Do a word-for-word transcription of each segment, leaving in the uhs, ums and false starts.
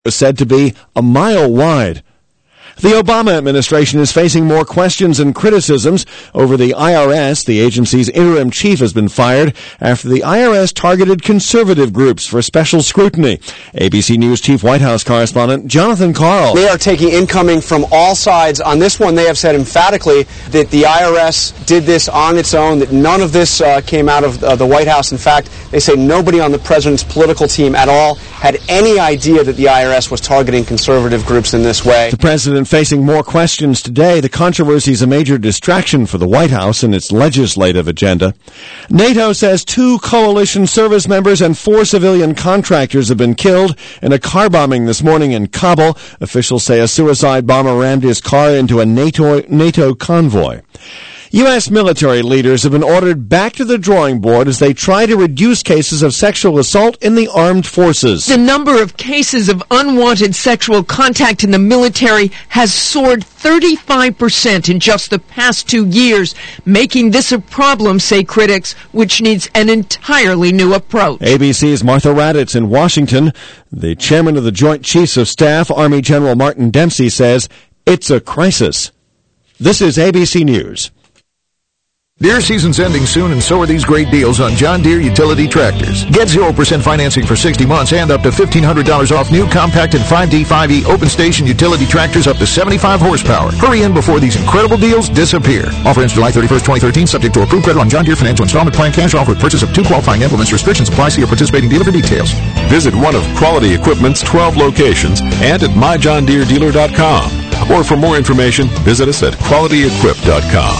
was said to be a mile wide. The Obama administration is facing more questions and criticisms over the I R S. The agency's interim chief has been fired after the I R S targeted conservative groups for special scrutiny. A B C News Chief White House correspondent Jonathan Karl. They are taking incoming from all sides. On this one, they have said emphatically that the I R S did this on its own, that none of this uh, came out of uh, the White House. In fact, they say nobody on the president's political team at all had any idea that the I R S was targeting conservative groups in this way. The president facing more questions today. The controversy is a major distraction for the White House and its legislative agenda. NATO says two coalition service members and four civilian contractors have been killed in a car bombing this morning in Kabul. Officials say a suicide bomber rammed his car into a NATO, NATO convoy. U S military leaders have been ordered back to the drawing board as they try to reduce cases of sexual assault in the armed forces. The number of cases of unwanted sexual contact in the military has soared thirty-five percent in just the past two years, making this a problem, say critics, which needs an entirely new approach. A B C's Martha Raddatz in Washington. The chairman of the Joint Chiefs of Staff, Army General Martin Dempsey, says it's a crisis. This is A B C News. Deer season's ending soon, and so are these great deals on John Deere utility tractors. Get zero percent financing for sixty months and up to fifteen hundred dollars off new compact and five D five E open station utility tractors up to seventy-five horsepower. Hurry in before these incredible deals disappear. Offer ends July thirty-first, twenty thirteen, subject to approved credit on John Deere Financial Installment Plan. Cash offer with purchase of two qualifying implements. Restrictions apply. See your participating dealer for details. Visit one of Quality Equipment's twelve locations and at my john deere dealer dot com. Or for more information, visit us at quality equip dot com.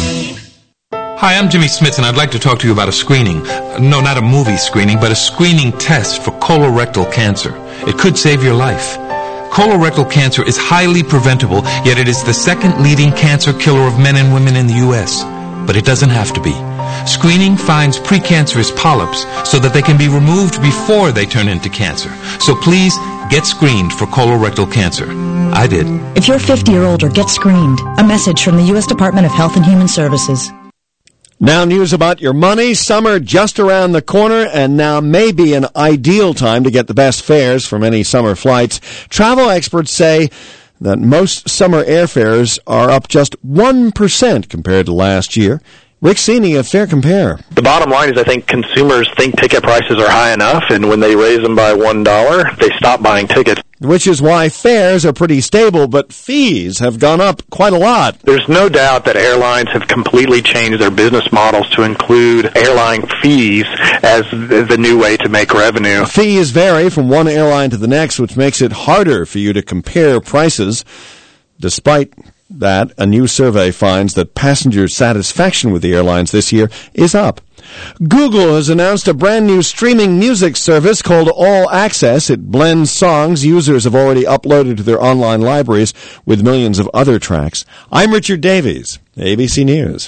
Hi, I'm Jimmy Smith, and I'd like to talk to you about a screening. No, not a movie screening, but a screening test for colorectal cancer. It could save your life. Colorectal cancer is highly preventable, yet it is the second leading cancer killer of men and women in the U S But it doesn't have to be. Screening finds precancerous polyps so that they can be removed before they turn into cancer. So please, get screened for colorectal cancer. I did. If you're fifty or older, get screened. A message from the U S Department of Health and Human Services. Now news about your money. Summer just around the corner, and now may be an ideal time to get the best fares from any summer flights. Travel experts say that most summer airfares are up just one percent compared to last year. Rick Cini of Fair Compare. The bottom line is I think consumers think ticket prices are high enough, and when they raise them by one dollar, they stop buying tickets. Which is why fares are pretty stable, but fees have gone up quite a lot. There's no doubt that airlines have completely changed their business models to include airline fees as the new way to make revenue. Fees vary from one airline to the next, which makes it harder for you to compare prices. Despite that, a new survey finds that passenger satisfaction with the airlines this year is up. Google has announced a brand new streaming music service called All Access. It blends songs users have already uploaded to their online libraries with millions of other tracks. I'm Richard Davies, A B C News.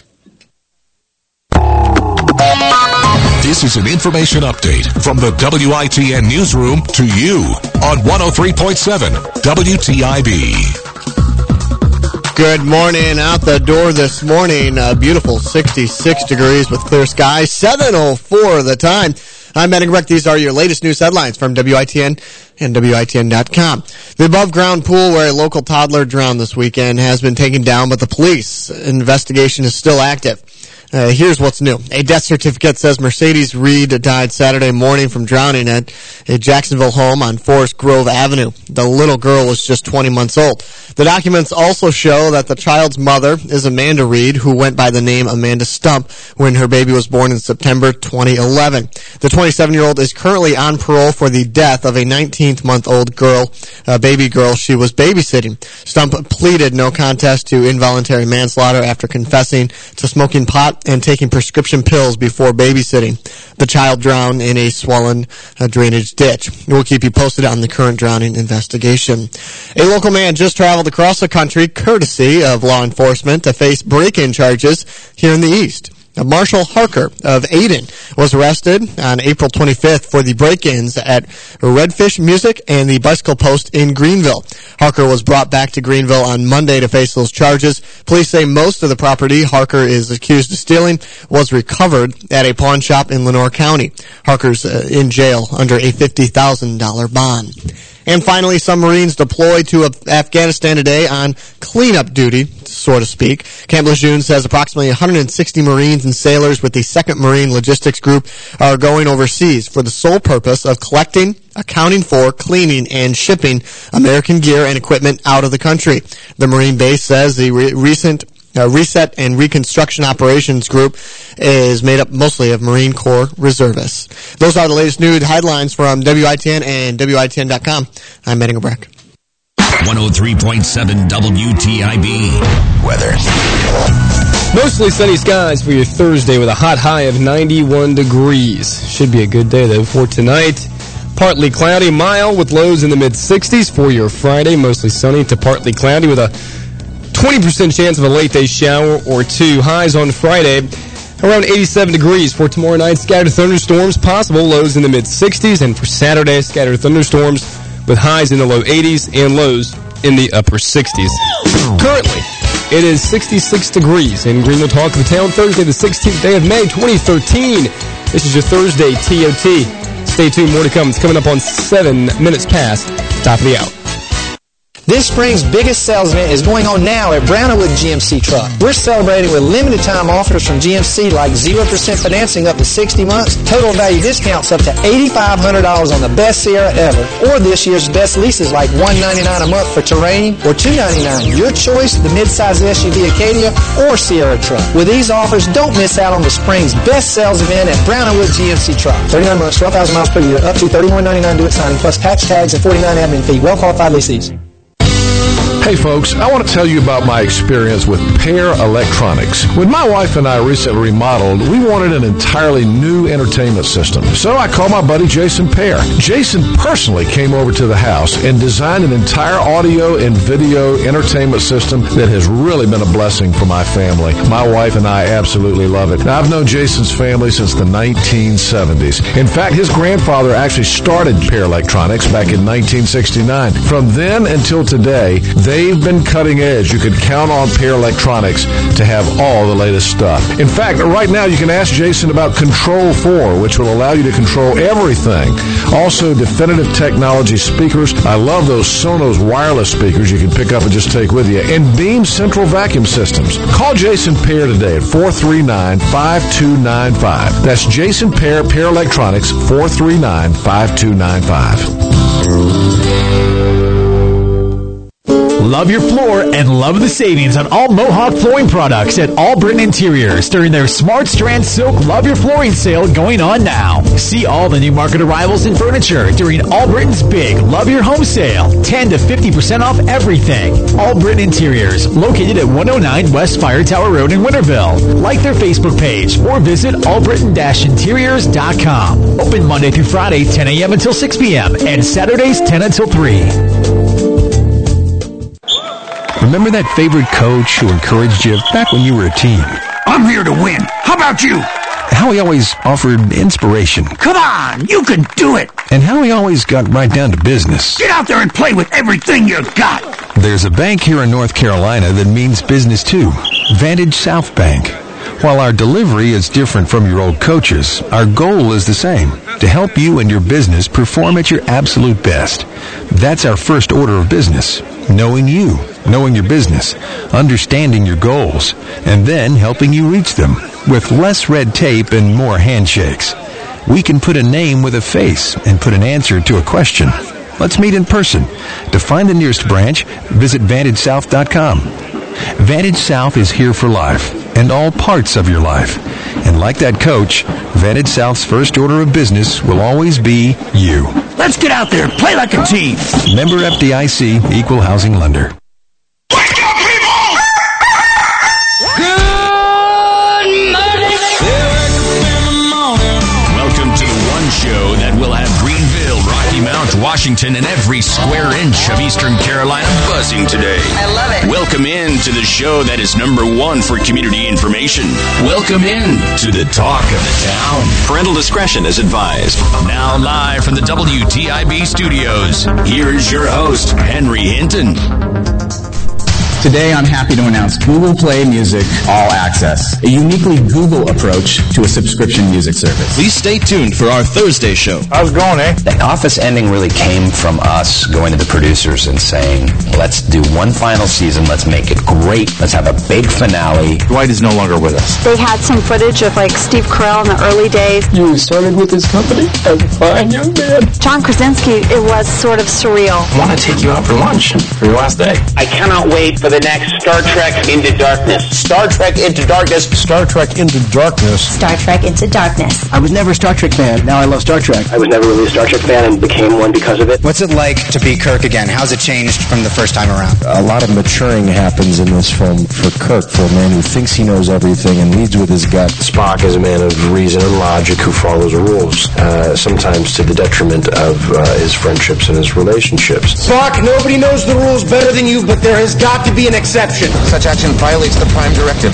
This is an information update from the W I T N Newsroom to you on one oh three point seven W T I B. Good morning. Out the door this morning, a beautiful sixty-six degrees with clear skies, seven oh four the time. I'm Benning Breck. These are your latest news headlines from W I T N and W I T N dot com. The above-ground pool where a local toddler drowned this weekend has been taken down, but the police investigation is still active. Uh, here's what's new. A death certificate says Mercedes Reed died Saturday morning from drowning at a Jacksonville home on Forest Grove Avenue. The little girl was just twenty months old. The documents also show that the child's mother is Amanda Reed, who went by the name Amanda Stump when her baby was born in September twenty eleven. The twenty-seven-year-old is currently on parole for the death of a nineteen-month-old girl, a baby girl she was babysitting. Stump pleaded no contest to involuntary manslaughter after confessing to smoking pot and taking prescription pills before babysitting. The child drowned in a swollen uh, drainage ditch. We'll keep you posted on the current drowning investigation. A local man just traveled across the country, courtesy of law enforcement, to face break-in charges here in the East. Marshall Harker of Ayden was arrested on April twenty-fifth for the break-ins at Redfish Music and the Bicycle Post in Greenville. Harker was brought back to Greenville on Monday to face those charges. Police say most of the property Harker is accused of stealing was recovered at a pawn shop in Lenoir County. Harker's uh, in jail under a fifty thousand dollars bond. And finally, some Marines deployed to Afghanistan today on cleanup duty, so to speak. Camp Lejeune says approximately one hundred sixty Marines and sailors with the second Marine Logistics Group are going overseas for the sole purpose of collecting, accounting for, cleaning, and shipping American gear and equipment out of the country. The Marine base says the re- recent uh, Reset and Reconstruction Operations Group is made up mostly of Marine Corps reservists. Those are the latest news headlines from W I T N and W I T N dot com. I'm Manning O'Breck. one oh three point seven W T I B. Weather. Mostly sunny skies for your Thursday with a hot high of ninety-one degrees. Should be a good day, though, for tonight. Partly cloudy, mild with lows in the mid-sixties for your Friday. Mostly sunny to partly cloudy with a twenty percent chance of a late-day shower or two. Highs on Friday around eighty-seven degrees for tomorrow night. Scattered thunderstorms possible, lows in the mid-sixties. And for Saturday, scattered thunderstorms with highs in the low eighties and lows in the upper sixties. Currently, it is sixty-six degrees in Greenville. Talk of the Town, Thursday, the sixteenth day of May, twenty thirteen. This is your Thursday T O T. Stay tuned, more to come. It's coming up on seven minutes past top of the hour. This spring's biggest sales event is going on now at Brownwood G M C Truck. We're celebrating with limited time offers from G M C like zero percent financing up to sixty months, total value discounts up to eight thousand five hundred dollars on the best Sierra ever, or this year's best leases like one hundred ninety-nine dollars a month for Terrain or two hundred ninety-nine dollars. Your choice, the midsize S U V Acadia or Sierra Truck. With these offers, don't miss out on the spring's best sales event at Brownwood G M C Truck. thirty-nine months, twelve thousand miles per year, up to thirty-one ninety-nine do it signing, plus tax tags and forty-nine admin fee. Well-qualified leases. Hey folks, I want to tell you about my experience with Pear Electronics. When my wife and I recently remodeled, we wanted an entirely new entertainment system. So I called my buddy Jason Pear. Jason personally came over to the house and designed an entire audio and video entertainment system that has really been a blessing for my family. My wife and I absolutely love it. Now, I've known Jason's family since the nineteen seventies. In fact, his grandfather actually started Pear Electronics back in nineteen sixty-nine. From then until today, they They've been cutting edge. You can count on Pear Electronics to have all the latest stuff. In fact, right now you can ask Jason about Control four, which will allow you to control everything. Also, Definitive Technology speakers. I love those Sonos wireless speakers you can pick up and just take with you. And Beam Central Vacuum Systems. Call Jason Pear today at four three nine, five two nine five. That's Jason Pear, Pear Electronics, four three nine, five two nine five. Love your floor and love the savings on all Mohawk flooring products at Albritton Interiors during their Smart Strand Silk Love Your Flooring sale going on now. See all the new market arrivals in furniture during Albritton's big Love Your Home sale. ten to fifty percent off everything. Albritton Interiors, located at one oh nine West Fire Tower Road in Winterville. Like their Facebook page or visit albritton dash interiors dot com. Open Monday through Friday, ten a.m. until six p.m. and Saturdays, ten until three. Remember that favorite coach who encouraged you back when you were a teen? I'm here to win. How about you? How he always offered inspiration. Come on, you can do it. And how he always got right down to business. Get out there and play with everything you got. There's a bank here in North Carolina that means business too. Vantage South Bank. While our delivery is different from your old coaches, our goal is the same, to help you and your business perform at your absolute best. That's our first order of business. Knowing you, knowing your business, understanding your goals, and then helping you reach them with less red tape and more handshakes. We can put a name with a face and put an answer to a question. Let's meet in person. To find the nearest branch, visit vantage south dot com. Vantage South is here for life and all parts of your life. And like that coach, Vantage South's first order of business will always be you. Let's get out there and play like a team. Member F D I C, Equal Housing Lender. Wake up, people! Good morning. Welcome to the one show that will have Greenville, Rocky Mount, Washington, and every square inch of Eastern Carolina buzzing today. I love it. Welcome in to the show that is number one for community information. Welcome in to the talk of the town. Parental discretion is advised. Now live from the W T I B studios, here's your host, Henry Hinton. Today, I'm happy to announce Google Play Music All Access, a uniquely Google approach to a subscription music service. Please stay tuned for our Thursday show. How's it going, eh? The Office ending really came from us going to the producers and saying, let's do one final season, let's make it great, let's have a big finale. Dwight is no longer with us. They had some footage of like Steve Carell in the early days. You started with this company as a fine young man. John Krasinski, it was sort of surreal. I want to take you out for lunch for your last day. I cannot wait for the next Star Trek Into Darkness. Star Trek Into Darkness. Star Trek Into Darkness. Star Trek Into Darkness. I was never a Star Trek fan. Now I love Star Trek. I was never really a Star Trek fan and became one because of it. What's it like to be Kirk again? How's it changed from the first time around? A lot of maturing happens in this film for Kirk, for a man who thinks he knows everything and leads with his gut. Spock is a man of reason and logic who follows rules, uh, sometimes to the detriment of uh, his friendships and his relationships. Spock, nobody knows the rules better than you, but there has got to be an exception. Such action violates the Prime Directive.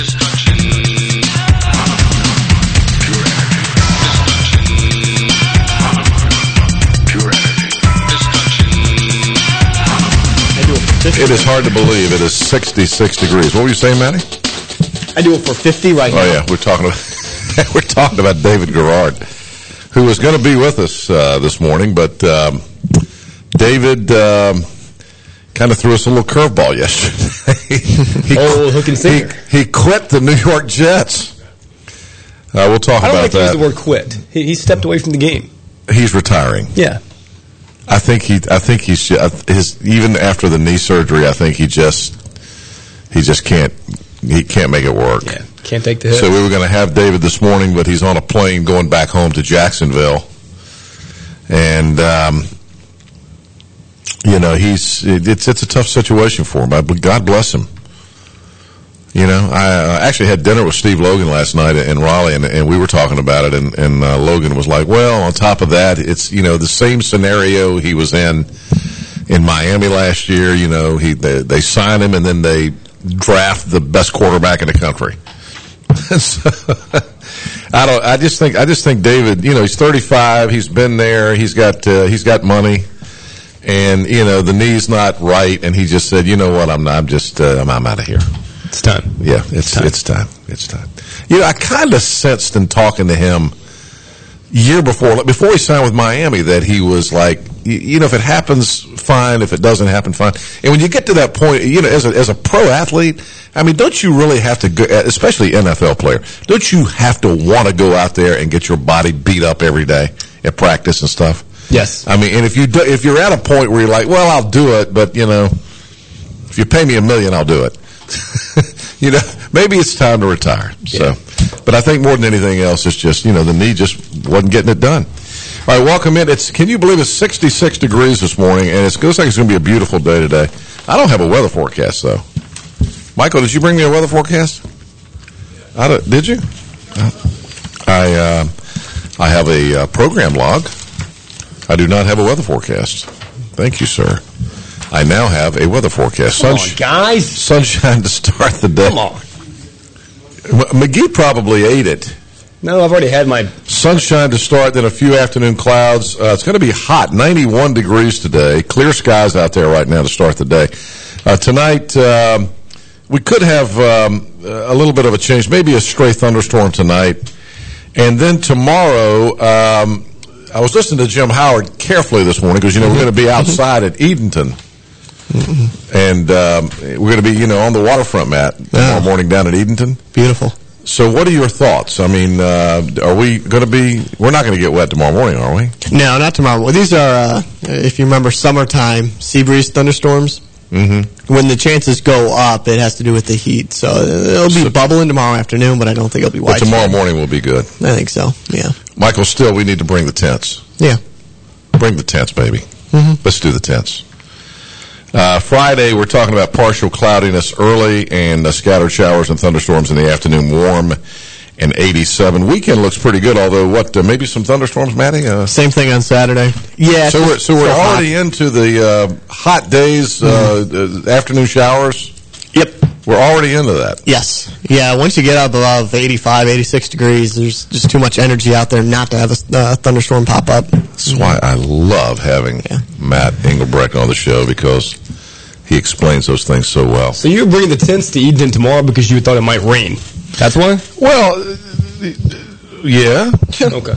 It is hard to believe it is sixty-six degrees. What were you saying, Matty? I do it for fifty right oh, now. Oh, yeah. We're talking about, we're talking about David Garrard, who was going to be with us uh, this morning, but um, David um, kind of threw us a little curveball yesterday. he, oh, hook and sinker. He, he quit the New York Jets. Uh, we'll talk I don't about think that. he used the word quit. He, he stepped away from the game. He's retiring. Yeah. I think he. I think he's his. Even after the knee surgery, I think he just. He just can't. He can't make it work. Yeah, can't take the hit. So we were going to have David this morning, but he's on a plane going back home to Jacksonville, and um, you know he's. It's it's a tough situation for him. But God bless him. You know, I uh, actually had dinner with Steve Logan last night in Raleigh, and, and we were talking about it, and, and uh, Logan was like, well, on top of that, it's, you know, the same scenario he was in in Miami last year. You know, he they, they sign him, and then they draft the best quarterback in the country. so, I don't, I just think, I just think David, you know, he's thirty-five, he's been there, he's got, uh, he's got money, and, you know, the knee's not right, and he just said, you know what, I'm not, I'm just, uh, I'm, I'm out of here. It's time. Yeah, it's it's time. It's time. You know, I kind of sensed in talking to him year before, before he signed with Miami, that he was like, you, you know, if it happens, fine. If it doesn't happen, fine. And when you get to that point, you know, as a as a pro athlete, I mean, don't you really have to go, especially N F L player, don't you have to want to go out there and get your body beat up every day at practice and stuff? Yes. I mean, and if you do, if you're at a point where you're like, well, I'll do it, but you know, if you pay me a million, I'll do it. You know, maybe it's time to retire. So, but I think more than anything else, it's just, you know, the knee just wasn't getting it done. All right, welcome in. It's, can you believe it's sixty-six degrees this morning, and it looks like it's going to be a beautiful day today. I don't have a weather forecast, though. Michael, did you bring me a weather forecast? I don't, did you? I, uh, I have a uh, program log. I do not have a weather forecast. Thank you, sir. I now have a weather forecast. Come Sunsh- on, guys. Sunshine to start the day. Come on. McGee probably ate it. No, I've already had my... Sunshine to start, then a few afternoon clouds. Uh, it's going to be hot, ninety-one degrees today. Clear skies out there right now to start the day. Uh, tonight, um, we could have um, a little bit of a change, maybe a stray thunderstorm tonight. And then tomorrow... Um, I was listening to Jim Howard carefully this morning because, you know, we're going to be outside at Edenton. And um, we're going to be, you know, on the waterfront, Matt, tomorrow yeah. morning down at Edenton. Beautiful. So what are your thoughts? I mean, uh, are we going to be, we're not going to get wet tomorrow morning, are we? No, not tomorrow. Well, these are, uh, if you remember, summertime sea breeze thunderstorms. Mm-hmm. When the chances go up, it has to do with the heat. So it'll be so, bubbling tomorrow afternoon, but I don't think it'll be white. But tomorrow morning will be good. I think so, yeah. Michael, still, we need to bring the tents. Yeah. Bring the tents, baby. Mm-hmm. Let's do the tents. Uh, Friday, we're talking about partial cloudiness early and uh, scattered showers and thunderstorms in the afternoon, warm and eighty-seven. Weekend looks pretty good, although, what, uh, maybe some thunderstorms, Matty? Uh, Same thing on Saturday. Yeah. So we're, so we're already hot. into the uh, hot days, mm-hmm. uh, afternoon showers? Yep. We're already into that. Yes. Yeah, once you get up above eighty-five, eighty-six degrees, there's just too much energy out there not to have a uh, thunderstorm pop up. That's why I love having yeah. Matt Engelbrecht on the show, because he explains those things so well. So you're bringing the tents to Edenton tomorrow because you thought it might rain. That's why? Well, yeah. Okay.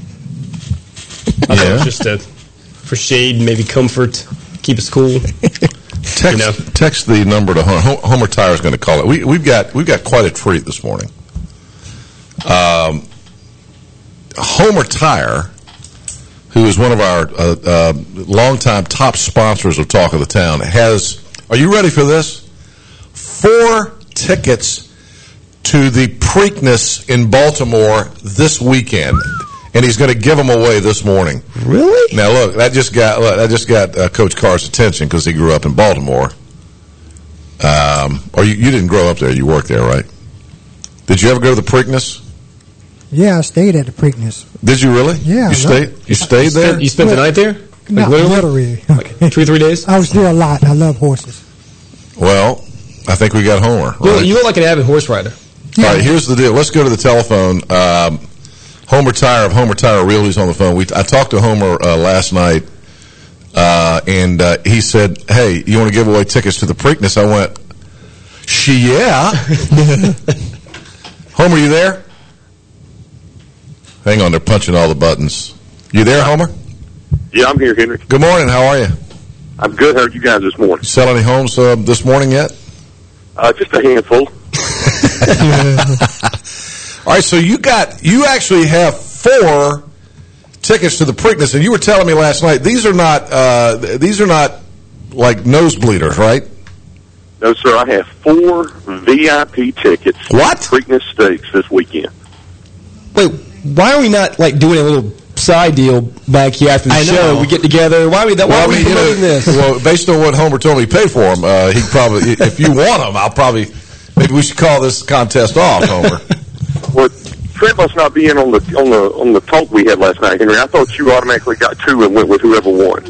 I yeah. It was just uh, for shade, maybe comfort, keep us cool. Text, you know? text the number to Homer. Homer Tire is going to call it. We, we've got we've got quite a treat this morning. Um, Homer Tire, who is one of our uh, uh, longtime top sponsors of Talk of the Town, has. Are you ready for this? Four tickets to the Preakness in Baltimore this weekend. And he's going to give them away this morning. Really? Now, look, that just got look, that just got uh, Coach Carr's attention because he grew up in Baltimore. Um, or you, you didn't grow up there. You worked there, right? Did you ever go to the Preakness? Yeah, I stayed at the Preakness. Did you really? Yeah. You stayed You stayed there? You spent the night there? Like Not literally? literally. Like two or three days? I was there a lot. I love horses. Well, I think we got Homer. Well, right? you look like an avid horse rider. Yeah. All right, here's the deal. Let's go to the telephone. Um, Homer Tire of Homer Tire Realty's on the phone. We, I talked to Homer uh, last night, uh, and uh, he said, hey, you want to give away tickets to the Preakness? I went, she, yeah. Homer, you there? Hang on, they're punching all the buttons. You there, Homer? Yeah, I'm here, Henry. Good morning. How are you? I'm good. How are you guys this morning? Sell any homes uh, this morning yet? Uh, just a handful. All right, so you got you actually have four tickets to the Preakness, and you were telling me last night these are not uh, these are not like nosebleeders, right? No, sir. I have four V I P tickets. What? To Preakness Stakes this weekend. Wait, why are we not like doing a little side deal back here after the I show? know. We get together. Why are we that? Why Well, are we I mean, you promoting know, this? well, based on what Homer told me, pay for them. Uh, he probably, if you want them, I'll probably. Maybe we should call this contest off, Homer. Well, Trent must not be in on the on the on the talk we had last night, Henry. I thought you automatically got two and went with whoever won.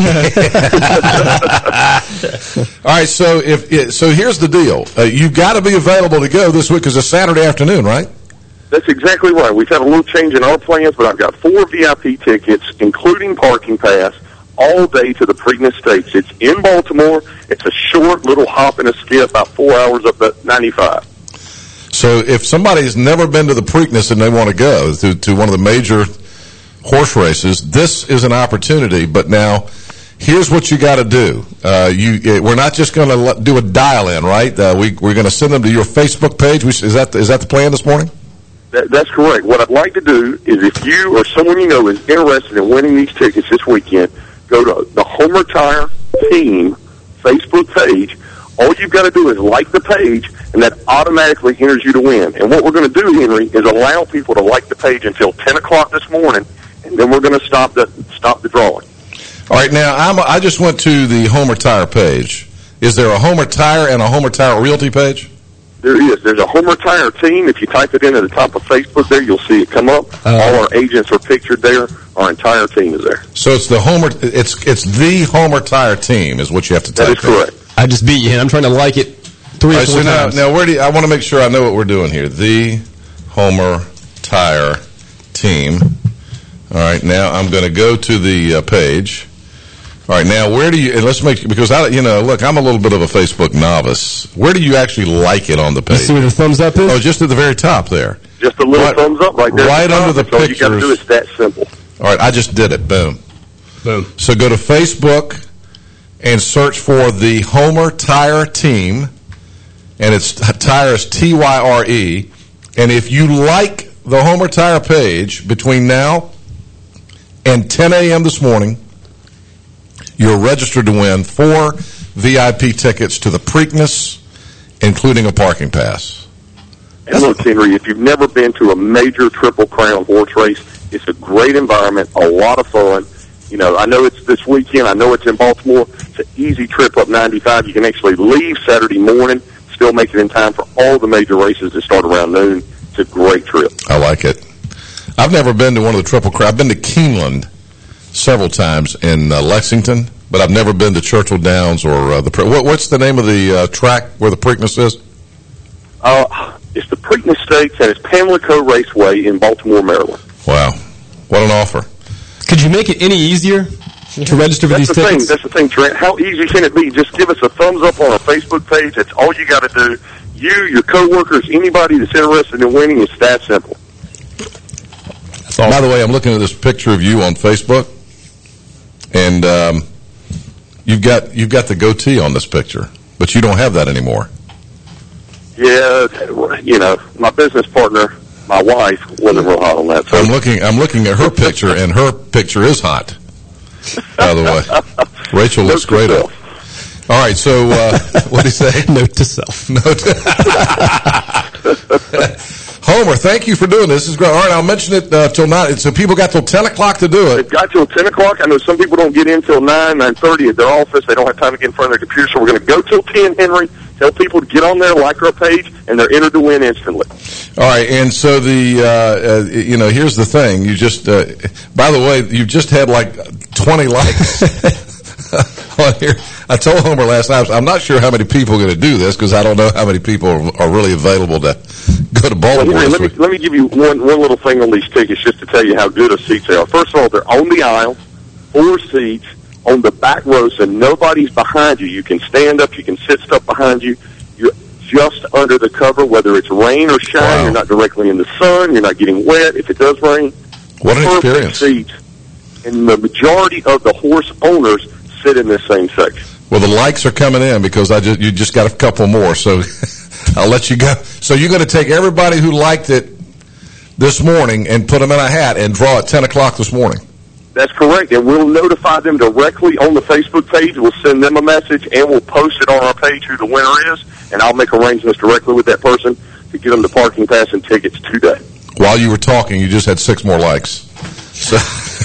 All right, so if so, here's the deal. Uh, you've got to be available to go this week because it's Saturday afternoon, right? That's exactly right. We've had a little change in our plans, but I've got four V I P tickets, including parking pass, all day to the Preakness Stakes. It's in Baltimore. It's a short little hop and a skip, about four hours up at ninety-five. So if somebody's never been to the Preakness and they want to go to, to one of the major horse races, this is an opportunity. But now, here's what you got to do. Uh, you, we're not just going to do a dial-in, right? Uh, we, we're going to send them to your Facebook page. We, is that is that the plan this morning? That, that's correct. What I'd like to do is if you or someone you know is interested in winning these tickets this weekend, go to the Homer Tire Team Facebook page. All you've got to do is like the page, and that automatically enters you to win. And what we're going to do, Henry, is allow people to like the page until ten o'clock this morning, and then we're going to stop the stop the drawing. All right, now, I'm, I just went to the Homer Tire page. Is there a Homer Tire and a Homer Tire Realty page? There is. There's a Homer Tire Team. If you type it in at the top of Facebook there, you'll see it come up. Uh, All our agents are pictured there. Our entire team is there. So it's the Homer. It's it's the Homer Tire Team is what you have to type. That is correct. I just beat you, and I'm trying to like it three right, or four so times. Now, now where do you, I want to make sure I know what we're doing here. The Homer Tire Team. All right, now I'm going to go to the uh, page. All right, now where do you? And let's make because I, you know, look, I'm a little bit of a Facebook novice. Where do you actually like it on the page? You see where the thumbs up is? Oh, just at the very top there. Just a little right, thumbs up right there. Right the under the All pictures. you got to do is that simple. All right, I just did it. Boom. Boom. So go to Facebook and search for the Homer Tire Team, and it's Tire is T Y R E. And if you like the Homer Tire page between now and ten a.m. this morning, you're registered to win four V I P tickets to the Preakness, including a parking pass. And look, Henry, if you've never been to a major Triple Crown horse race, it's a great environment, a lot of fun. You know, I know it's this weekend. I know it's in Baltimore. It's an easy trip up ninety-five. You can actually leave Saturday morning, still make it in time for all the major races that start around noon. It's a great trip. I like it. I've never been to one of the Triple Crown. I've been to Keeneland several times in uh, Lexington, but I've never been to Churchill Downs or uh, the. What, what's the name of the uh, track where the Preakness is? Uh, it's the Preakness Stakes, and it's Pamlico Raceway in Baltimore, Maryland. Wow, what an offer! Could you make it any easier to register for That's these the tickets? Thing. That's the thing, Trent. How easy can it be? Just give us a thumbs up on our Facebook page. That's all you got to do. You, your coworkers, anybody that's interested in winning, it's that simple. Awesome. By the way, I'm looking at this picture of you on Facebook, and um, you've got you've got the goatee on this picture, but you don't have that anymore. Yeah, you know, my business partner, my wife, wasn't real hot on that. So I'm looking I'm looking at her picture, and her picture is hot. By the way, Rachel looks great. All right, so uh, what do you say? Note to self. Note. Homer, thank you for doing this. This is great. All right, I'll mention it uh, till nine. So people got till ten o'clock to do it. They've got till ten o'clock. I know some people don't get in till nine, nine thirty at their office. They don't have time to get in front of their computer. So we're going to go till ten, Henry. Tell people to get on there, like our page, and they're entered to win instantly. All right, and so the uh, uh, you know, here's the thing. You just, uh, by the way, you've just had like twenty likes on here. I told Homer last night, I'm not sure how many people are going to do this because I don't know how many people are, are really available to go to Baltimore. Well, this let, me, week. let me give you one, one little thing on these tickets just to tell you how good a seats they are. First of all, they're on the aisle, four seats, on the back row, so nobody's behind you. You can stand up, you can sit stuff behind you. You're just under the cover, whether it's rain or shine. Wow. You're not directly in the sun. You're not getting wet if it does rain. What an Perfect experience. Seats, and the majority of the horse owners sit in this same section. Well, the likes are coming in because I just you just got a couple more, so I'll let you go. So you're going to take everybody who liked it this morning and put them in a hat and draw at ten o'clock this morning. That's correct, and we'll notify them directly on the Facebook page. We'll send them a message, and we'll post it on our page who the winner is, and I'll make arrangements directly with that person to give them the parking pass and tickets today. While you were talking, you just had six more likes. So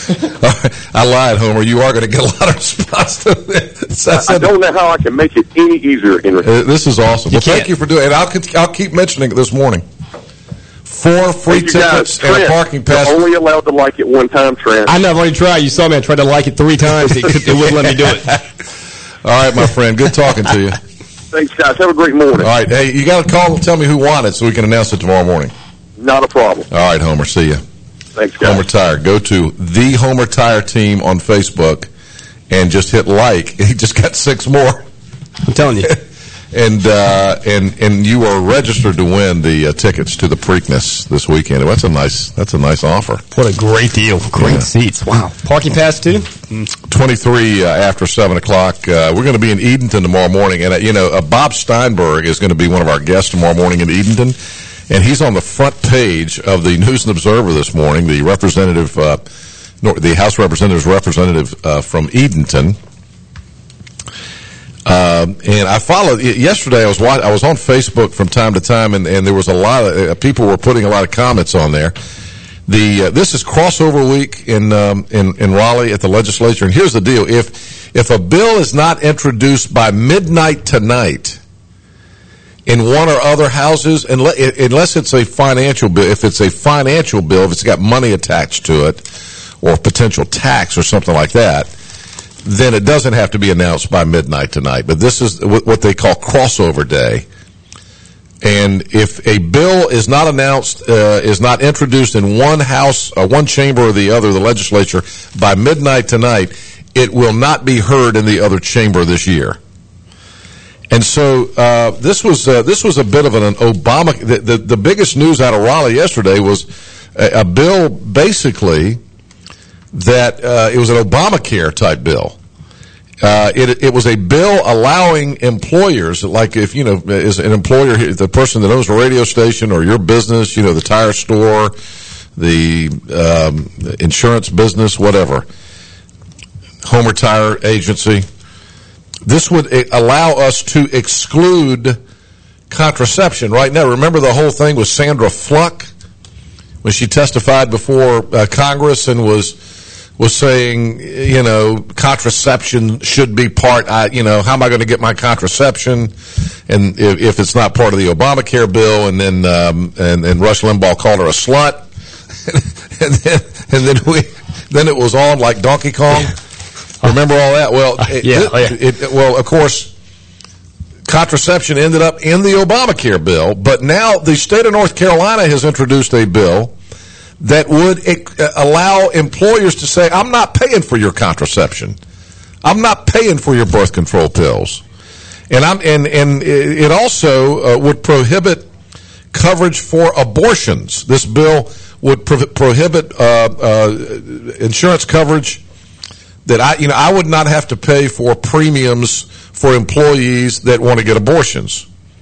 I lied, Homer. You are going to get a lot of response to this. I, I don't know how I can make it any easier, Henry. Uh, this is awesome. You well, can't. Thank you for doing it. I'll, I'll keep mentioning it this morning. Four free Thank you, tickets guys. and Trent, a parking pass. You're only allowed to like it one time, Trent. I know. I've already tried. You saw me. I tried to like it three times. It, could, it wouldn't let me do it. All right, my friend. Good talking to you. Thanks, guys. Have a great morning. All right. Hey, you got to call and tell me who won it so we can announce it tomorrow morning. Not a problem. All right, Homer. See you. Thanks, guys. Homer Tire. Go to the Homer Tire team on Facebook and just hit like. He just got six more. I'm telling you. And uh, and and you are registered to win the uh, tickets to the Preakness this weekend. That's a nice that's a nice offer. What a great deal! Great yeah. seats. Wow. Parking pass too. Twenty-three uh, after seven o'clock. Uh, we're going to be in Edenton tomorrow morning, and uh, you know uh, Bob Steinberg is going to be one of our guests tomorrow morning in Edenton, and he's on the front page of the News and Observer this morning. The representative, uh, the House Representative's representative uh, from Edenton. Um, and I followed yesterday. I was watch, I was on Facebook from time to time, and, and there was a lot of uh, people were putting a lot of comments on there. The uh, this is crossover week in um, in in Raleigh at the legislature, and here's the deal: if if a bill is not introduced by midnight tonight in one or other houses, unless it's a financial bill, if it's a financial bill, if it's got money attached to it, or potential tax or something like that, then it doesn't have to be announced by midnight tonight. But this is what they call crossover day. And if a bill is not announced, uh, is not introduced in one house, or one chamber or the other, the legislature, by midnight tonight, it will not be heard in the other chamber this year. And so uh, this was uh, this was a bit of an, an Obama. The, the, the biggest news out of Raleigh yesterday was a, a bill basically that uh, it was an Obamacare type bill. Uh, it, it was a bill allowing employers, like if, you know, is an employer, the person that owns a radio station or your business, you know, the tire store, the um, insurance business, whatever, Homer Tire Agency, this would allow us to exclude contraception. Right now, remember the whole thing with Sandra Fluck when she testified before uh, Congress and was was saying, you know, contraception should be part, I, you know, how am I going to get my contraception? And if, if it's not part of the Obamacare bill, and then, um, and, and Rush Limbaugh called her a slut. and then, and then we, then it was on like Donkey Kong. Remember all that? Well, it, yeah, it, oh, yeah. It, it, well, of course, contraception ended up in the Obamacare bill, but now the state of North Carolina has introduced a bill that would uh, allow employers to say, I'm not paying for your contraception. I'm not paying for your birth control pills. And I'm and, and it also uh, would prohibit coverage for abortions. This bill would pro- prohibit uh, uh, insurance coverage that I, you know, I would not have to pay for premiums for employees that want to get abortions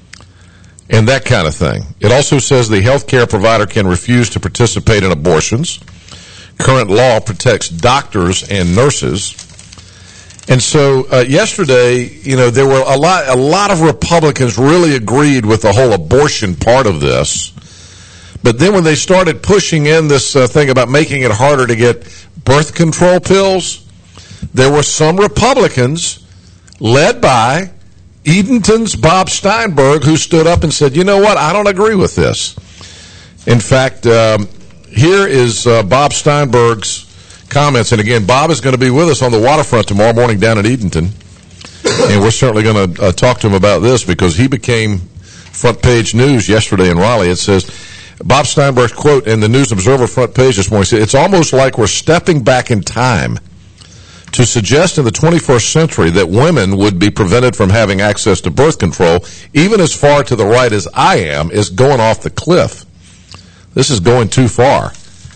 and that kind of thing. It also says the health care provider can refuse to participate in abortions. Current law protects doctors and nurses. And so uh, yesterday, you know, there were a lot, a lot of Republicans really agreed with the whole abortion part of this. But then when they started pushing in this uh, thing about making it harder to get birth control pills, there were some Republicans led by Edenton's Bob Steinberg who stood up and said, you know what, I don't agree with this. In fact, um, here is uh, Bob Steinberg's comments. And again, Bob is going to be with us on the waterfront tomorrow morning down at Edenton. And we're certainly going to uh, talk to him about this because he became front page news yesterday in Raleigh. It says, Bob Steinberg's quote in the News Observer front page this morning said, it's almost like we're stepping back in time to suggest in the twenty-first century that women would be prevented from having access to birth control, even as far to the right as I am, is going off the cliff. This is going too far.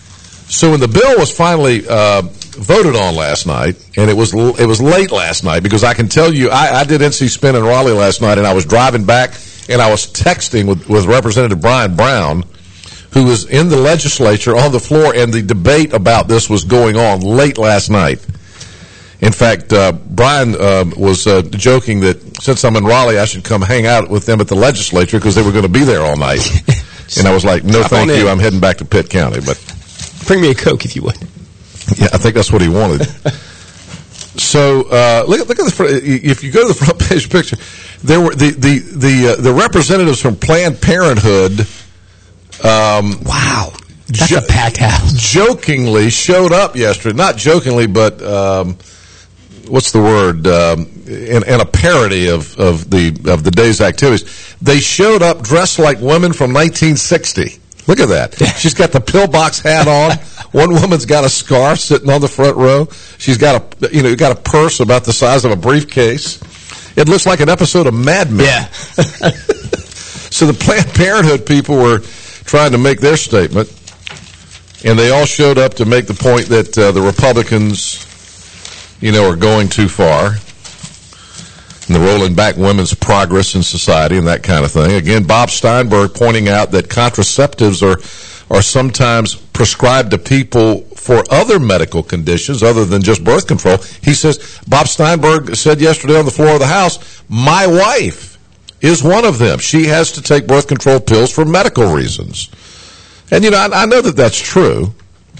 So when the bill was finally uh, voted on last night, and it was it was late last night because I can tell you, I, I did N C Spin in Raleigh last night, and I was driving back, and I was texting with, with Representative Brian Brown, who was in the legislature on the floor, and the debate about this was going on late last night. In fact, uh, Brian uh, was uh, joking that since I'm in Raleigh, I should come hang out with them at the legislature because they were going to be there all night. And I was like, no, thank you. I'm heading back to Pitt County. But bring me a Coke if you would. Yeah, I think that's what he wanted. So uh, look, look at the front, if you go to the front page picture, there were the the the, uh, the representatives from Planned Parenthood. Um, wow, that's jo- a packed house. Jokingly showed up yesterday, not jokingly, but. Um, What's the word? Um, in, in a parody of, of the of the day's activities, they showed up dressed like women from nineteen sixty. Look at that. She's got the pillbox hat on. One woman's got a scarf sitting on the front row. She's got a you know got a purse about the size of a briefcase. It looks like an episode of Mad Men. Yeah. So the Planned Parenthood people were trying to make their statement, and they all showed up to make the point that uh, the Republicans, you know, are going too far, and they're rolling back women's progress in society and that kind of thing. Again, Bob Steinberg pointing out that contraceptives are are sometimes prescribed to people for other medical conditions other than just birth control. He says, Bob Steinberg said yesterday on the floor of the House, my wife is one of them. She has to take birth control pills for medical reasons. And, you know, I, I know that that's true.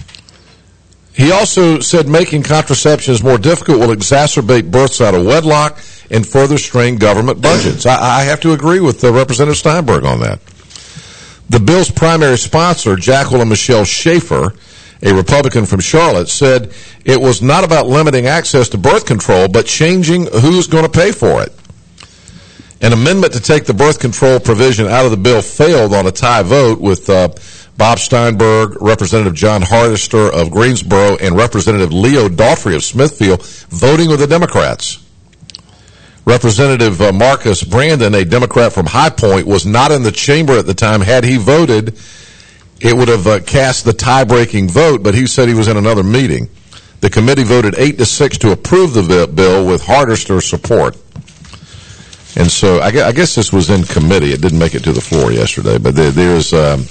He also said making contraceptions more difficult will exacerbate births out of wedlock and further strain government budgets. I, I have to agree with uh, Representative Steinberg on that. The bill's primary sponsor, Jacqueline Michelle Schaefer, a Republican from Charlotte, said it was not about limiting access to birth control, but changing who's going to pay for it. An amendment to take the birth control provision out of the bill failed on a tie vote with uh, Bob Steinberg, Representative John Hardister of Greensboro, and Representative Leo Daughtry of Smithfield voting with the Democrats. Representative uh, Marcus Brandon, a Democrat from High Point, was not in the chamber at the time. Had he voted, it would have uh, cast the tie-breaking vote, but he said he was in another meeting. The committee voted eight to six to approve the bill with Hardister's support. And so I guess, I guess this was in committee. It didn't make it to the floor yesterday, but there, there's... Um,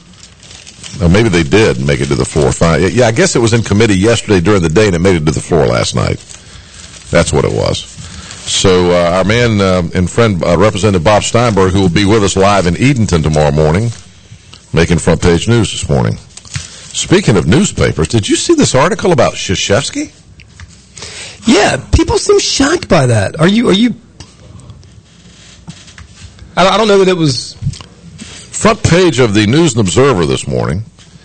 Or maybe they did make it to the floor. Fine. Yeah, I guess it was in committee yesterday during the day, and it made it to the floor last night. That's what it was. So uh, our man uh, and friend, uh, Representative Bob Steinberg, who will be with us live in Edenton tomorrow morning, making front page news this morning. Speaking of newspapers, did you see this article about Krzyzewski? Yeah, people seem shocked by that. Are you? Are you? I don't know that it was. Front page of the News and Observer this morning.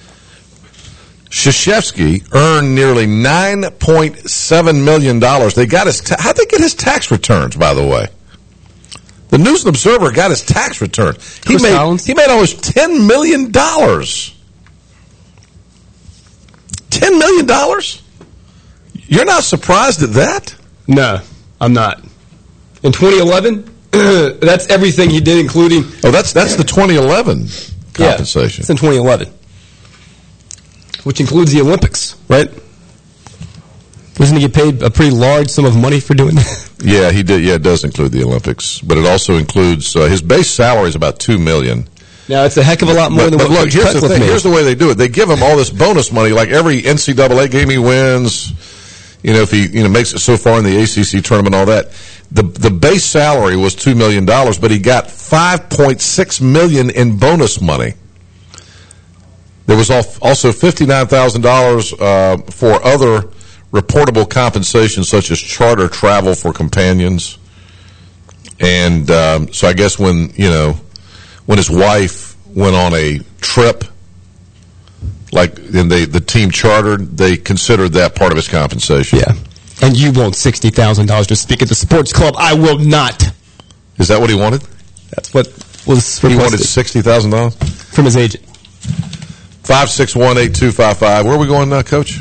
Krzyzewski earned nearly nine point seven million dollars. They got his ta- how'd they get his tax returns, by the way? The News and Observer got his tax return. He made, he made almost ten million dollars. ten million dollars? You're not surprised at that? No, I'm not. In twenty eleven, that's everything he did, including... Oh, that's that's the twenty eleven compensation. Yeah, it's in twenty eleven, which includes the Olympics, right? Doesn't he get paid a pretty large sum of money for doing that? Yeah, he did. Yeah, it does include the Olympics, but it also includes uh, his base salary is about two million dollars. Now, it's a heck of a lot more but, than but what look, here's the thing. made. Here's the way they do it. They give him all this bonus money, like every N C double A game he wins. You know, if he you know makes it so far in the A C C tournament, all that. The the base salary was two million dollars, but he got five point six million dollars in bonus money. There was also fifty-nine thousand dollars uh, for other reportable compensation, such as charter travel for companions. And um, so I guess when, you know, when his wife went on a trip, like, and they, the team chartered, they considered that part of his compensation. Yeah. And you want sixty thousand dollars to speak at the sports club. I will not. Is that what he wanted? That's what was requested. He wanted sixty thousand dollars? From his agent. five six one, eight two five five. Where are we going now, Coach?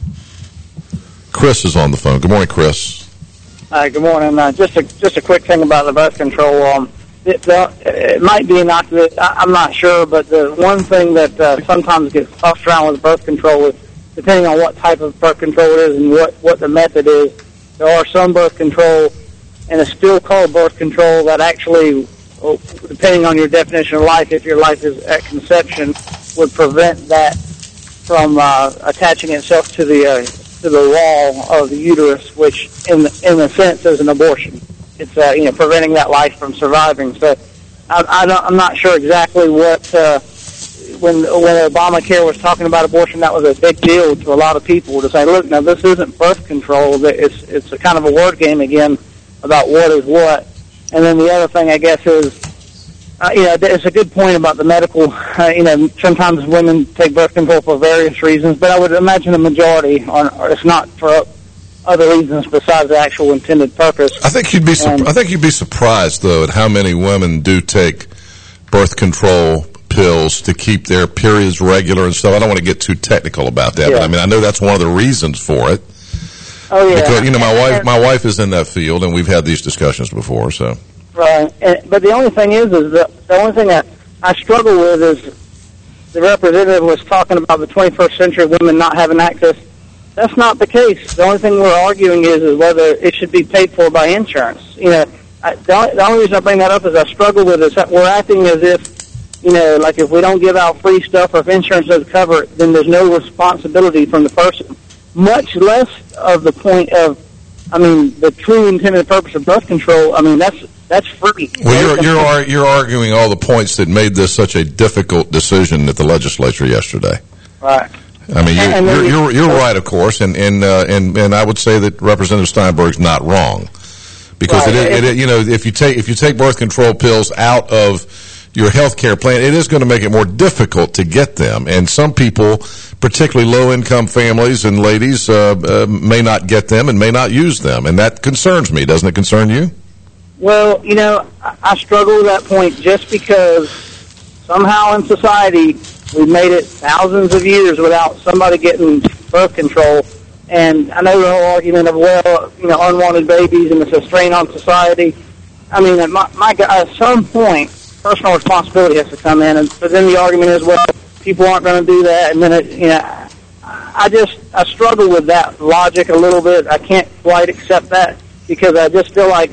Chris is on the phone. Good morning, Chris. Hi, good morning. Uh, just a just a quick thing about the birth control. Um, it, uh, it might be innocuous. I, I'm not sure, but the one thing that uh, sometimes gets tossed around with birth control is, depending on what type of birth control it is and what, what the method is, there are some birth control, and it's still called birth control, that actually, depending on your definition of life, if your life is at conception, would prevent that from uh, attaching itself to the uh, to the wall of the uterus, which in the, in a sense is an abortion. It's uh, you know preventing that life from surviving. So I, I don't, I'm not sure exactly what uh, when when Obamacare was talking about abortion, that was a big deal to a lot of people to say, look, now this isn't birth control. It's it's a kind of a word game again about what is what. And then the other thing I guess is, Uh, you know, it's a good point about the medical. Uh, you know, sometimes women take birth control for various reasons, but I would imagine the majority are, or it's not for other reasons besides the actual intended purpose. I think you'd be. Su- I think you'd be surprised though at how many women do take birth control pills to keep their periods regular and stuff. I don't want to get too technical about that, yeah. but I mean, I know that's one of the reasons for it. Oh yeah. Because, you know, my wife, my wife is in that field, and we've had these discussions before, so. Right, and, but the only thing is, is the, the only thing that I struggle with is the representative was talking about the twenty-first century women not having access. That's not the case. The only thing we're arguing is, is whether it should be paid for by insurance. You know, I, the, only, the only reason I bring that up is I struggle with is that we're acting as if, you know, like if we don't give out free stuff or if insurance doesn't cover it, then there's no responsibility from the person. Much less of the point of, I mean, the true intended purpose of birth control. I mean, that's that's free. Well, you're you're ar- you're arguing all the points that made this such a difficult decision at the legislature yesterday. Right. I mean, you're you're, you're, you're right, of course, and and uh, and and I would say that Representative Steinberg's not wrong, because right. it, it, it you know if you take if you take birth control pills out of your health care plan, it is going to make it more difficult to get them, and some people, particularly low-income families and ladies, uh, uh, may not get them and may not use them, and that concerns me. Doesn't it concern you? Well, you know, I struggle with that point just because somehow in society we've made it thousands of years without somebody getting birth control. And I know the whole argument of, well, you know, unwanted babies and it's a strain on society. I mean, at, my, my, at some point, personal responsibility has to come in. And but then the argument is, well, people aren't going to do that. And then, it, you know, I just I struggle with that logic a little bit. I can't quite accept that because I just feel like,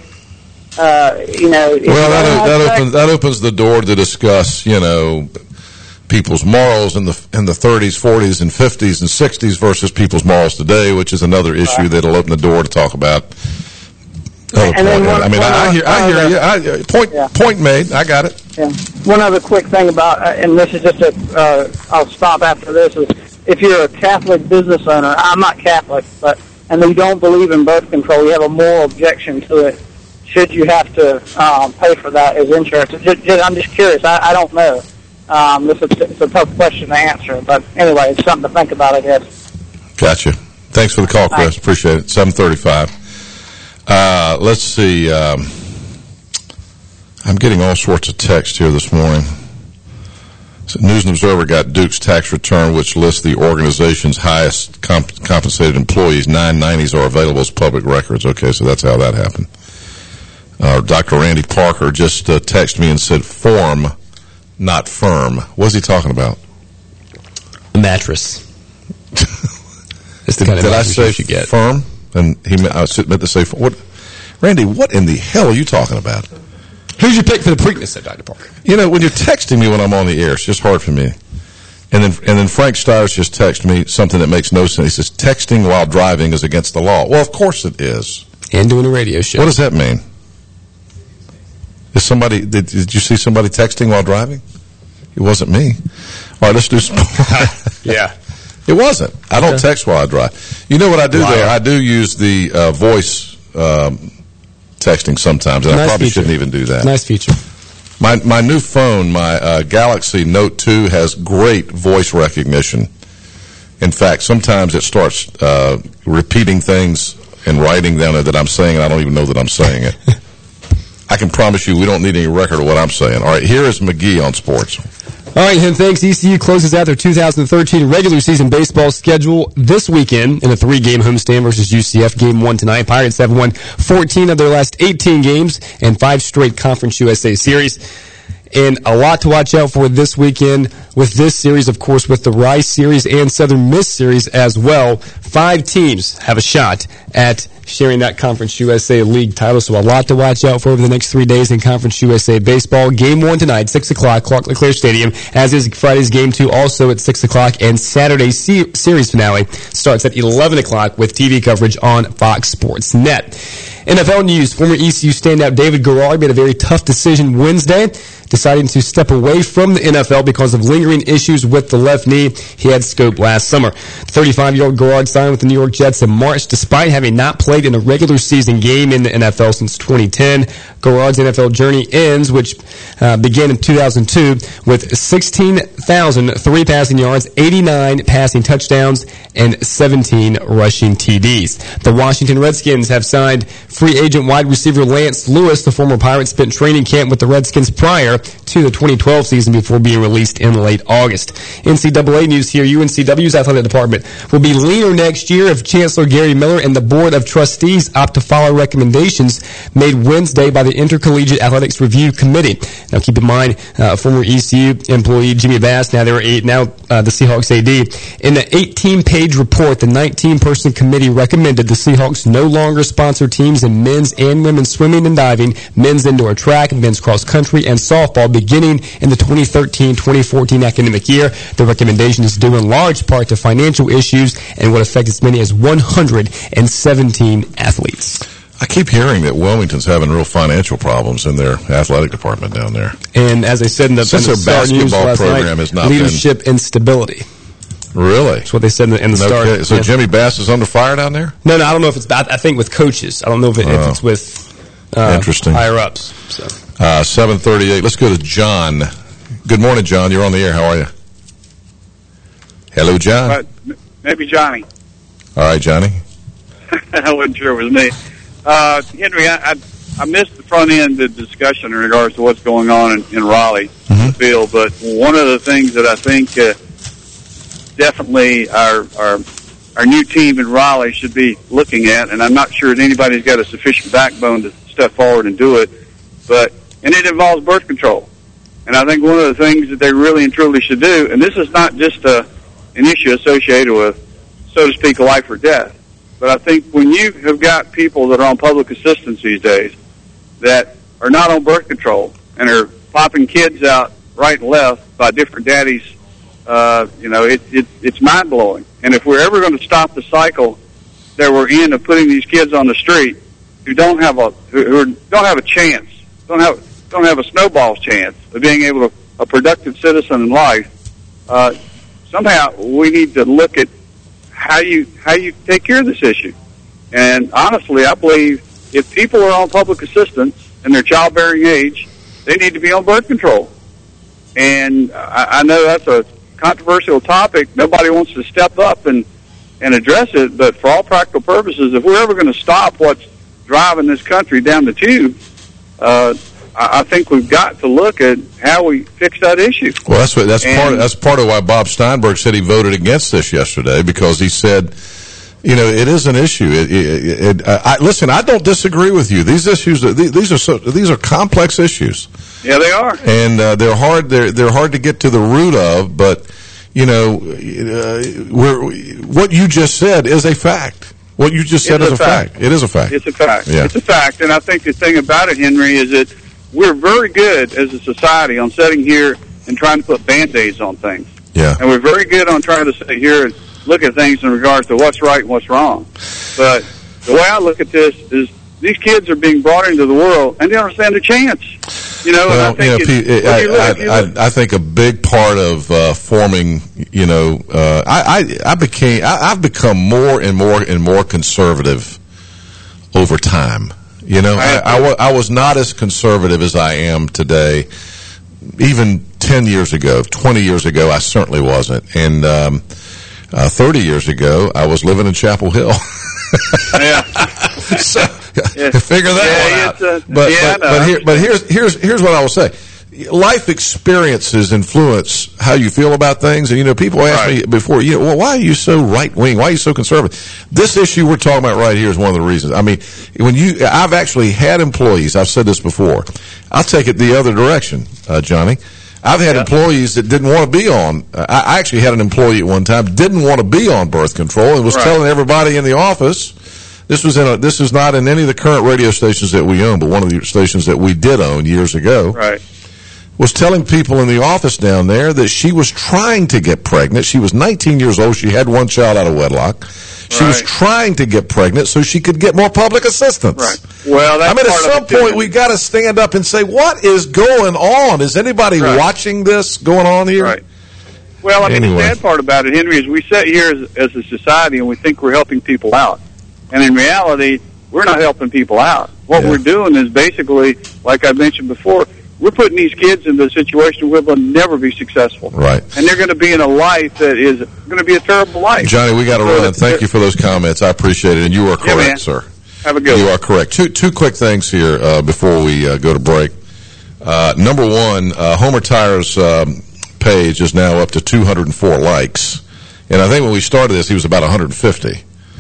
Uh, you know, well, that, that opens that opens the door to discuss, you know, people's morals in the in the thirties, forties, and fifties and sixties versus people's morals today, which is another issue right. that'll open the door to talk about. Oh, and then one, I mean, one I, I hear, I hear you. I, point yeah. point made. I got it. Yeah. One other quick thing about, uh, and this is just a, uh, I'll stop after this. Is if you're a Catholic business owner, I'm not Catholic, but and you don't believe in birth control, you have a moral objection to it. Should you have to um, pay for that as insurance? Just, just, I'm just curious. I, I don't know. Um, this is, it's a tough question to answer. But anyway, it's something to think about, I guess. Gotcha. Thanks for the call, Chris. Thanks. Appreciate it. seven thirty-five. Uh, let's see. Um, I'm getting all sorts of text here this morning. So News and Observer got Duke's tax return, which lists the organization's highest comp- compensated employees. nine nineties are available as public records. Okay, so that's how that happened. Uh, Doctor Randy Parker just uh, texted me and said form, not firm. What's he talking about? A mattress. It's the kind of Did I mattress say you should get. firm? And he meant, I was meant to say what? Randy, what in the hell are you talking about? Who's your pick for the Preakness, said Doctor Parker? You know, when you're texting me when I'm on the air, it's just hard for me. And then and then Frank Stiers just texted me something that makes no sense. He says, texting while driving is against the law. Well, of course it is. And doing a radio show. What does that mean? Is somebody, did, did you see somebody texting while driving? It wasn't me. All right, let's do some. Yeah. It wasn't. I don't Okay. text while I drive. You know what I do Liar. there? I do use the uh, voice um, texting sometimes, and Nice I probably feature. shouldn't even do that. Nice feature. My my new phone, my uh, Galaxy Note two, has great voice recognition. In fact, sometimes it starts uh, repeating things and writing down there that I'm saying, and I don't even know that I'm saying it. I can promise you we don't need any record of what I'm saying. All right, here is McGee on sports. All right, and thanks. E C U closes out their two thousand thirteen regular season baseball schedule this weekend in a three-game homestand versus U C F. Game one tonight. Pirates have won fourteen of their last eighteen games and five straight Conference U S A series. And a lot to watch out for this weekend with this series, of course, with the Rice Series and Southern Miss Series as well. Five teams have a shot at sharing that Conference U S A League title, so a lot to watch out for over the next three days in Conference U S A baseball. Game one tonight, six o'clock, Clark LeClaire Stadium, as is Friday's game two, also at six o'clock, and Saturday's se- series finale starts at eleven o'clock with T V coverage on Fox Sports Net. N F L news, former E C U standout David Garrard made a very tough decision Wednesday, deciding to step away from the N F L because of lingering issues with the left knee he had scoped last summer. thirty-five-year-old Garrard signed with the New York Jets in March despite having not played in a regular season game in the N F L since twenty ten. Garrard's N F L journey ends, which uh, began in two thousand two, with sixteen thousand three passing yards, eighty-nine passing touchdowns, and seventeen rushing T Ds. The Washington Redskins have signed free agent wide receiver Lance Lewis. The former Pirate spent training camp with the Redskins prior to the twenty twelve season before being released in late August. N C double A news here. U N C W's athletic department will be leaner next year if Chancellor Gary Miller and the Board of Trustees opt to follow recommendations made Wednesday by the Intercollegiate Athletics Review Committee. Now keep in mind, uh, former E C U employee Jimmy Bass, now there are eight, now uh, the Seahawks A D. In the eighteen-page report, the nineteen-person committee recommended the Seahawks no longer sponsor teams in men's and women's swimming and diving, men's indoor track, men's cross country, and softball beginning in the twenty thirteen twenty fourteen academic year. The recommendation is due in large part to financial issues and would affect as many as one hundred seventeen athletes. I keep hearing that Wilmington's having real financial problems in their athletic department down there. And as I said in the, Since in the their Star News basketball last program night, has not leadership instability. Really? That's what they said in the, in the No Star. kidding. So yeah. Jimmy Bass is under fire down there? No, no, I don't know if it's bad. I think with coaches. I don't know if, it, Oh. if it's with uh, Interesting. higher ups. So. Uh, seven thirty-eight. Let's go to John. Good morning, John. You're on the air. How are you? Hello, John. Uh, maybe Johnny. All right, Johnny. I wasn't sure it was me. Uh, Henry, I, I, I missed the front end of the discussion in regards to what's going on in, in Raleigh, mm-hmm. the field. But one of the things that I think uh, definitely our, our our new team in Raleigh should be looking at, and I'm not sure that anybody's got a sufficient backbone to step forward and do it, but and it involves birth control. And I think one of the things that they really and truly should do, and this is not just a, an issue associated with, so to speak, life or death, but I think when you have got people that are on public assistance these days that are not on birth control and are popping kids out right and left by different daddies, uh, you know, it, it, it's mind-blowing. And if we're ever going to stop the cycle that we're in of putting these kids on the street who don't have a who, who don't have a chance, don't have don't have a snowball's chance of being able to a productive citizen in life, uh, somehow we need to look at how you how you take care of this issue. And honestly, I believe if people are on public assistance and they're childbearing age, they need to be on birth control. And I, I know that's a controversial topic. Nobody wants to step up and, and address it, but for all practical purposes, if we're ever going to stop what's driving this country down the tube, uh, I, I think we've got to look at how we fix that issue. Well, that's what, that's And- part of, that's part of why Bob Steinberg said he voted against this yesterday, because he said, you know, it is an issue. It, it, it, I, listen, I don't disagree with you. These issues, are, these are so, these are complex issues. Yeah, they are. And uh, they're hard. They're they're hard to get to the root of. But you know, uh, we're, what you just said is a fact. What you just said It's is a a fact. fact. It is a fact. It's a fact. Yeah. It's a fact. And I think the thing about it, Henry, is that we're very good as a society on sitting here and trying to put Band-Aids on things. Yeah. And we're very good on trying to sit here and look at things in regards to what's right and what's wrong. But the way I look at this is these kids are being brought into the world and they don't stand a chance. You know, Well, and I think you know, it's, Pete, when you look- I, if you I, look- I, I think a big part of uh, forming, you know, uh, I, I, I became, I, I've become more and more and more conservative over time. You know, I, I, wa- I was not as conservative as I am today. Even ten years ago, twenty years ago, I certainly wasn't. And um, uh, thirty years ago, I was living in Chapel Hill. yeah. so, figure that Yeah, one out. it's a- but yeah, but, no, but, I here, but here's here's here's what I will say. Life experiences influence how you feel about things, and you know, people ask me before, you know, well, why are you so right wing? Why are you so conservative? This issue we're talking about right here is one of the reasons. I mean, when you, I've actually had employees. I've said this before. I'll take it the other direction, uh, Johnny. I've had employees that didn't want to be on. Uh, I actually had an employee at one time didn't want to be on birth control and was Right. telling everybody in the office. This was in a, this is not in any of the current radio stations that we own, but one of the stations that we did own years ago. Right. Was telling people in the office down there that she was trying to get pregnant. She was nineteen years old. She had one child out of wedlock. She was Right. trying to get pregnant so she could get more public assistance. Right. Well, that's I mean, at part of some it, too. point, we got to stand up and say, what is going on? Is anybody Right. watching this going on here? Right. Well, I mean, Anyway. the sad part about it, Henry, is we sit here as, as a society and we think we're helping people out. And in reality, we're not helping people out. What Yeah. we're doing is basically, like I mentioned before, we're putting these kids into a situation where they'll never be successful. Right. And they're going to be in a life that is going to be a terrible life. Johnny, we got to So run. Thank you for those comments. I appreciate it. And you are Yeah, correct, man. sir. Have a good You one. are correct. Two two quick things here uh, before we uh, go to break. Uh, number one, uh, Homer Tire's um, page is now up to two hundred four likes. And I think when we started this, he was about one hundred fifty.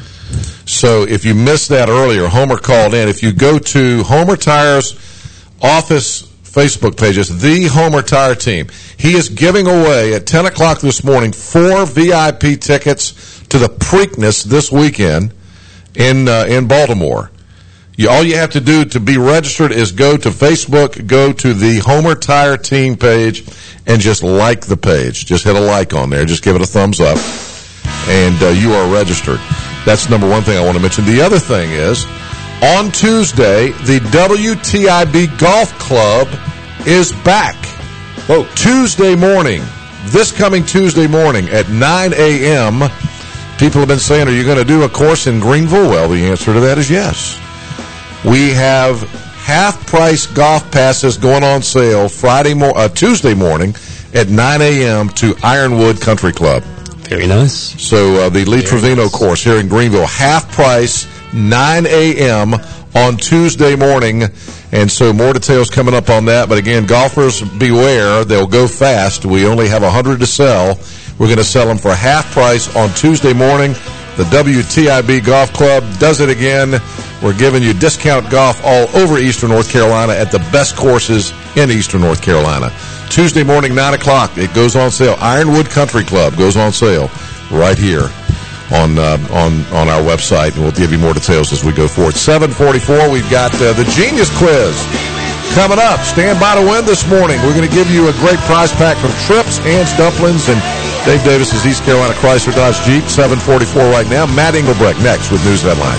So if you missed that earlier, Homer called in. If you go to Homer Tire's office Facebook page, it's the Homer Tire Team. He is giving away at ten o'clock this morning four V I P tickets to the Preakness this weekend in uh, in Baltimore. You, all you have to do to be registered is go to Facebook, go to the Homer Tire Team page, and just like the page. Just hit a like on there. Just give it a thumbs up, and uh, you are registered. That's number one thing I want to mention. The other thing is, on Tuesday, the W T I B Golf Club is back. Oh, Tuesday morning, this coming Tuesday morning at nine a.m., people have been saying, are you going to do a course in Greenville? Well, the answer to that is yes. We have half-price golf passes going on sale Friday mo- uh, Tuesday morning at nine a.m. to Ironwood Country Club. Very nice. So uh, the Lee Trevino course here in Greenville, half price, nine a.m. on Tuesday morning. And so more details coming up on that. But again, golfers, beware. They'll go fast. We only have one hundred to sell. We're going to sell them for half price on Tuesday morning. The W T I B Golf Club does it again. We're giving you discount golf all over Eastern North Carolina at the best courses in Eastern North Carolina. Tuesday morning, nine o'clock, it goes on sale. Ironwood Country Club goes on sale right here on uh, on on our website, and we'll give you more details as we go forward. seven forty-four, we've got uh, the Genius Quiz coming up. Stand by to win this morning. We're going to give you a great prize pack from Trips, Ann's Dumplings, and Dave Davis's East Carolina Chrysler Dodge Jeep. seven forty-four right now. Matt Engelbrecht next with News Headlines.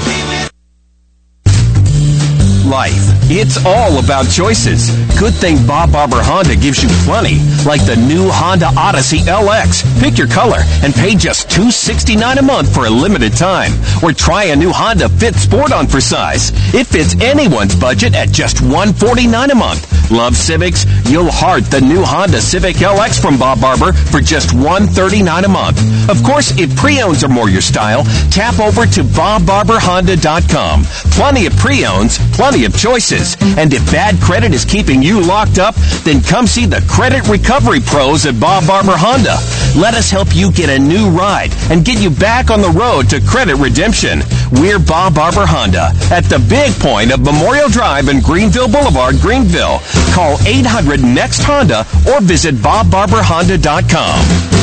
Life. It's all about choices. Good thing Bob Barber Honda gives you plenty, like the new Honda Odyssey L X. Pick your color and pay just two hundred sixty-nine dollars a month for a limited time. Or try a new Honda Fit Sport on for size. It fits anyone's budget at just one hundred forty-nine dollars a month. Love Civics? You'll heart the new Honda Civic L X from Bob Barber for just one hundred thirty-nine dollars a month. Of course, if pre-owns are more your style, tap over to bob barber honda dot com. Plenty of pre-owns, plenty of choices. choices. And if bad credit is keeping you locked up, then come see the credit recovery pros at Bob Barber Honda. Let us help you get a new ride and get you back on the road to credit redemption. We're Bob Barber Honda at the Big Point of Memorial Drive and Greenville Boulevard, Greenville. Call eight hundred next Honda or visit bob barber honda dot com.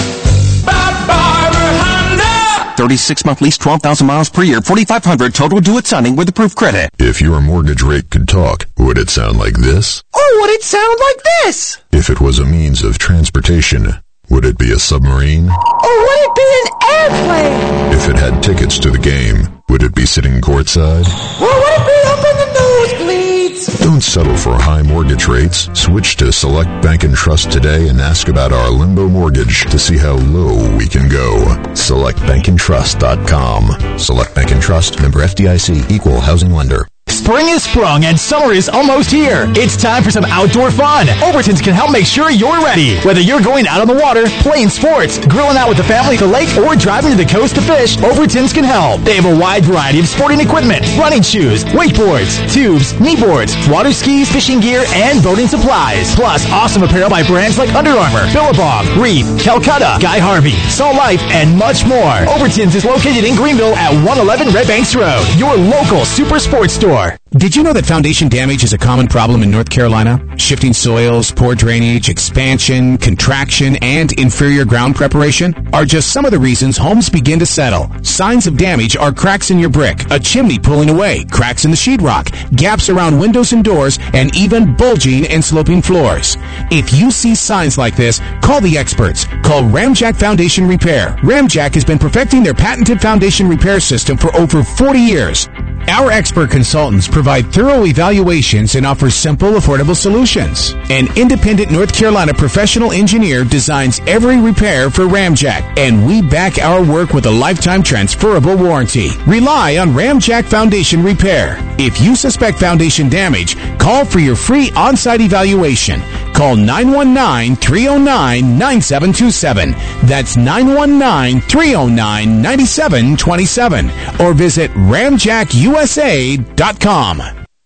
Bob Barber Honda! thirty-six month lease, twelve thousand miles per year, forty-five hundred total due at signing with approved credit. If your mortgage rate could talk, would it sound like this? Or would it sound like this? If it was a means of transportation, would it be a submarine? Or would it be an airplane? If it had tickets to the game, would it be sitting courtside? Or would it be up in the nosebleeds? Don't settle for high mortgage rates. Switch to Select Bank and Trust today and ask about our Limbo Mortgage to see how low we can go. select bank and trust dot com. Select Bank and Trust, member F D I C, equal housing lender. Spring is sprung and summer is almost here. It's time for some outdoor fun. Overton's can help make sure you're ready. Whether you're going out on the water, playing sports, grilling out with the family at the lake, or driving to the coast to fish, Overton's can help. They have a wide variety of sporting equipment, running shoes, wakeboards, tubes, kneeboards, water skis, fishing gear, and boating supplies. Plus, awesome apparel by brands like Under Armour, Billabong, Reef, Calcutta, Guy Harvey, Salt Life, and much more. Overton's is located in Greenville at one eleven Red Banks Road, your local super sports store. Did you know that foundation damage is a common problem in North Carolina? Shifting soils, poor drainage, expansion, contraction, and inferior ground preparation are just some of the reasons homes begin to settle. Signs of damage are cracks in your brick, a chimney pulling away, cracks in the sheetrock, gaps around windows and doors, and even bulging and sloping floors. If you see signs like this, call the experts. Call Ramjack Foundation Repair. Ramjack has been perfecting their patented foundation repair system for over forty years. Our expert consultants provide thorough evaluations and offer simple, affordable solutions. An independent North Carolina professional engineer designs every repair for Ramjack, and we back our work with a lifetime transferable warranty. Rely on Ramjack Foundation Repair. If you suspect foundation damage, call for your free on-site evaluation. Call nine one nine, three oh nine, nine seven two seven. That's nine one nine, three oh nine, nine seven two seven. Or visit ramjack u s a dot com.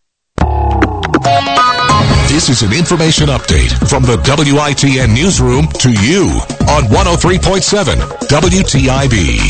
This is an information update from the W I T N Newsroom to you on one oh three point seven W T I B.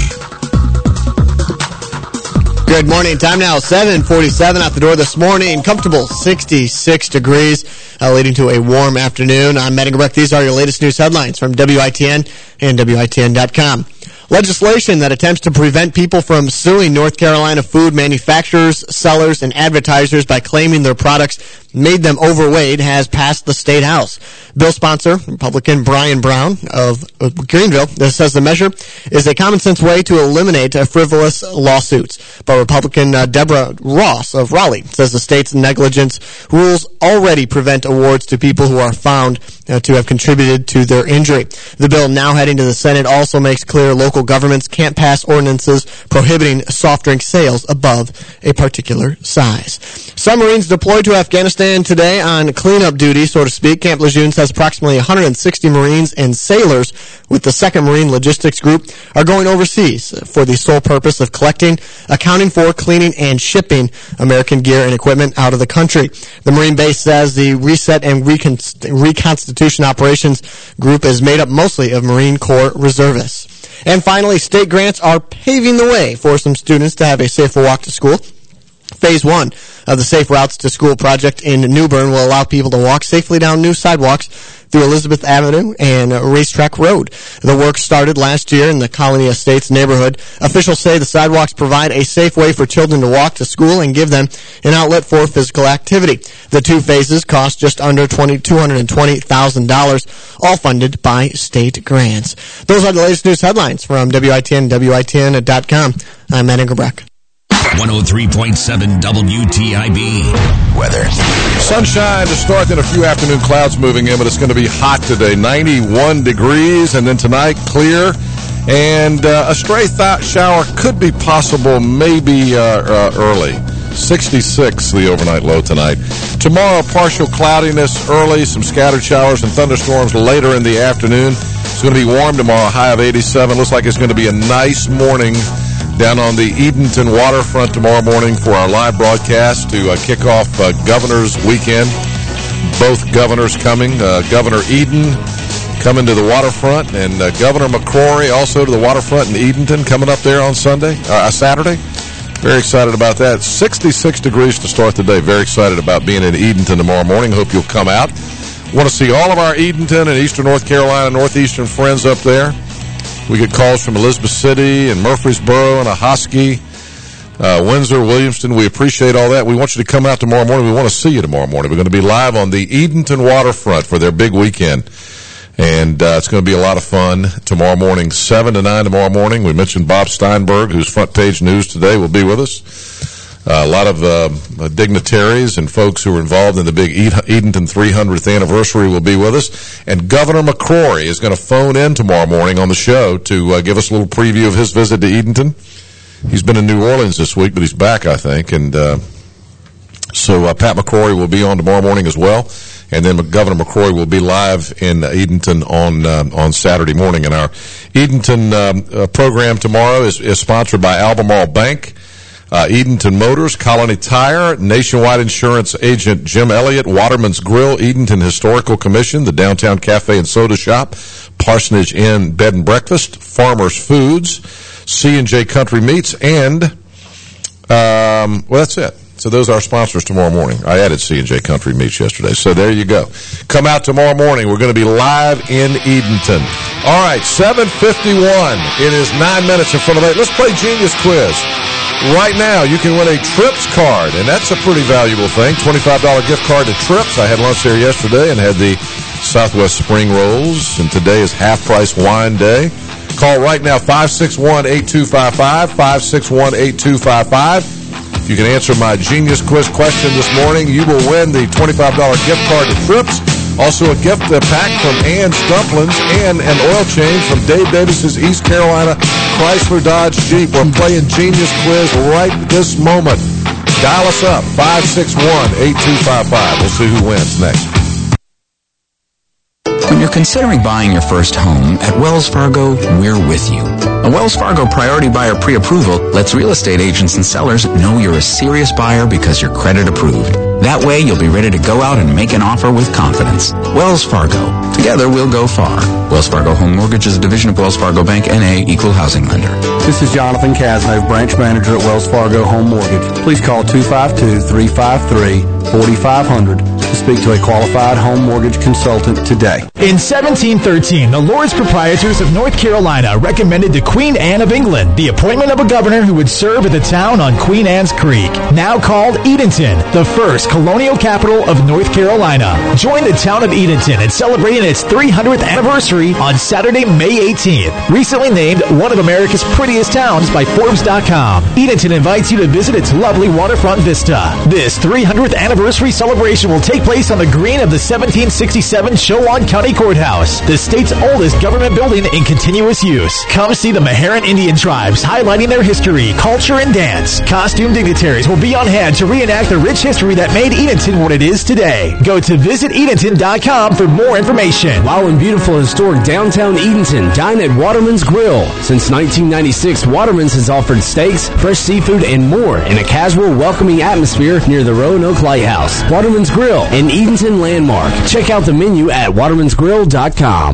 Good morning. Time now, seven forty-seven out the door this morning. Comfortable sixty-six degrees, uh, leading to a warm afternoon. I'm Matt Engelbrecht. These are your latest news headlines from W I T N and W I T N dot com. Legislation that attempts to prevent people from suing North Carolina food manufacturers, sellers, and advertisers by claiming their products made them overweight has passed the State House. Bill sponsor, Republican Brian Brown of Greenville, says the measure is a common-sense way to eliminate frivolous lawsuits. But Republican uh, Deborah Ross of Raleigh says the state's negligence rules already prevent awards to people who are found uh, to have contributed to their injury. The bill now heading to the Senate also makes clear local governments can't pass ordinances prohibiting soft drink sales above a particular size. Submarines deployed to Afghanistan today on cleanup duty, so to speak. Camp Lejeune says approximately one hundred sixty Marines and sailors with the second Marine Logistics Group are going overseas for the sole purpose of collecting, accounting for, cleaning, and shipping American gear and equipment out of the country. The Marine base says the Reset and Reconst- Reconstitution Operations Group is made up mostly of Marine Corps reservists. And finally, state grants are paving the way for some students to have a safer walk to school. Phase one of the Safe Routes to School project in New Bern will allow people to walk safely down new sidewalks through Elizabeth Avenue and Racetrack Road. The work started last year in the Colony Estates neighborhood. Officials say the sidewalks provide a safe way for children to walk to school and give them an outlet for physical activity. The two phases cost just under two hundred twenty thousand dollars, all funded by state grants. Those are the latest news headlines from W I T N, W I T N dot com. I'm Matt Engelbrecht. one oh three point seven W T I B. Weather. Sunshine to start, then a few afternoon clouds moving in, but it's going to be hot today. ninety-one degrees, and then tonight clear. And uh, a stray th- shower could be possible maybe uh, uh, early. sixty-six the overnight low tonight. Tomorrow, partial cloudiness early, some scattered showers and thunderstorms later in the afternoon. It's going to be warm tomorrow, high of eighty-seven. Looks like it's going to be a nice morning down on the Edenton waterfront tomorrow morning for our live broadcast to uh, kick off uh, Governor's Weekend. Both governors coming. Uh, Governor Eden coming to the waterfront, and uh, Governor McCrory also to the waterfront in Edenton coming up there on Sunday, uh, Saturday. Very excited about that. sixty-six degrees to start the day. Very excited about being in Edenton tomorrow morning. Hope you'll come out. Want to see all of our Edenton and Eastern North Carolina, Northeastern friends up there. We get calls from Elizabeth City and Murfreesboro and Ahoskie, uh, Windsor, Williamston. We appreciate all that. We want you to come out tomorrow morning. We want to see you tomorrow morning. We're going to be live on the Edenton waterfront for their big weekend. And uh, it's going to be a lot of fun tomorrow morning, seven to nine tomorrow morning. We mentioned Bob Steinberg, whose front page news today will be with us. Uh, a lot of uh, dignitaries and folks who are involved in the big Edenton three hundredth anniversary will be with us. And Governor McCrory is going to phone in tomorrow morning on the show to uh, give us a little preview of his visit to Edenton. He's been in New Orleans this week, but he's back, I think. And uh, so uh, Pat McCrory will be on tomorrow morning as well. And then Governor McCrory will be live in Edenton on uh, on Saturday morning. And our Edenton um, uh, program tomorrow is, is sponsored by Albemarle Bank, uh, Edenton Motors, Colony Tire, Nationwide Insurance Agent Jim Elliott, Waterman's Grill, Edenton Historical Commission, the Downtown Cafe and Soda Shop, Parsonage Inn Bed and Breakfast, Farmers Foods, C and J Country Meats, and, um, well, that's it. So those are our sponsors tomorrow morning. I added C and J Country Meats yesterday. So there you go. Come out tomorrow morning. We're going to be live in Edenton. All right, seven fifty-one. It is nine minutes in front of eight. Let's play Genius Quiz. Right now, you can win a Trips card, and that's a pretty valuable thing. twenty-five dollars gift card to Trips. I had lunch there yesterday and had the Southwest Spring Rolls, and today is half-price wine day. Call right now, five six one, eight two five five, five six one, eight two five five. If you can answer my Genius Quiz question this morning, you will win the twenty-five dollars gift card to Trips. Also a gift pack from Ann's Dumplings and an oil change from Dave Davis's East Carolina Chrysler Dodge Jeep. We're playing Genius Quiz right this moment. Dial us up, five six one, eight two five five. We'll see who wins next. When you're considering buying your first home, at Wells Fargo, we're with you. A Wells Fargo Priority Buyer Pre-Approval lets real estate agents and sellers know you're a serious buyer because you're credit approved. That way, you'll be ready to go out and make an offer with confidence. Wells Fargo. Together, we'll go far. Wells Fargo Home Mortgage is a division of Wells Fargo Bank, N A, Equal Housing Lender. This is Jonathan Casnove, branch manager at Wells Fargo Home Mortgage. Please call two five two, three five three, four five zero zero to speak to a qualified home mortgage consultant today. In seventeen thirteen, the Lords Proprietors of North Carolina recommended to Queen Anne of England the appointment of a governor who would serve at the town on Queen Anne's Creek, now called Edenton, the first colonial capital of North Carolina. Join the town of Edenton in celebrating its three hundredth anniversary on Saturday, May eighteenth. Recently named one of America's prettiest towns by Forbes dot com, Edenton invites you to visit its lovely waterfront vista. This three hundredth anniversary celebration will take place on the green of the seventeen sixty-seven Chowan County Courthouse, the state's oldest government building in continuous use. Come see the Meherrin Indian tribes highlighting their history, culture, and dance. Costume dignitaries will be on hand to reenact the rich history that made Edenton what it is today. Go to visit edenton dot com for more information. While in beautiful historic downtown Edenton, dine at Waterman's Grill. Since nineteen ninety-six, Waterman's has offered steaks, fresh seafood, and more in a casual, welcoming atmosphere near the Roanoke Lighthouse. Waterman's Grill, an Edenton landmark. Check out the menu at watermans grill dot com.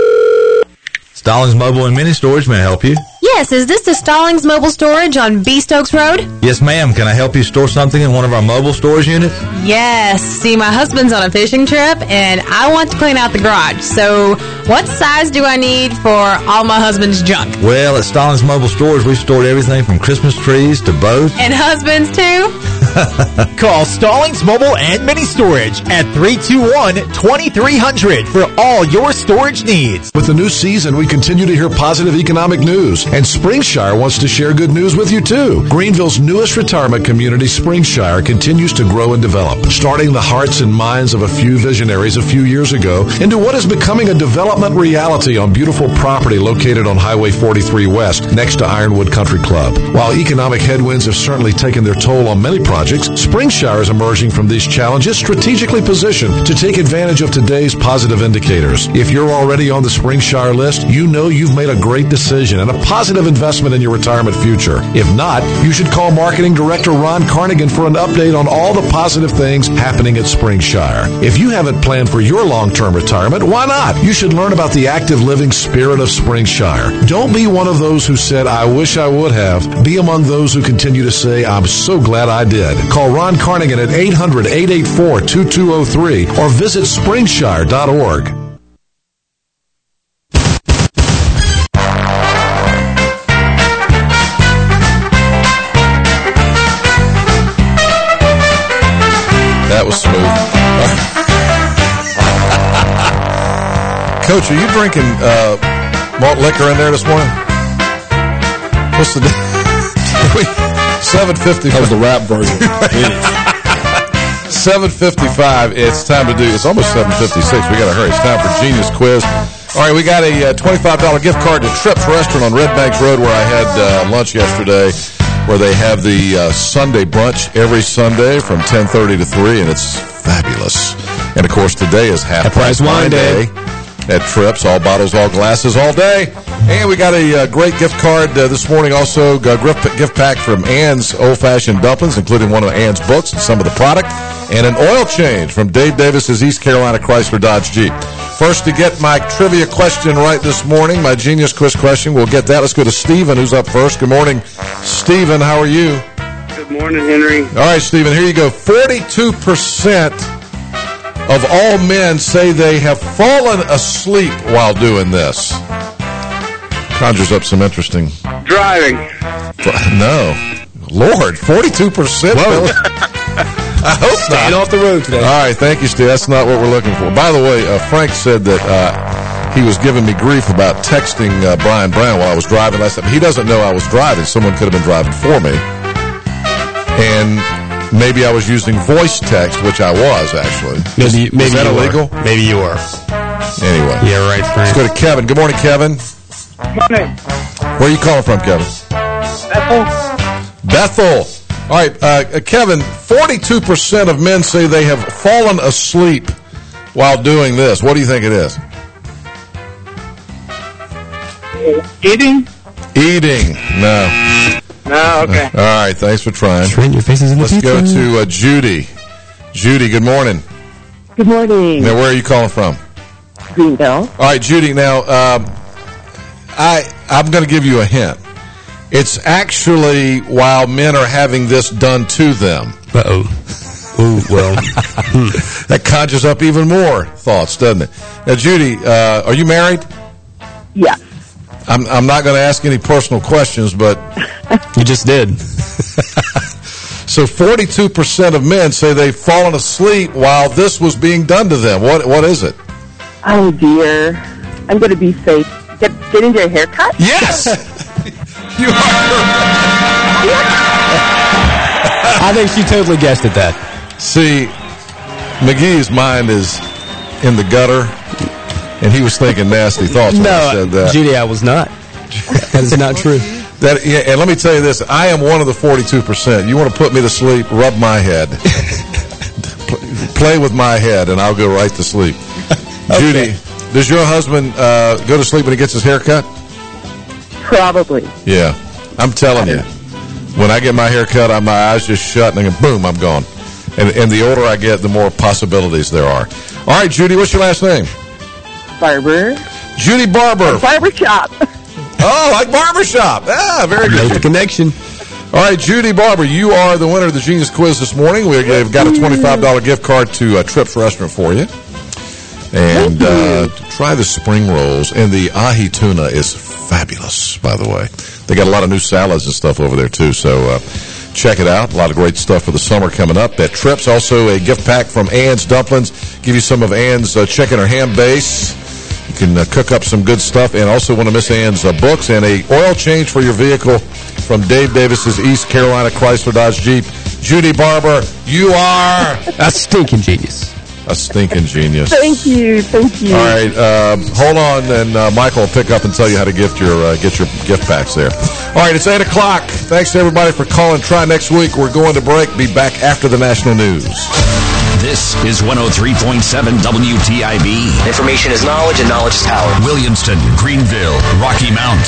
Stallings Mobile and Mini Storage, may I help you? Yes, is this the Stallings Mobile Storage on B. Stokes Road? Yes, ma'am. Can I help you store something in one of our mobile storage units? Yes. See, my husband's on a fishing trip, and I want to clean out the garage. So what size do I need for all my husband's junk? Well, at Stallings Mobile Storage, we've stored everything from Christmas trees to boats. And husbands, too? Call Stallings Mobile and Mini Storage at three two one, two three zero zero for all your storage needs. With the new season, we continue to hear positive economic news, and Springshire wants to share good news with you too. Greenville's newest retirement community, Springshire, continues to grow and develop, starting the hearts and minds of a few visionaries a few years ago into what is becoming a development reality on beautiful property located on Highway forty-three West next to Ironwood Country Club. While economic headwinds have certainly taken their toll on many projects, projects, Springshire is emerging from these challenges strategically positioned to take advantage of today's positive indicators. If you're already on the Springshire list, you know you've made a great decision and a positive investment in your retirement future. If not, you should call Marketing Director Ron Carnigan for an update on all the positive things happening at Springshire. If you haven't planned for your long-term retirement, why not? You should learn about the active living spirit of Springshire. Don't be one of those who said, I wish I would have. Be among those who continue to say, I'm so glad I did. Call Ron Carnigan at eight hundred, eight eight four, two two zero three or visit springshire dot org. That was smooth. Coach, are you drinking uh, malt liquor in there this morning? What's the seven fifty? That was the rap version. seven fifty-five. It's time to do. It's almost seven fifty-six. We got to hurry. It's time for Genius Quiz. All right, we got a uh, twenty-five dollar gift card to Trips Restaurant on Red Bank Road, where I had uh, lunch yesterday, where they have the uh, Sunday brunch every Sunday from ten thirty to three, and it's fabulous. And, of course, today is Half Price Wine Day at Trips. All bottles, all glasses, all day. And we got a uh, great gift card uh, this morning also, a gift, gift pack from Ann's Old Fashioned Dumplings, including one of Ann's books and some of the product, and an oil change from Dave Davis's East Carolina Chrysler Dodge Jeep. First to get my trivia question right this morning, my Genius Quiz question, we'll get that. Let's go to Stephen, who's up first. Good morning, Stephen. How are you? Good morning, Henry. All right, Stephen, here you go. forty-two percent of all men say they have fallen asleep while doing this. Conjures up some interesting... Driving. No. Lord, forty-two percent? I hope not. Staying off the road today. All right, thank you, Steve. That's not what we're looking for. By the way, uh, Frank said that uh, he was giving me grief about texting uh, Brian Brown while I was driving last time. He doesn't know I was driving. Someone could have been driving for me. And maybe I was using voice text, which I was, actually. Maybe, is, maybe is that you illegal? Were. Maybe you were. Anyway. Yeah, right, Frank. Let's go to Kevin. Good morning, Kevin. Good morning. Where are you calling from, Kevin? Bethel. Bethel. All right, uh, Kevin, forty-two percent of men say they have fallen asleep while doing this. What do you think it is? Eating? Eating. No. No, okay. Uh, all right, thanks for trying. Trent, your face is in the Let's pizza. go to uh, Judy. Judy, good morning. Good morning. Now, where are you calling from? Greenville. All right, Judy, now, um, I, I'm going to give you a hint. It's actually while men are having this done to them. Uh-oh. Ooh, well. That conjures up even more thoughts, doesn't it? Now, Judy, uh, are you married? Yeah. I'm, I'm not going to ask any personal questions, but... You just did. So forty-two percent of men say they've fallen asleep while this was being done to them. What What is it? Oh, dear. I'm going to be safe. Get, getting your hair cut? Yes! You are I think she totally guessed at that. See, McGee's mind is in the gutter, and he was thinking nasty thoughts when no, I said that. Judy, I was not. That is not true. That, yeah, and let me tell you this. I am one of the forty-two percent. You want to put me to sleep, rub my head. Play with my head, and I'll go right to sleep. Okay. Judy, does your husband uh, go to sleep when he gets his hair cut? Probably. Yeah. I'm telling you. When I get my hair cut, my eyes just shut, and then boom, I'm gone. And, and the older I get, the more possibilities there are. All right, Judy, what's your last name? Barber. Judy Barber. Barber shop. Oh, like barbershop. Ah, very good. Make the connection. All right, Judy Barber, you are the winner of the Genius Quiz this morning. We've got a twenty-five dollar gift card to uh, Trips Restaurant for you. And uh, try the spring rolls. And the ahi tuna is fabulous, by the way. They got a lot of new salads and stuff over there, too. So uh, check it out. A lot of great stuff for the summer coming up at Trips. Also, a gift pack from Ann's Dumplings. Give you some of Ann's uh, chicken or ham base. You can uh, cook up some good stuff. And also want to miss Ann's uh, books. And a oil change for your vehicle from Dave Davis's East Carolina Chrysler Dodge Jeep. Judy Barber, you are... a stinking genius. A stinking genius. Thank you, thank you. All right, uh, hold on, and uh, Michael will pick up and tell you how to gift your uh, get your gift packs there. All right, it's eight o'clock. Thanks to everybody for calling. Try next week. We're going to break. Be back after the national news. This is one oh three point seven W T I B. Information is knowledge, and knowledge is power. Williamston, Greenville, Rocky Mount.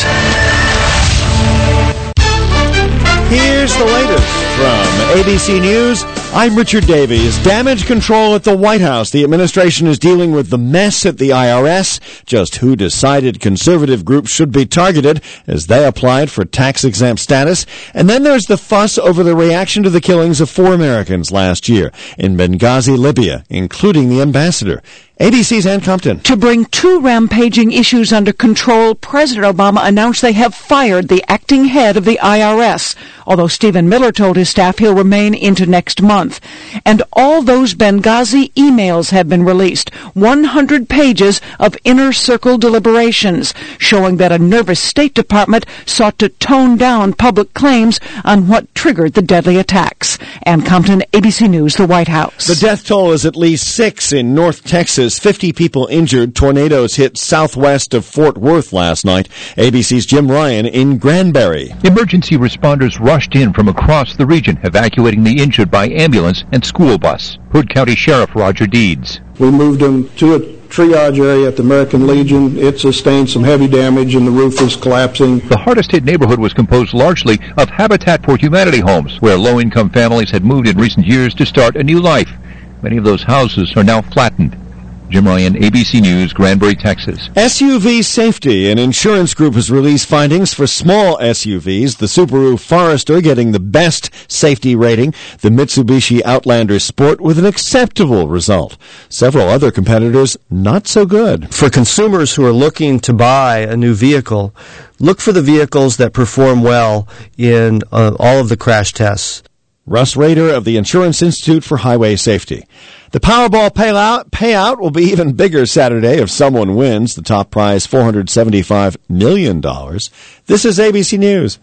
Here's the latest from A B C News. I'm Richard Davies. Damage control at the White House. The administration is dealing with the mess at the I R S. Just who decided conservative groups should be targeted as they applied for tax-exempt status. And then there's the fuss over the reaction to the killings of four Americans last year in Benghazi, Libya, including the ambassador. A B C's Ann Compton. To bring two rampaging issues under control, President Obama announced they have fired the acting head of the I R S, although Stephen Miller told his staff he'll remain into next month. And all those Benghazi emails have been released, one hundred pages of inner circle deliberations, showing that a nervous State Department sought to tone down public claims on what triggered the deadly attacks. Ann Compton, A B C News, the White House. The death toll is at least six in North Texas. fifty people injured. Tornadoes hit southwest of Fort Worth last night. A B C's Jim Ryan in Granbury. Emergency responders rushed in from across the region, evacuating the injured by ambulance and school bus. Hood County Sheriff Roger Deeds. We moved them to a triage area at the American Legion. It sustained some heavy damage and the roof is collapsing. The hardest hit neighborhood was composed largely of Habitat for Humanity homes, where low-income families had moved in recent years to start a new life. Many of those houses are now flattened. Jim Ryan, A B C News, Granbury, Texas. S U V safety. An insurance group has released findings for small S U Vs. The Subaru Forester getting the best safety rating. The Mitsubishi Outlander Sport with an acceptable result. Several other competitors not so good. For consumers who are looking to buy a new vehicle, look for the vehicles that perform well in uh, all of the crash tests. Russ Rader of the Insurance Institute for Highway Safety. The Powerball payout, payout will be even bigger Saturday if someone wins. The top prize, four hundred seventy-five million dollars. This is A B C News.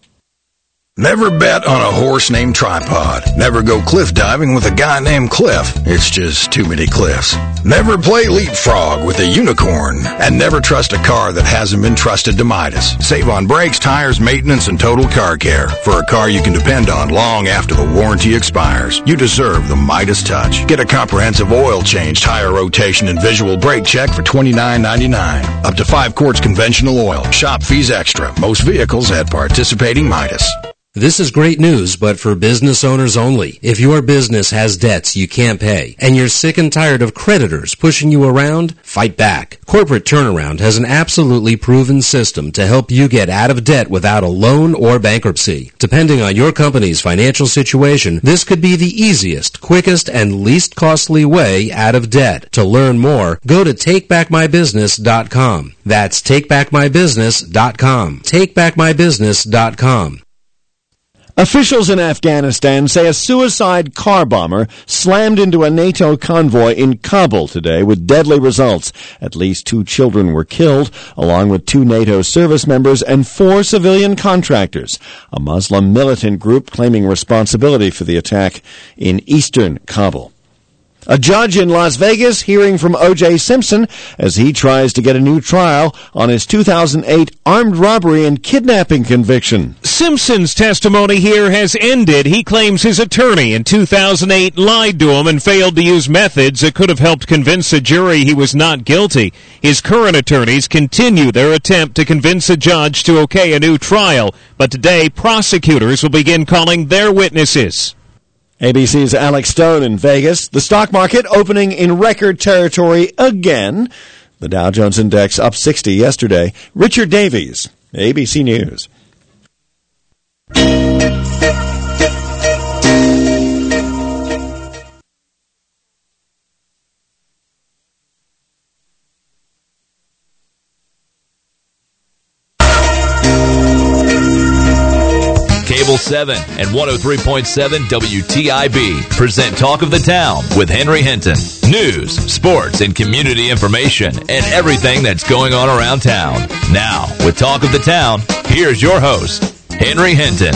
Never bet on a horse named Tripod. Never go cliff diving with a guy named Cliff. It's just too many cliffs. Never play leapfrog with a unicorn. And never trust a car that hasn't been trusted to Midas. Save on brakes, tires, maintenance, and total car care. For a car you can depend on long after the warranty expires. You deserve the Midas touch. Get a comprehensive oil change, tire rotation, and visual brake check for twenty-nine ninety-nine. Up to five quarts conventional oil. Shop fees extra. Most vehicles at participating Midas. This is great news, but for business owners only. If your business has debts you can't pay, and you're sick and tired of creditors pushing you around, fight back. Corporate Turnaround has an absolutely proven system to help you get out of debt without a loan or bankruptcy. Depending on your company's financial situation, this could be the easiest, quickest, and least costly way out of debt. To learn more, go to take back my business dot com. That's take back my business dot com. take back my business dot com. Officials in Afghanistan say a suicide car bomber slammed into a NATO convoy in Kabul today with deadly results. At least two children were killed, along with two NATO service members and four civilian contractors. A Muslim militant group claiming responsibility for the attack in eastern Kabul. A judge in Las Vegas hearing from O J Simpson as he tries to get a new trial on his two thousand eight armed robbery and kidnapping conviction. Simpson's testimony here has ended. He claims his attorney in two thousand eight lied to him and failed to use methods that could have helped convince a jury he was not guilty. His current attorneys continue their attempt to convince a judge to okay a new trial, but today prosecutors will begin calling their witnesses. A B C's Alex Stone in Vegas. The stock market opening in record territory again. The Dow Jones Index up sixty yesterday. Richard Davies, A B C News. Cable seven and one oh three point seven W T I B present Talk of the Town with Henry Hinton. News, sports, and community information and everything that's going on around town. Now, with Talk of the Town, here's your host, Henry Hinton.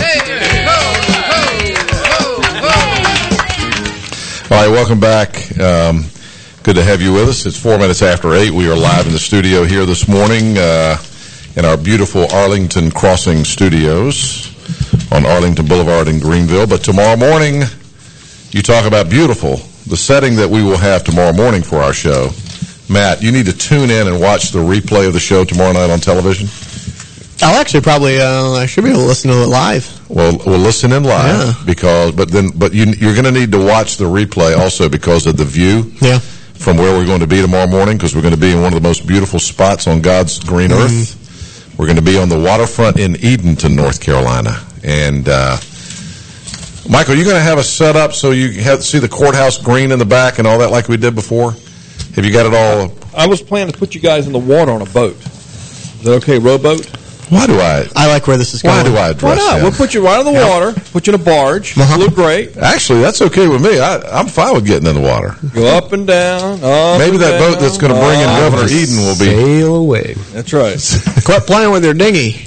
All right, welcome back. Um, Good to have you with us. It's four minutes after eight. We are live in the studio here this morning uh, in our beautiful Arlington Crossing studios on Arlington Boulevard in Greenville. But tomorrow morning, you talk about beautiful, the setting that we will have tomorrow morning for our show. Matt, you need to tune in and watch the replay of the show tomorrow night on television. I'll actually probably, uh, I should be able to listen to it live. Well, we'll listen in live yeah. because, but then, but you, you're going to need to watch the replay also because of the view. Yeah. From where we're going to be tomorrow morning, because we're going to be in one of the most beautiful spots on God's green mm-hmm. earth. We're going to be on the waterfront in Edenton, North Carolina. And, uh, Michael, you're going to have us set up so you have, see the courthouse green in the back and all that like we did before? Have you got it all? I was planning to put you guys in the water on a boat. Is that okay, rowboat? Why do I? I like where this is Why going. do I address Why not? him? We'll put you right on the Yeah. water, put you in a barge. Uh-huh. Look great. Actually, that's okay with me. I, I'm fine with getting in the water. Go up and down. Up Maybe and that down, boat that's going to bring in up. Governor Eden will be. Sail away. That's right. Quit playing with your dinghy.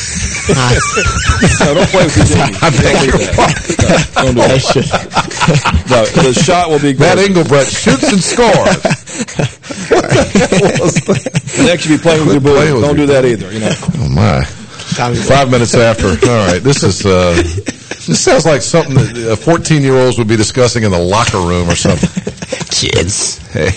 No, don't play with your dinghy. I Don't do that. No, don't do that. No, the shot will be good. Matt Engelbrecht shoots and scores. Next, you be playing with your Play boat. with Don't your do that either. You know. Oh, my. Five minutes after. All right. This is, uh, this sounds like something that uh, fourteen-year-olds would be discussing in the locker room or something. Kids. Hey.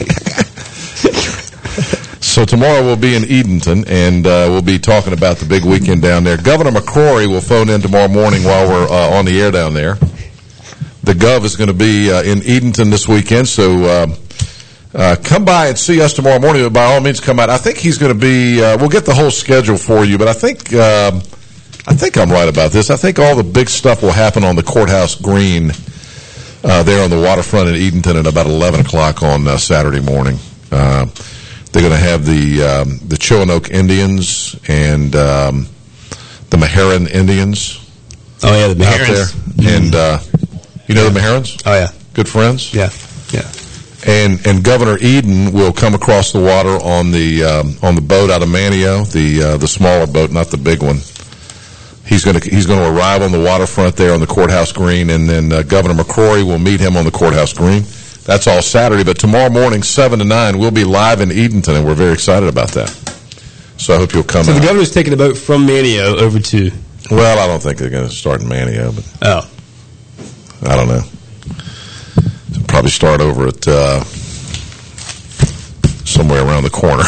So tomorrow we'll be in Edenton, and uh, we'll be talking about the big weekend down there. Governor McCrory will phone in tomorrow morning while we're uh, on the air down there. The Gov is going to be uh, in Edenton this weekend, so uh, uh, come by and see us tomorrow morning. By all means, come out. I think he's going to be. Uh, we'll get the whole schedule for you, but I think um, I think I'm right about this. I think all the big stuff will happen on the courthouse green uh, there on the waterfront in Edenton at about eleven o'clock on uh, Saturday morning. Uh, they're going to have the um, the Chilliwack Indians and um, the Meherrin Indians. Oh yeah, the out there, Meherrins. and uh, you know the Meherrins. Oh yeah, good friends. Yeah, yeah. And and Governor Eden will come across the water on the um, on the boat out of Manio, the uh, the smaller boat, not the big one. He's going to he's going to arrive on the waterfront there on the courthouse green, and then uh, Governor McCrory will meet him on the courthouse green. That's all Saturday, but tomorrow morning, seven to nine, we'll be live in Edenton, and we're very excited about that. So I hope you'll come So out. the governor's taking the boat from Manio over to... Well, I don't think they're going to start in Manio, but Oh. I don't know. They'll probably start over at uh, somewhere around the corner.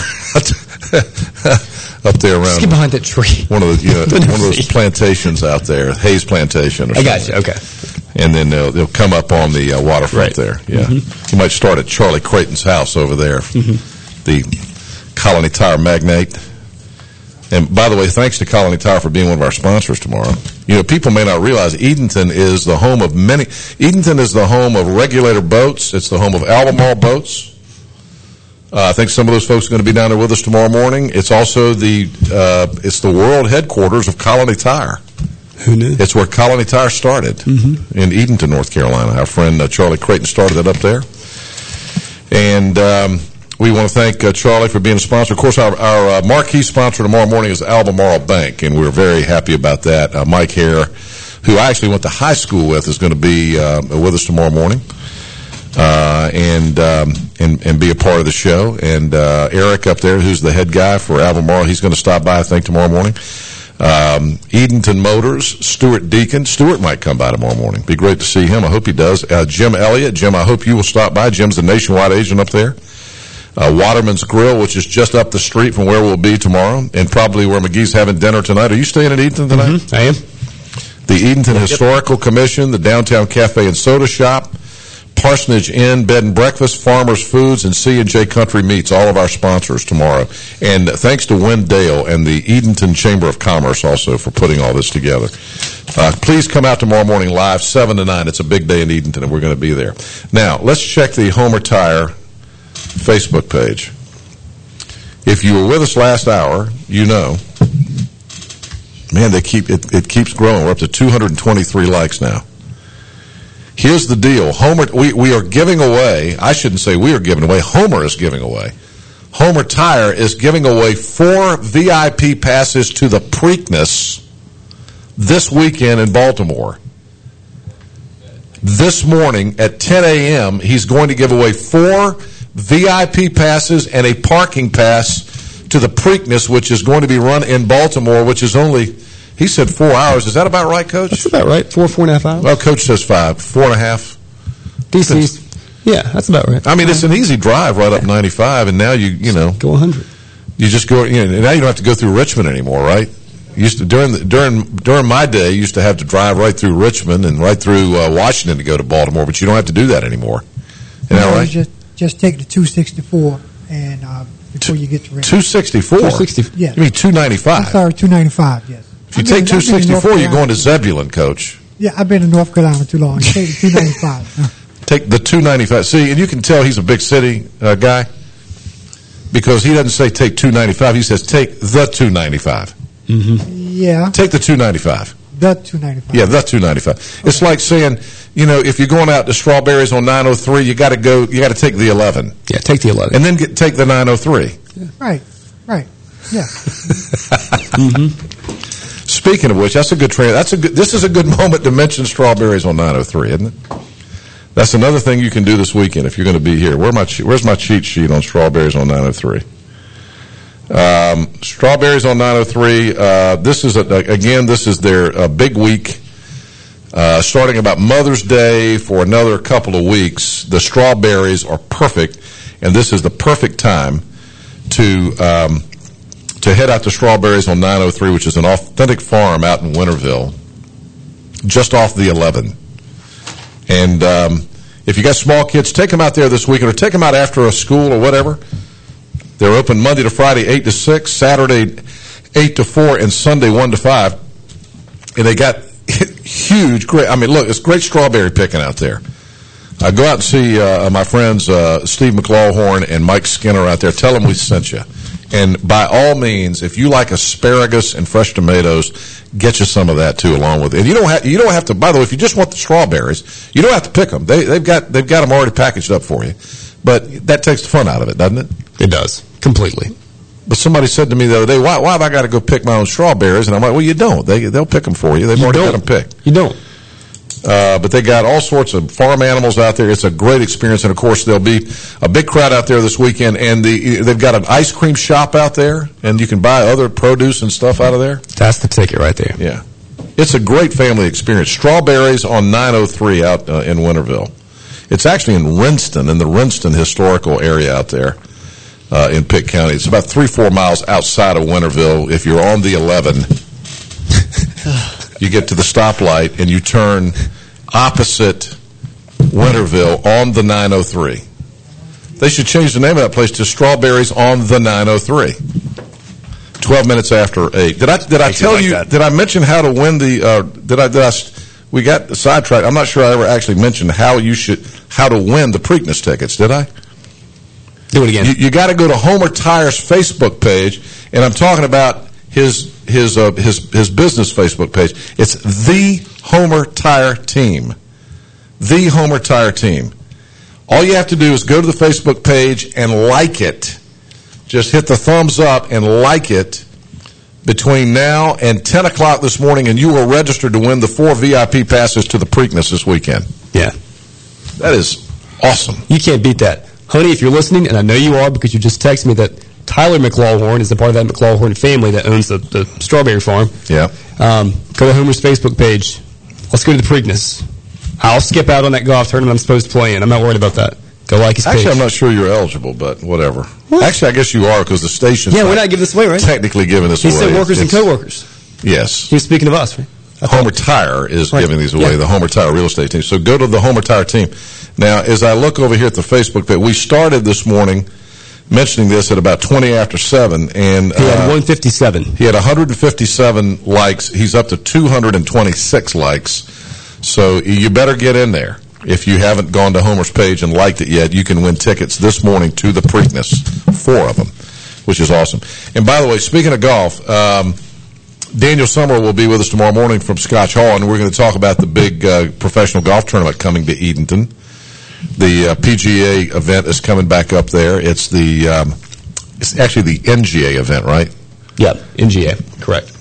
Up there around... Just get behind that tree. One of the, you know, one of those plantations out there, Hayes Plantation or I something. got you, okay. And then they'll, they'll come up on the uh, waterfront Right. there. Yeah. Mhm. You might start at Charlie Creighton's house over there, Mhm. the Colony Tire magnate. And by the way, thanks to Colony Tire for being one of our sponsors tomorrow. You know, people may not realize Edenton is the home of many. Edenton is the home of Regulator Boats. It's the home of Albemarle Boats. Uh, I think some of those folks are going to be down there with us tomorrow morning. It's also the uh, it's the world headquarters of Colony Tire. Who knew? It's where Colony Tire started, Mm-hmm. in Edenton, North Carolina. Our friend uh, Charlie Creighton started it up there. And um, we want to thank uh, Charlie for being a sponsor. Of course, our, our uh, marquee sponsor tomorrow morning is Albemarle Bank, and we're very happy about that. Uh, Mike Hare, who I actually went to high school with, is going to be uh, with us tomorrow morning. Uh, and, um, and and be a part of the show. And uh, Eric up there, who's the head guy for Albemarle, he's going to stop by, I think, tomorrow morning. Um, Edenton Motors, Stuart Deacon. Stuart might come by tomorrow morning. Be great to see him. I hope he does. Uh, Jim Elliott. Jim, I hope you will stop by. Jim's the nationwide agent up there. Uh, Waterman's Grill, which is just up the street from where we'll be tomorrow, and probably where McGee's having dinner tonight. Are you staying at Edenton tonight? Mm-hmm. I am. The Edenton Historical Commission, the Downtown Cafe and Soda Shop, Parsonage Inn, Bed and Breakfast, Farmers Foods, and C and J Country Meats, all of our sponsors tomorrow. And thanks to Wynn Dale and the Edenton Chamber of Commerce also for putting all this together. Uh, please come out tomorrow morning live, seven to nine. It's a big day in Edenton, and we're going to be there. Now, let's check the Homer Tire Facebook page. If you were with us last hour, you know. Man, they keep it, it keeps growing. We're up to two hundred twenty-three likes now. Here's the deal. Homer, we, we are giving away, I shouldn't say we are giving away, Homer is giving away. Homer Tire is giving away four V I P passes to the Preakness this weekend in Baltimore. This morning at ten a.m., he's going to give away four V I P passes and a parking pass to the Preakness, which is going to be run in Baltimore, which is only, he said four hours. Is that about right, Coach? That's about right. Four, four and a half hours. Well, Coach says five. Four and a half. D C's. Yeah, that's about right. I mean, it's an easy drive right up ninety-five, and now you, you know. Go one hundred. You just go, you know, now you don't have to go through Richmond anymore, right? You used to, during the, during, during my day, you used to have to drive right through Richmond and right through uh, Washington to go to Baltimore, but you don't have to do that anymore. Is that No, right? you just, just take the two sixty-four and, uh, before you get to Richmond. two sixty-four? two sixty. Yeah. You mean two ninety-five? I'm sorry, two ninety-five, yes. If you I've take been- I've been in two sixty-four, North you're going to Zebulon, Coach. Yeah, I've been in North Carolina too long. Take the two ninety-five. Take the two ninety-five. See, and you can tell he's a big city uh, guy because he doesn't say take two ninety-five. He says take the two ninety-five. Mm-hmm. Yeah, Take the two ninety-five. the two ninety-five. Yeah, the two ninety-five. It's like saying, you know, if you're going out to Strawberries on nine oh three, you got to go, you got to take the eleven. Yeah, take the eleven. And then get, take the nine oh three. Right, right. Yeah. Mm-hmm. Speaking of which, that's a good train. That's a good, this is a good moment to mention Strawberries on nine oh three, isn't it? That's another thing you can do this weekend if you're going to be here. Where my, where's my cheat sheet on Strawberries on nine oh three? Um, Strawberries on nine oh three. Uh, this is, a, again, this is their uh, big week. Uh, starting about Mother's Day for another couple of weeks. The strawberries are perfect, and this is the perfect time to um, to head out to Strawberries on nine oh three, which is an authentic farm out in Winterville, just off the eleven. And um, if you got small kids, take them out there this weekend, or take them out after a school or whatever. They're open Monday to Friday, eight to six, Saturday, eight to four, and Sunday, one to five. And they got huge, great, I mean, look, it's great strawberry picking out there. I go out and see uh, my friends uh, Steve McLawhorn and Mike Skinner out there. Tell them we sent you. And by all means, if you like asparagus and fresh tomatoes, get you some of that too along with it. And you don't have, you don't have to, by the way, if you just want the strawberries, you don't have to pick them. They, they've got, they've got them already packaged up for you. But that takes the fun out of it, doesn't it? It does. Completely. But somebody said to me the other day, why, why have I got to go pick my own strawberries? And I'm like, well, you don't. They, they'll pick them for you. They've You already don't. got them picked. You don't. Uh, but they got all sorts of farm animals out there. It's a great experience. And, of course, there'll be a big crowd out there this weekend. And the, they've got an ice cream shop out there, and you can buy other produce and stuff out of there. That's the ticket right there. Yeah. It's a great family experience. Strawberries on nine oh three out uh, in Winterville. It's actually in Rinston, in the Rinston historical area out there uh, in Pitt County. It's about three, four miles outside of Winterville. If you're on the eleven, you get to the stoplight and you turn opposite Winterville on the nine oh three. They should change the name of that place to Strawberries on the nine oh three. Twelve minutes after eight. Did I did I tell like you? that. Did I mention how to win the? Uh, did I? Did I? We got sidetracked. I'm not sure I ever actually mentioned how you should how to win the Preakness tickets. Did I? Do it again. You, you got to go to Homer Tire's Facebook page, and I'm talking about his his uh, his his business Facebook page. It's the Homer Tire Team, the Homer Tire Team. All you have to do is go to the Facebook page and like it. Just hit the thumbs up and like it between now and ten o'clock this morning, and you are registered to win the four V I P passes to the Preakness this weekend. Yeah. That is awesome. You can't beat that. Honey, if you're listening, and I know you are because you just texted me that Tyler McLawhorn is a part of that McLawhorn family that owns the, the strawberry farm. Yeah. Um, go to Homer's Facebook page. Let's go to the Preakness. I'll skip out on that golf tournament I'm supposed to play in. I'm not worried about that. Go like his Actually, page. I'm not sure you're eligible, but whatever. What? Actually, I guess you are because the station's Yeah, we're not giving this away, right? technically giving this He away. said workers and It's- co-workers. Yes. He was speaking of us, right? Homer Tire is Right. giving these away, Yeah. the Homer Tire real estate team. So go to the Homer Tire team. Now, as I look over here at the Facebook page, we started this morning mentioning this at about twenty after seven, and He had uh, one fifty-seven. he had one hundred fifty-seven likes. He's up to two hundred twenty-six likes. So you better get in there. If you haven't gone to Homer's page and liked it yet, you can win tickets this morning to the Preakness, four of them, which is awesome. And by the way, speaking of golf, um, Daniel Summer will be with us tomorrow morning from Scotch Hall, and we're going to talk about the big uh, professional golf tournament coming to Edenton. The uh, P G A event is coming back up there. It's the um, it's actually the N G A event, right? Yeah, N G A, correct.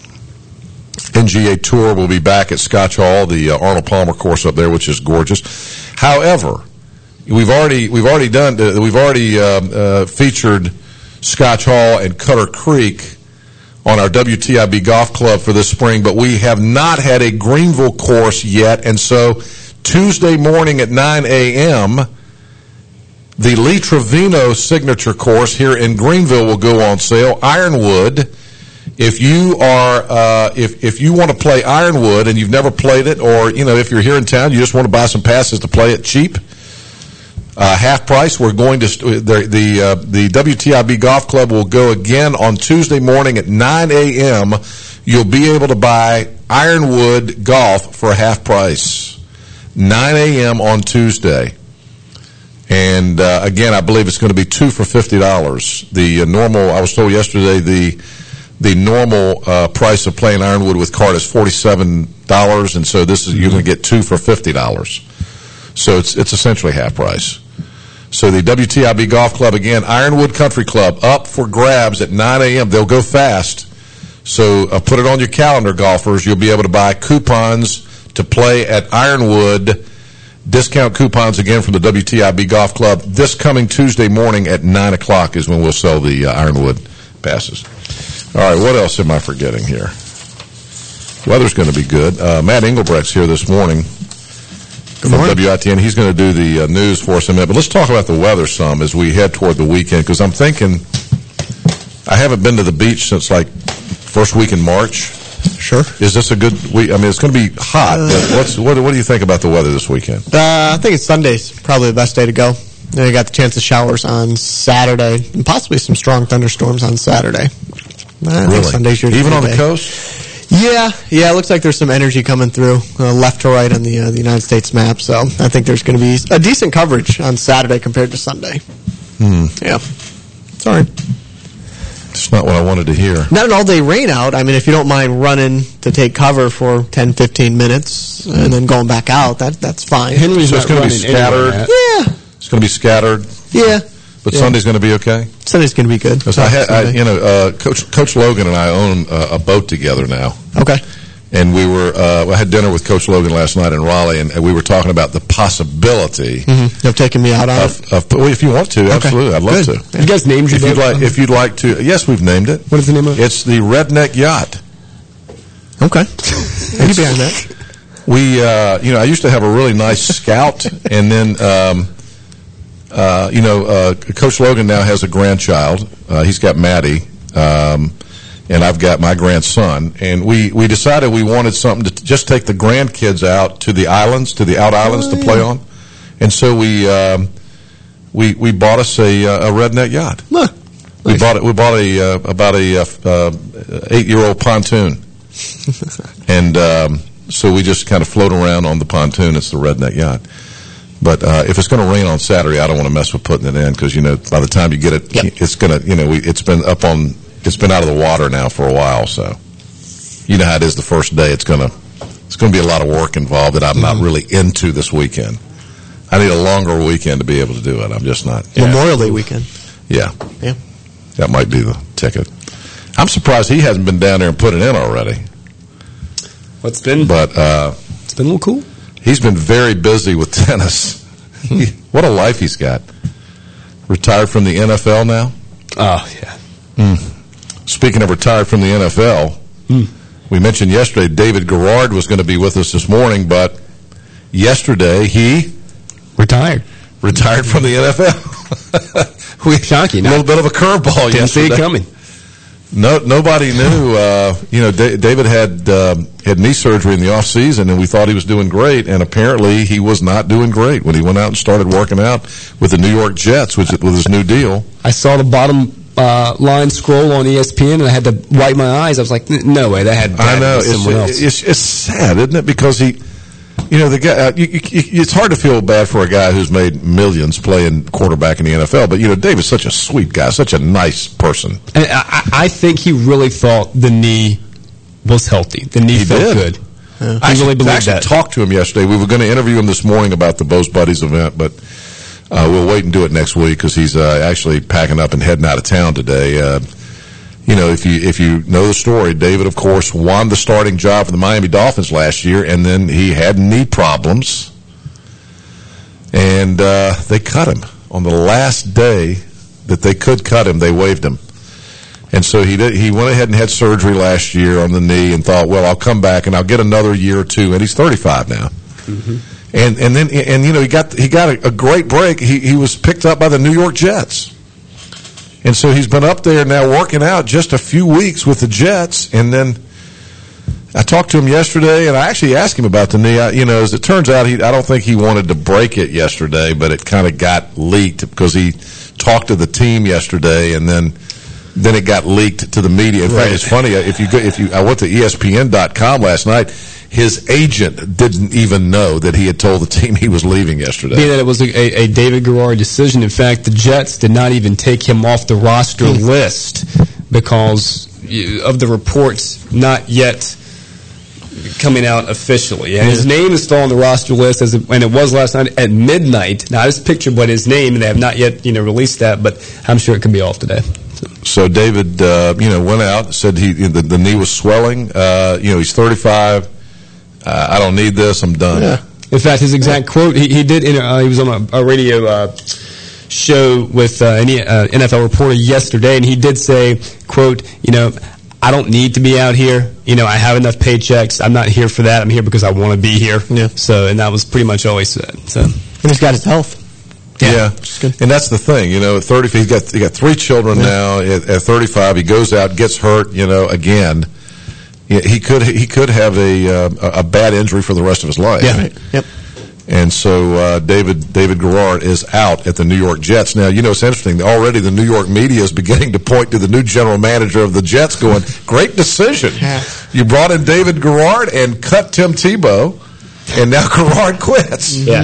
N G A Tour will be back at Scotch Hall, the uh, Arnold Palmer course up there, which is gorgeous. However, we've already we've already done uh, we've already uh, uh, featured Scotch Hall and Cutter Creek on our W T I B Golf Club for this spring, but we have not had a Greenville course yet, and so Tuesday morning at nine a.m., the Lee Trevino signature course here in Greenville will go on sale. Ironwood. If you are, uh, if if you want to play Ironwood and you've never played it, or you know, if you're here in town, you just want to buy some passes to play it cheap, uh, half price. We're going to st- the the uh, the W T I B Golf Club will go again on Tuesday morning at nine a.m. You'll be able to buy Ironwood golf for half price, nine a.m. on Tuesday. And uh, again, I believe it's going to be two for fifty dollars. The uh, normal, I was told yesterday, the The normal uh, price of playing Ironwood with card is forty-seven dollars, and so this is you're going to get two for fifty dollars. So it's it's essentially half price. So the W T I B Golf Club, again, Ironwood Country Club, up for grabs at nine a.m. They'll go fast. So uh, put it on your calendar, golfers. You'll be able to buy coupons to play at Ironwood. Discount coupons, again, from the W T I B Golf Club. This coming Tuesday morning at nine o'clock is when we'll sell the uh, Ironwood passes. All right, what else am I forgetting here? Weather's going to be good. Uh, Matt Engelbrecht's here this morning from W I T N. He's going to do the uh, news for us in a minute. But let's talk about the weather some as we head toward the weekend, because I'm thinking I haven't been to the beach since, like, first week in March. Sure. Is this a good week? I mean, it's going to be hot. Uh, but what's, what, what do you think about the weather this weekend? Uh, I think it's Sunday's probably the best day to go. You know, you got the chance of showers on Saturday, and possibly some strong thunderstorms on Saturday. I really? think Sunday's your Even on day. the coast? Yeah, yeah. It looks like there's some energy coming through uh, left to right on the uh, the United States map. So I think there's going to be a decent coverage on Saturday compared to Sunday. Hmm. Yeah. Sorry. It's not what I wanted to hear. Not an all-day rain out. I mean, if you don't mind running to take cover for ten, fifteen minutes and then going back out, that that's fine. Henry's so it's going to be scattered. Yeah. It's going to be scattered. Yeah. But yeah. Sunday's going to be okay? Sunday's going to be good. I had, I, you know, uh, Coach Coach Logan and I own uh, a boat together now. Okay. And we were, uh, I had dinner with Coach Logan last night in Raleigh, and, and we were talking about the possibility mm-hmm. of taking me out on of, it. Of, well, if you want to, okay. absolutely, I'd love good. to. You guys named your if you'd boat? like, if you'd like to, yes, we've named it. What is the name of it? It's the Redneck Yacht. Okay. Maybe behind that. We, uh, you know, I used to have a really nice Scout, and then, um, uh, you know, uh, Coach Logan now has a grandchild. Uh, he's got Maddie. Um, And I've got my grandson, and we, we decided we wanted something to t- just take the grandkids out to the islands, to the out islands oh, to play yeah. on, and so we um, we we bought us a a redneck yacht. Huh. We Nice. bought it. We bought a uh, about a uh, eight year old pontoon, and um, so we just kind of float around on the pontoon. It's the redneck yacht. But uh, if it's going to rain on Saturday, I don't want to mess with putting it in because you know by the time you get it, yep. it's going to you know we, it's been up on. It's been out of the water now for a while, so you know how it is the first day. It's gonna it's gonna be a lot of work involved that I'm mm-hmm. not really into this weekend. I need a longer weekend to be able to do it. I'm just not. Yeah. Memorial Day weekend. Yeah. Yeah. That might be the ticket. I'm surprised he hasn't been down there and put it in already. What's been? But uh, it's been a little cool. He's been very busy with tennis. What a life he's got. Retired from the N F L now. Oh yeah. Mm. Speaking of retired from the N F L, mm. we mentioned yesterday David Garrard was going to be with us this morning, but yesterday he retired. Retired from the N F L. we Shocking. A little bit of a curveball Didn't yesterday. see it coming. No, nobody knew. Uh, you know, D- David had uh, had knee surgery in the off season, and we thought he was doing great. And apparently, he was not doing great when he went out and started working out with the New York Jets, which with his new deal. I saw the bottom uh, line scroll on E S P N, and I had to wipe my eyes. I was like, "No way, that had." I know it's, someone else. It's, it's sad, isn't it? Because he. You know, the guy. Uh, you, you, it's hard to feel bad for a guy who's made millions playing quarterback in the N F L. But you know, David's such a sweet guy, such a nice person. And I, I think he really thought the knee was healthy. The knee he felt did. good. Uh, he I really actually, believed I actually that. talked to him yesterday. We were going to interview him this morning about the Bose Buddies event, but uh, we'll wait and do it next week because he's uh, actually packing up and heading out of town today. Uh, You know, if you if you know the story, David, of course, won the starting job for the Miami Dolphins last year, and then he had knee problems. And uh, they cut him. On the last day that they could cut him, they waived him. And so he did, he went ahead and had surgery last year on the knee and thought, well, I'll come back and I'll get another year or two. And he's thirty-five now. Mm-hmm. And and then and you know he got he got a, a great break. He he was picked up by the New York Jets. And so he's been up there now working out just a few weeks with the Jets. And then I talked to him yesterday, and I actually asked him about the knee. I, you know, as it turns out, he I don't think he wanted to break it yesterday, but it kind of got leaked because he talked to the team yesterday, and then then it got leaked to the media. In right. fact, it's funny if you go, if you I went to E S P N dot com last night. His agent didn't even know that he had told the team he was leaving yesterday. Being that it was a, a, a David Garrard decision. In fact, the Jets did not even take him off the roster list because of the reports not yet coming out officially. And his name is still on the roster list, as it, and it was last night at midnight. Not his picture, but his name, and they have not yet, you know, released that. But I'm sure it could be off today. So, so David, uh, you know, went out, said he the, the knee was swelling. Uh, you know, he's thirty-five. Uh, I don't need this. I'm done. Yeah. In fact, his exact quote, he, he did, uh, he was on a, a radio uh, show with uh, an uh, N F L reporter yesterday, and he did say, quote, you know, I don't need to be out here. You know, I have enough paychecks. I'm not here for that. I'm here because I want to be here. Yeah. So, and that was pretty much all he said. So, and he's got his health. Yeah, yeah. And that's the thing. You know, at thirty, he's got he got three children yeah. now. At, at thirty-five, he goes out, gets hurt. You know, again. He could he could have a uh, a bad injury for the rest of his life. Yeah. Right. Yep. And so uh, David David Garrard is out at the New York Jets. Now, you know, it's interesting. Already the New York media is beginning to point to the new general manager of the Jets going, great decision. Yeah. You brought in David Garrard and cut Tim Tebow, and now Garrard quits. Yeah.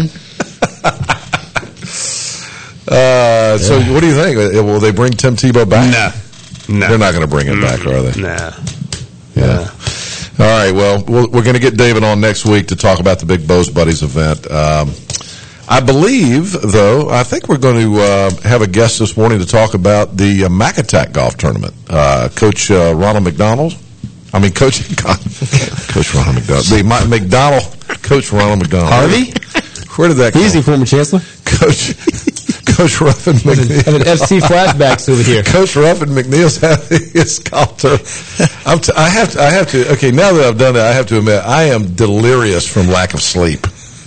uh, so what do you think? Will they bring Tim Tebow back? No. No. They're not going to bring him back, are they? No. Yeah. All right. Well, we're going to get David on next week to talk about the Big Bo's Buddies event. Um, I believe, though, I think we're going to uh, have a guest this morning to talk about the uh, Mac Attack golf tournament. Uh, Coach uh, Ronald McDonald. I mean, Coach Coach Ronald McDonald. The my, McDonald. Coach Ronald McDonald. Harvey. Where did that come? Easy, former chancellor. Coach. Coach Ruffin McNeil. Having F C flashbacks over here. Coach Ruffin McNeil's having his golf tournament. I'm t- I have to. I have to. Okay, now that I've done that, I have to admit I am delirious from lack of sleep.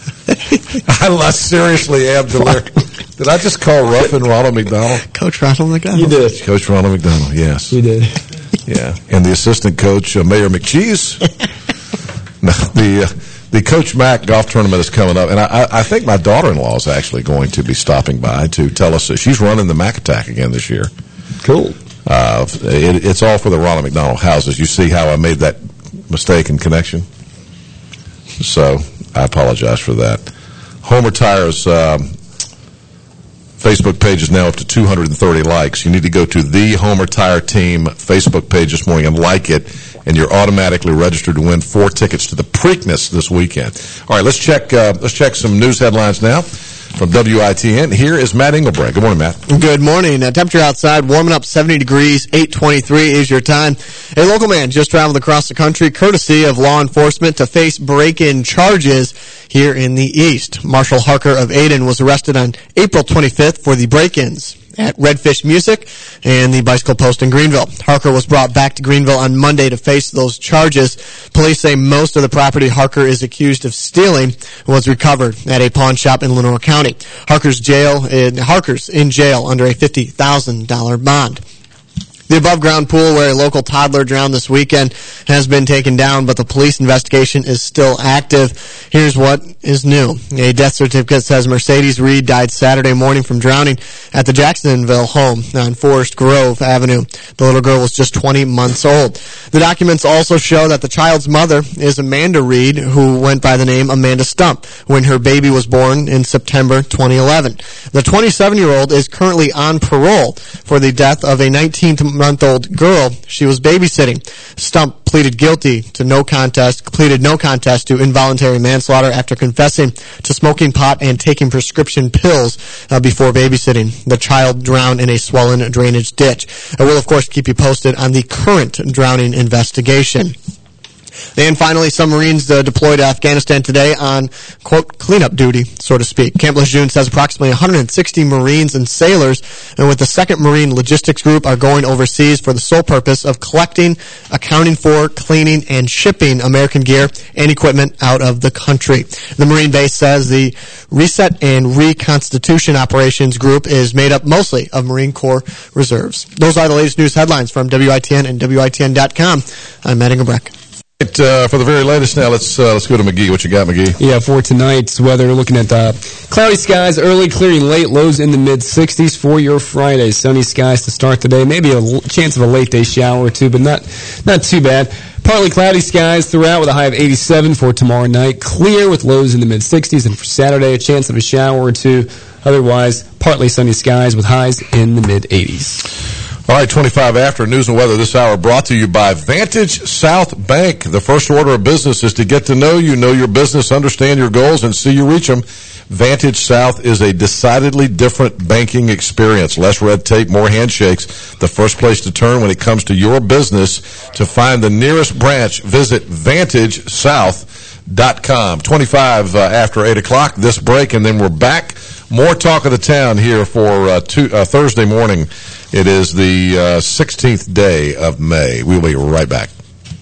I, I seriously am delirious. Did I just call Ruffin Ronald McDonald? Coach Ronald McDonald. You did. Coach Ronald McDonald. Yes, you did. Yeah, and the assistant coach uh, Mayor McCheese. No, the. Uh, The Coach Mac golf tournament is coming up, and I, I think my daughter-in-law is actually going to be stopping by to tell us that she's running the Mac Attack again this year. Cool. Uh, it, it's all for the Ronald McDonald houses. You see how I made that mistake and connection? So I apologize for that. Homer Tire's um, Facebook page is now up to two hundred thirty likes. You need to go to the Homer Tire Team Facebook page this morning and like it, and you're automatically registered to win four tickets to the Preakness this weekend. All right, let's check uh, let's check some news headlines now from W I T N. Here is Matt Engelbrand. Good morning, Matt. Good morning. Uh, temperature outside warming up seventy degrees, eight twenty-three is your time. A local man just traveled across the country courtesy of law enforcement to face break-in charges here in the East. Marshall Harker of Ayden was arrested on April twenty-fifth for the break-ins at Redfish Music and the Bicycle Post in Greenville. Harker was brought back to Greenville on Monday to face those charges. Police say most of the property Harker is accused of stealing was recovered at a pawn shop in Lenore County. Harker's jail in, Harker's in jail under a fifty thousand dollars bond. The above-ground pool where a local toddler drowned this weekend has been taken down, but the police investigation is still active. Here's what is new. A death certificate says Mercedes Reed died Saturday morning from drowning at the Jacksonville home on Forest Grove Avenue. The little girl was just twenty months old. The documents also show that the child's mother is Amanda Reed, who went by the name Amanda Stump when her baby was born in September twenty eleven. The twenty-seven-year-old is currently on parole for the death of a nineteen-month-old girl she was babysitting. Stump pleaded guilty to no contest, pleaded no contest to involuntary manslaughter after confessing to smoking pot and taking prescription pills uh, before babysitting. The child drowned in a swollen drainage ditch. I will, of course, keep you posted on the current drowning investigation. And finally, some Marines uh, deployed to Afghanistan today on, quote, cleanup duty, so to speak. Camp Lejeune says approximately one hundred sixty Marines and sailors and with the second Marine Logistics Group are going overseas for the sole purpose of collecting, accounting for, cleaning, and shipping American gear and equipment out of the country. The Marine base says the Reset and Reconstitution Operations Group is made up mostly of Marine Corps reserves. Those are the latest news headlines from W I T N and W I T N dot com. I'm Matt Ingebrecht. Right, uh, for the very latest now, let's uh, let's go to McGee. What you got, McGee? Yeah, for tonight's weather, looking at uh, cloudy skies, early clearing late, lows in the mid-sixties for your Friday. Sunny skies to start today. Maybe a l- chance of a late day shower or two, but not not too bad. Partly cloudy skies throughout with a high of eighty-seven for tomorrow night. Clear with lows in the mid-sixties, and for Saturday, a chance of a shower or two. Otherwise, partly sunny skies with highs in the mid-eighties. All right, twenty-five after News and Weather this hour brought to you by Vantage South Bank. The first order of business is to get to know you, know your business, understand your goals, and see you reach them. Vantage South is a decidedly different banking experience. Less red tape, more handshakes. The first place to turn when it comes to your business. To find the nearest branch, visit vantage south dot com. twenty-five uh, after eight o'clock, this break, and then we're back. More talk of the town here for uh, two, uh, Thursday morning. It is the uh, sixteenth day of May. We'll be right back.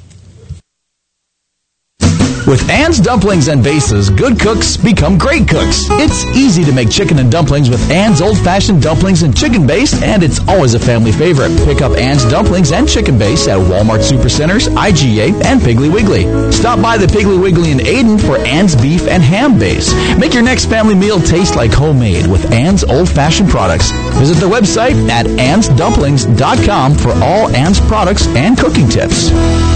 With Ann's Dumplings and Bases, good cooks become great cooks. It's easy to make chicken and dumplings with Ann's old-fashioned dumplings and chicken base, and it's always a family favorite. Pick up Ann's Dumplings and Chicken Base at Walmart Supercenters, I G A, and Piggly Wiggly. Stop by the Piggly Wiggly in Ayden for Ann's Beef and Ham Base. Make your next family meal taste like homemade with Ann's old-fashioned products. Visit the website at anns dumplings dot com for all Ann's products and cooking tips.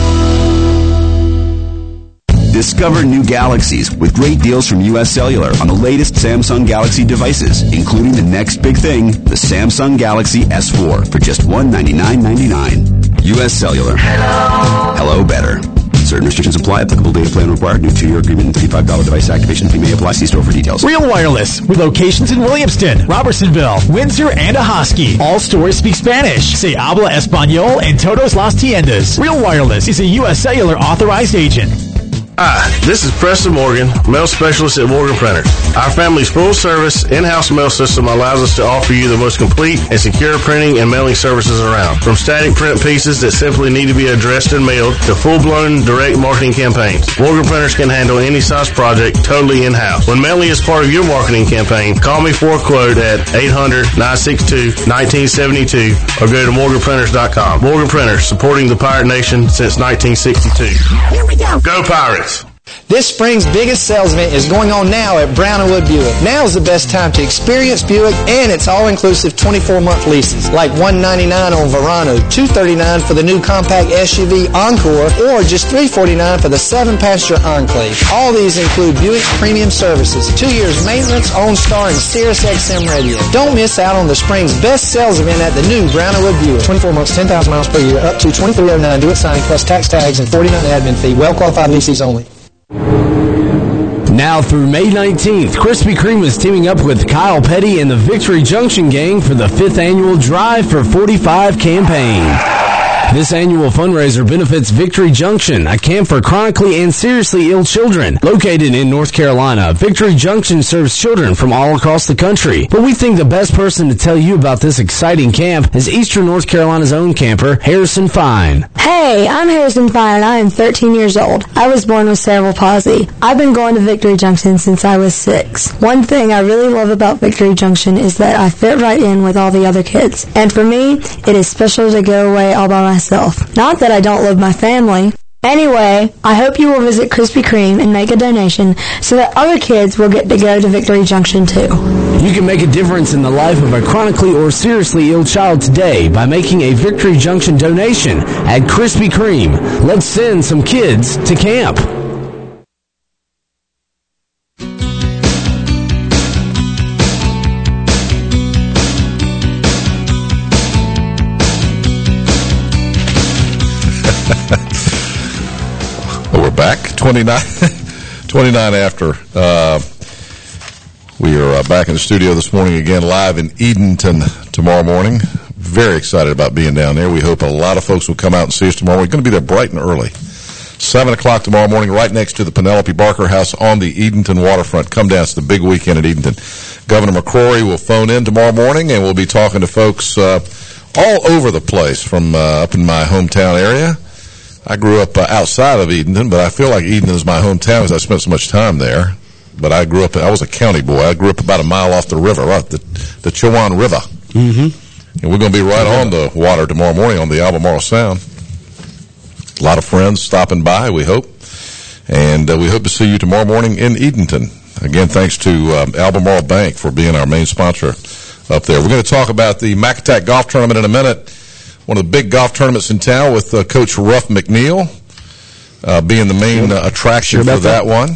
Discover new galaxies with great deals from U S Cellular on the latest Samsung Galaxy devices, including the next big thing, the Samsung Galaxy S four, for just one hundred ninety-nine ninety-nine. U S Cellular. Hello. Hello better. Certain restrictions apply. Applicable data plan required. New two-year agreement and thirty-five dollars device activation fee may apply. See store for details. Real Wireless, with locations in Williamston, Robertsonville, Windsor, and Ahoskie. All stores speak Spanish. Se habla español en todos las tiendas. Real Wireless is a U S Cellular authorized agent. Hi, this is Preston Morgan, mail specialist at Morgan Printers. Our family's full-service, in-house mail system allows us to offer you the most complete and secure printing and mailing services around. From static print pieces that simply need to be addressed and mailed to full-blown direct marketing campaigns, Morgan Printers can handle any size project totally in-house. When mailing is part of your marketing campaign, call me for a quote at eight hundred, nine six two, one nine seven two or go to morgan printers dot com. Morgan Printers, supporting the Pirate Nation since nineteen sixty-two. Here we go. Go Pirates! This spring's biggest sales event is going on now at Brown and Wood Buick. Now is the best time to experience Buick, and it's all-inclusive twenty-four month leases, like one hundred ninety-nine dollars on Verano, two hundred thirty-nine dollars for the new compact S U V Encore, or just three hundred forty-nine dollars for the seven passenger Enclave. All these include Buick's premium services, two years maintenance, OnStar, and Sirius X M radio. Don't miss out on the spring's best sales event at the new Brown and Wood Buick. twenty-four months, ten thousand miles per year, up to twenty-three oh nine. Do it signing plus tax tags and forty-nine admin fee. Well-qualified leases only. Now through May nineteenth, Krispy Kreme is teaming up with Kyle Petty and the Victory Junction Gang for the fifth annual Drive for forty-five campaign. This annual fundraiser benefits Victory Junction, a camp for chronically and seriously ill children. Located in North Carolina, Victory Junction serves children from all across the country. But we think the best person to tell you about this exciting camp is Eastern North Carolina's own camper, Harrison Fine. Hey, I'm Harrison Fine and I am thirteen years old. I was born with cerebral palsy. I've been going to Victory Junction since I was six. One thing I really love about Victory Junction is that I fit right in with all the other kids. And for me, it is special to go away all by myself. Not that I don't love my family. Anyway, I hope you will visit Krispy Kreme and make a donation so that other kids will get to go to Victory Junction too. You can make a difference in the life of a chronically or seriously ill child today by making a Victory Junction donation at Krispy Kreme. Let's send some kids to camp. Well, we're back. twenty-nine, twenty-nine after. Uh, we are uh, back in the studio this morning again, live in Edenton tomorrow morning. Very excited about being down there. We hope a lot of folks will come out and see us tomorrow. We're going to be there bright and early. seven o'clock tomorrow morning, right next to the Penelope Barker House on the Edenton waterfront. Come down. It's the big weekend at Edenton. Governor McCrory will phone in tomorrow morning, and we'll be talking to folks uh, all over the place from uh, up in my hometown area. I grew up uh, outside of Edenton, but I feel like Edenton is my hometown because I spent so much time there. But I grew up, I was a county boy. I grew up about a mile off the river, right, the, the Chowan River. Mm-hmm. And we're going to be right on the water tomorrow morning on the Albemarle Sound. A lot of friends stopping by, we hope. And uh, we hope to see you tomorrow morning in Edenton. Again, thanks to um, Albemarle Bank for being our main sponsor up there. We're going to talk about the McAttack Golf Tournament in a minute. One of the big golf tournaments in town with uh, Coach Ruff McNeil uh, being the main uh, attraction Sure for that, that one.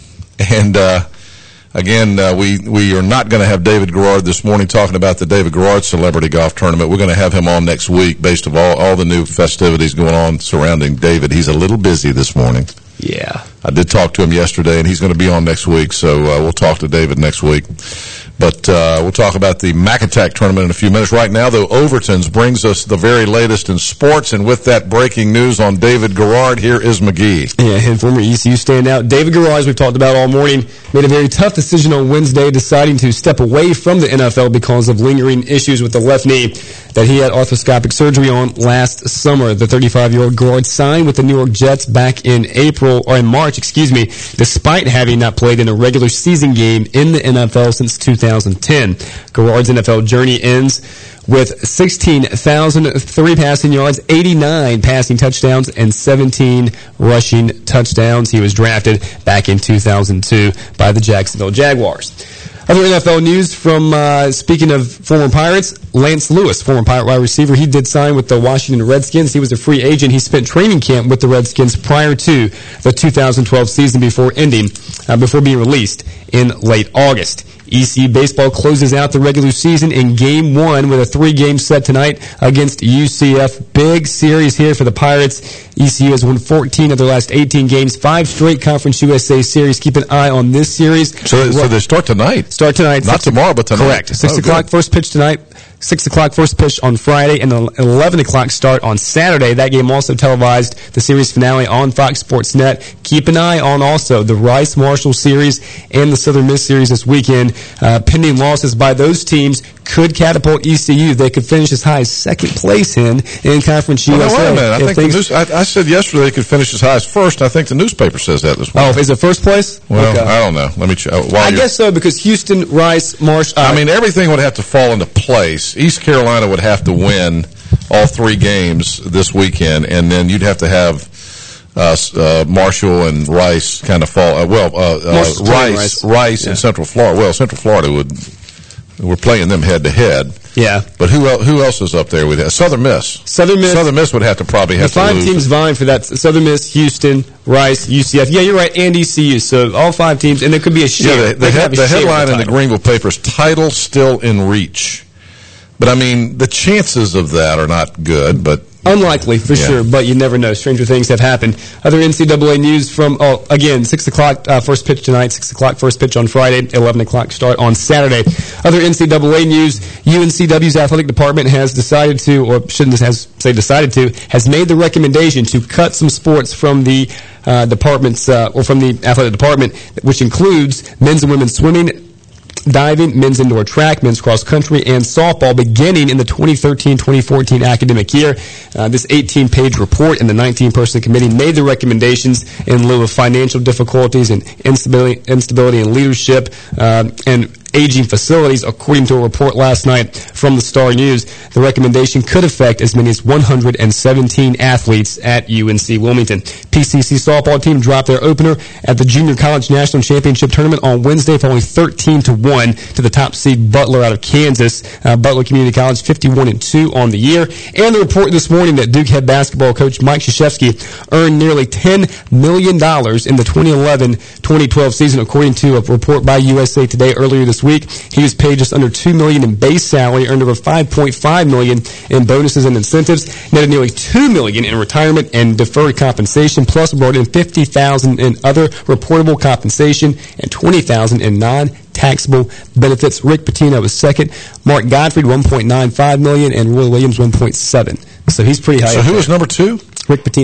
And, uh, again, uh, we, we are not going to have David Garrard this morning talking about the David Garrard Celebrity Golf Tournament. We're going to have him on next week based on all, all the new festivities going on surrounding David. He's a little busy this morning. Yeah. I did talk to him yesterday, and he's going to be on next week, so uh, we'll talk to David next week. But uh, we'll talk about the McAttack tournament in a few minutes. Right now, though, Overton's brings us the very latest in sports, and with that breaking news on David Garrard, here is McGee. Yeah, and former E C U standout David Garrard, as we've talked about all morning, made a very tough decision on Wednesday, deciding to step away from the N F L because of lingering issues with the left knee that he had arthroscopic surgery on last summer. The thirty-five-year-old Garrard signed with the New York Jets back in April, or in March, excuse me, despite having not played in a regular season game in the N F L since two thousand ten. Garrard's N F L journey ends with sixteen thousand three passing yards, eighty-nine passing touchdowns, and seventeen rushing touchdowns. He was drafted back in two thousand two by the Jacksonville Jaguars. Other N F L news from, uh, speaking of former Pirates, Lance Lewis, former Pirate wide receiver, he did sign with the Washington Redskins. He was a free agent. He spent training camp with the Redskins prior to the two thousand twelve season before ending, uh, before being released in late August. E C U baseball closes out the regular season in game one with a three-game set tonight against U C F. Big series here for the Pirates. E C U has won fourteen of their last eighteen games, five straight Conference U S A series. Keep an eye on this series. So, so they start tonight? Start tonight. Not tomorrow, but tonight. Correct. six oh, o'clock good. first pitch tonight. six o'clock first pitch on Friday, and an eleven o'clock start on Saturday. That game also televised, the series finale on Fox Sports Net. Keep an eye on also the Rice-Marshall series and the Southern Miss series this weekend. Uh, pending losses by those teams could catapult E C U. They could finish as high as second place in, in Conference well, U S A. Wait a minute. I, think things, the news, I, I said yesterday they could finish as high as first. I think the newspaper says that this morning. Oh, is it first place? Well, okay. I don't know. Let me check. I guess so, because Houston, Rice, Marsh. Uh, I mean, everything would have to fall into place. East Carolina would have to win all three games this weekend, and then you'd have to have uh, uh, Marshall and Rice kind of fall. Uh, well, uh, uh, Rice, Rice, Rice yeah. and Central Florida. Well, Central Florida would. We're playing them head to head. Yeah. But who el- who else is up there with that? Southern Miss. Southern Miss. Southern Miss would have to probably have the five to lose. teams vying for that. Southern Miss, Houston, Rice, U C F. Yeah, you're right. And E C U. So all five teams, and there could be a share. Yeah, the, the, head, the headline in the Greenville papers: title still in reach. But I mean, the chances of that are not good. But unlikely for yeah. sure. But you never know. Stranger things have happened. Other N C double A news from oh again six o'clock uh, first pitch tonight. Six o'clock first pitch on Friday. Eleven o'clock start on Saturday. Other N C double A news: U N C W's athletic department has decided to, or shouldn't has say decided to, has made the recommendation to cut some sports from the uh, department's uh, or from the athletic department, which includes men's and women's swimming, diving, men's indoor track, men's cross country, and softball beginning in the twenty thirteen twenty fourteen academic year. Uh, this eighteen-page report and the nineteen-person committee made the recommendations in lieu of financial difficulties and instability, instability in leadership uh, and aging facilities, according to a report last night from the Star News. The recommendation could affect as many as one hundred seventeen athletes at U N C Wilmington. P C C softball team dropped their opener at the Junior College National Championship Tournament on Wednesday, falling thirteen to one to the top seed Butler out of Kansas. Uh, Butler Community College fifty-one and two on the year. And the report this morning that Duke head basketball coach Mike Krzyzewski earned nearly ten million dollars in the twenty eleven twenty twelve season, according to a report by U S A Today earlier this week. He was paid just under two million dollars in base salary, earned over five point five million dollars in bonuses and incentives, netted nearly two million dollars in retirement and deferred compensation, plus brought in fifty thousand dollars in other reportable compensation and twenty thousand dollars in non-taxable benefits. Rick Pitino was second. Mark Gottfried, one point nine five million dollars, and Roy Williams, one point seven. So he's pretty high. So who there. was number two? Rick Pitino.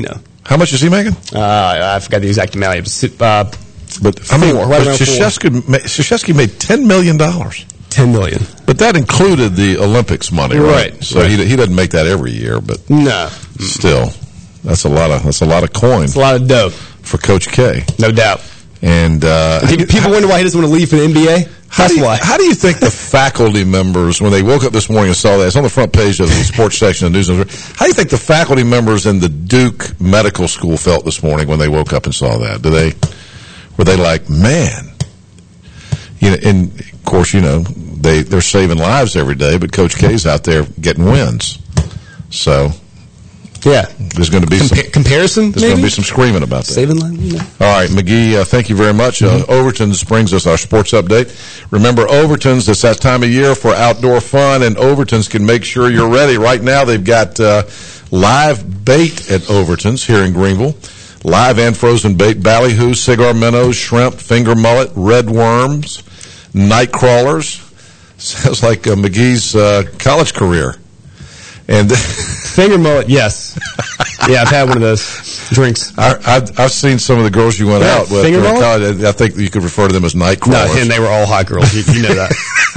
How much is he making? Uh, I forgot the exact amount. It was, uh, but I mean, four, right but Krzyzewski made ten million dollars. ten million dollars. But that included the Olympics money, right? Right. So right. he he doesn't make that every year, but no, still, that's a lot of that's a lot of coin. It's a lot of dough for Coach K, no doubt. And uh, people, people wonder why he doesn't want to leave for the N B A. How That's do you, why. How do you think the faculty members, when they woke up this morning and saw that, it's on the front page of the sports section of the News, how do you think the faculty members in the Duke Medical School felt this morning when they woke up and saw that? Do they, were they like, man, you know, and of course, you know, they, they're saving lives every day, but Coach K's out there getting wins. So, yeah, there's going to be Compa- some comparison. There's going to be some screaming about that. Saving line. Yeah. All right, McGee. Uh, thank you very much. Mm-hmm. Uh, Overton's brings us our sports update. Remember, Overton's. It's that time of year for outdoor fun, and Overton's can make sure you're ready. Right now, they've got uh, live bait at Overton's here in Greenville. Live and frozen bait: ballyhoo, cigar minnows, shrimp, finger mullet, red worms, night crawlers. Sounds like uh, McGee's uh, college career. And finger mullet, yes. Yeah, I've had one of those drinks. I, I've, I've seen some of the girls you went yeah, out with. Finger mullet? College. I think you could refer to them as night crawlers. No, and they were all hot girls. You, you know that.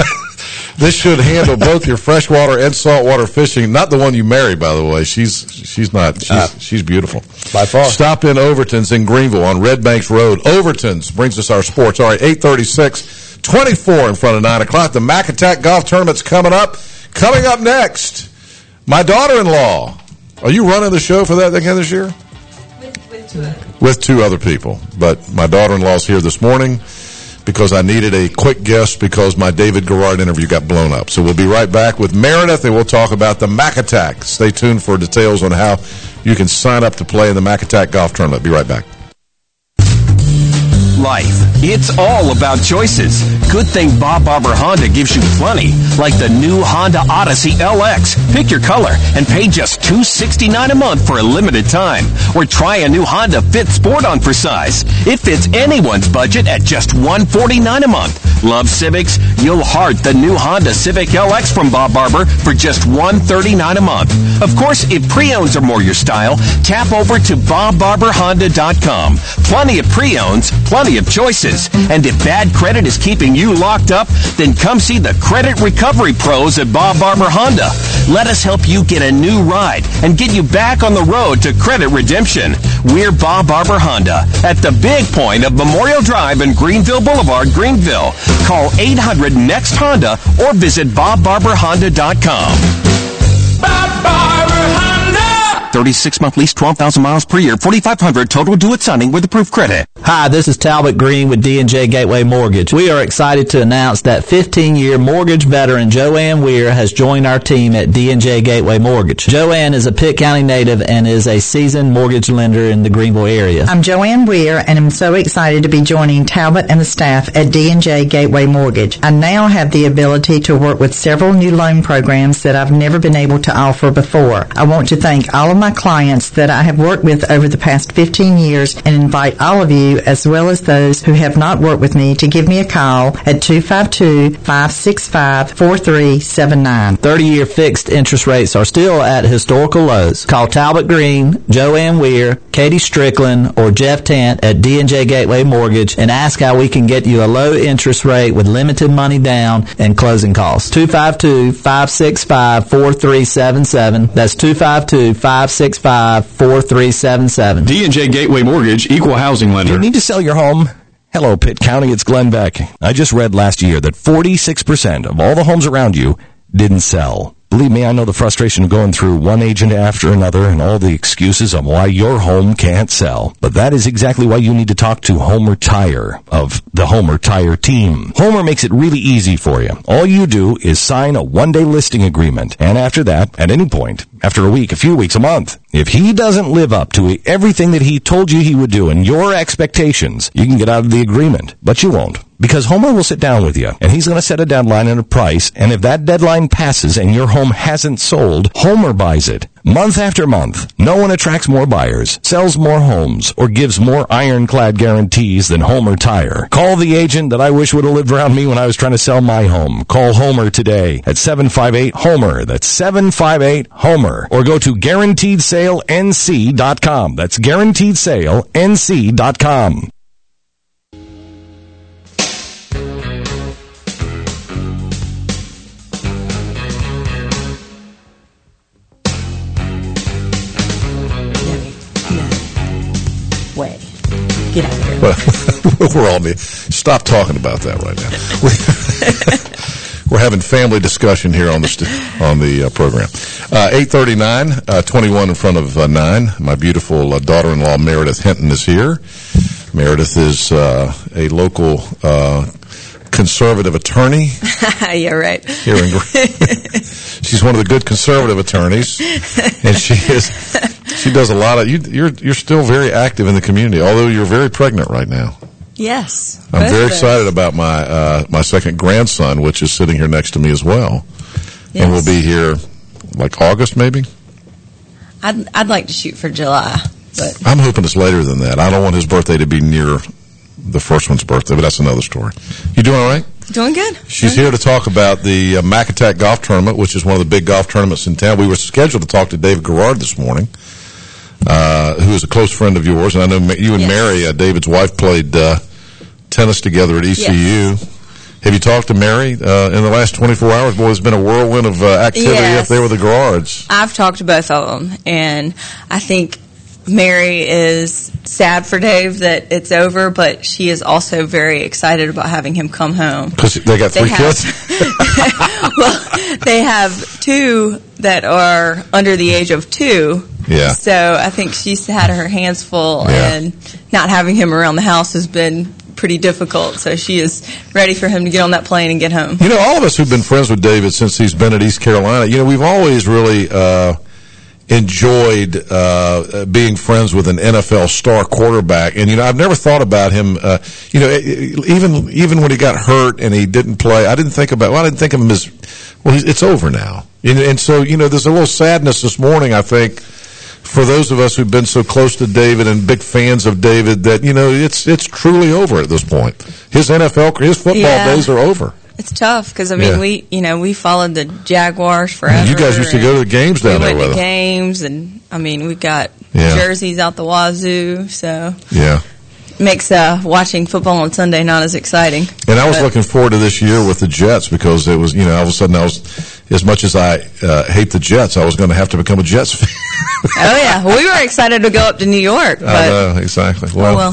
This should handle both your freshwater and saltwater fishing. Not the one you marry, by the way. She's she's not. She's, uh, she's beautiful. By far. Stop in Overton's in Greenville on Red Banks Road. Overton's brings us our sports. All right, eight thirty-six, twenty-four in front of nine o'clock. The Mac Attack Golf Tournament's coming up. Coming up next, my daughter-in-law. Are you running the show for that again this year? With, with two others. With two other people. But my daughter-in-law's here this morning because I needed a quick guest because my David Garrard interview got blown up. So we'll be right back with Meredith, and we'll talk about the Mac Attack. Stay tuned for details on how you can sign up to play in the Mac Attack Golf Tournament. Be right back. Life. It's all about choices. Good thing Bob Barber Honda gives you plenty, like the new Honda Odyssey L X. Pick your color and pay just two hundred sixty-nine dollars a month for a limited time. Or try a new Honda Fit Sport on for size. It fits anyone's budget at just one hundred forty-nine dollars a month. Love Civics? You'll heart the new Honda Civic L X from Bob Barber for just one hundred thirty-nine dollars a month. Of course, if pre-owns are more your style, tap over to bob barber honda dot com. Plenty of pre-owns, plenty of choices. And if bad credit is keeping you locked up, then come see the Credit Recovery Pros at Bob Barber Honda. Let us help you get a new ride and get you back on the road to credit redemption. We're Bob Barber Honda at the Big Point of Memorial Drive and Greenville Boulevard, Greenville. Call eight hundred next Honda or visit bob barber honda dot com. Bob Barber Honda! thirty-six month lease, twelve thousand miles per year, forty-five hundred total due at signing with approved credit. Hi, this is Talbot Green with D and J Gateway Mortgage. We are excited to announce that fifteen-year mortgage veteran Joanne Weir has joined our team at D and J Gateway Mortgage. Joanne is a Pitt County native and is a seasoned mortgage lender in the Greenville area. I'm Joanne Weir, and I'm so excited to be joining Talbot and the staff at D and J Gateway Mortgage. I now have the ability to work with several new loan programs that I've never been able to offer before. I want to thank all of my clients that I have worked with over the past fifteen years and invite all of you, as well as those who have not worked with me, to give me a call at two five two, five six five, four three seven nine. thirty-year fixed interest rates are still at historical lows. Call Talbot Green, Joanne Weir, Katie Strickland, or Jeff Tant at D and J Gateway Mortgage and ask how we can get you a low interest rate with limited money down and closing costs. two five two, five six five, four three seven seven. That's two five two, five six five, four three seven seven. D and J Gateway Mortgage, equal housing lender. You need to sell your home? Hello, Pitt County. It's Glenn Beck. I just read last year that forty-six percent of all the homes around you didn't sell. Believe me, I know the frustration of going through one agent after another and all the excuses on why your home can't sell. But that is exactly why you need to talk to Homer Tire of the Homer Tire team. Homer makes it really easy for you. All you do is sign a one-day listing agreement. And after that, at any point, after a week, a few weeks, a month, if he doesn't live up to everything that he told you he would do and your expectations, you can get out of the agreement. But you won't. Because Homer will sit down with you, and he's going to set a deadline and a price, and if that deadline passes and your home hasn't sold, Homer buys it. Month after month, no one attracts more buyers, sells more homes, or gives more ironclad guarantees than Homer Tire. Call the agent that I wish would have lived around me when I was trying to sell my home. Call Homer today at seven five eight HOMER. That's seven five eight HOMER. Or go to guaranteed sale N C dot com. That's guaranteed sale N C dot com. Way. Get out of here. Well, we're all me. Stop talking about that right now. We're having family discussion here on the st- on the uh, program. Uh, eight thirty-nine, uh, twenty-one in front of uh, nine. My beautiful uh, daughter-in-law Meredith Hinton is here. Meredith is uh, a local uh, conservative attorney. Yeah, right. Here in She's one of the good conservative attorneys, and she is. She does a lot of. You, you're you're still very active in the community, although you're very pregnant right now. Yes, I'm very excited about my uh, my second grandson, which is sitting here next to me as well, yes. And we'll be here like August maybe. I'd I'd like to shoot for July, but I'm hoping it's later than that. I don't want his birthday to be near the first one's birthday, but that's another story. You doing all right? Doing good. She's doing here to talk about the uh, Macattack Golf Tournament, which is one of the big golf tournaments in town. We were scheduled to talk to David Garrard this morning, uh, who is a close friend of yours, and I know you and yes. Mary, uh, David's wife, played uh, tennis together at E C U. Yes. Have you talked to Mary uh, in the last twenty-four hours? Boy, there's been a whirlwind of uh, activity yes. up there with the Garrards. I've talked to both of them, and I think Mary is sad for Dave that it's over, but she is also very excited about having him come home. Because they got three they have, kids? Well, they have two that are under the age of two. Yeah. So I think she's had her hands full, yeah. and not having him around the house has been pretty difficult. So she is ready for him to get on that plane and get home. You know, all of us who've been friends with David since he's been at East Carolina, you know, we've always really uh, enjoyed uh, being friends with an N F L star quarterback. And, you know, I've never thought about him, uh, you know, even even when he got hurt and he didn't play, I didn't think about, well, I didn't think of him as, well, it's over now. And, and so, you know, there's a little sadness this morning, I think, for those of us who've been so close to David and big fans of David, that, you know, it's it's truly over at this point. His N F L, his football yeah. days are over. It's tough because, I mean, yeah. we, you know, we followed the Jaguars forever. You guys used to go to the games down we there went with to them. games, and, I mean, we've got yeah. jerseys out the wazoo, so yeah, makes uh, watching football on Sunday not as exciting. And I was but, looking forward to this year with the Jets because it was, you know, all of a sudden I was, as much as I uh, hate the Jets, I was going to have to become a Jets fan. Oh, yeah. Well, we were excited to go up to New York. But, I know, exactly. Well, oh, well.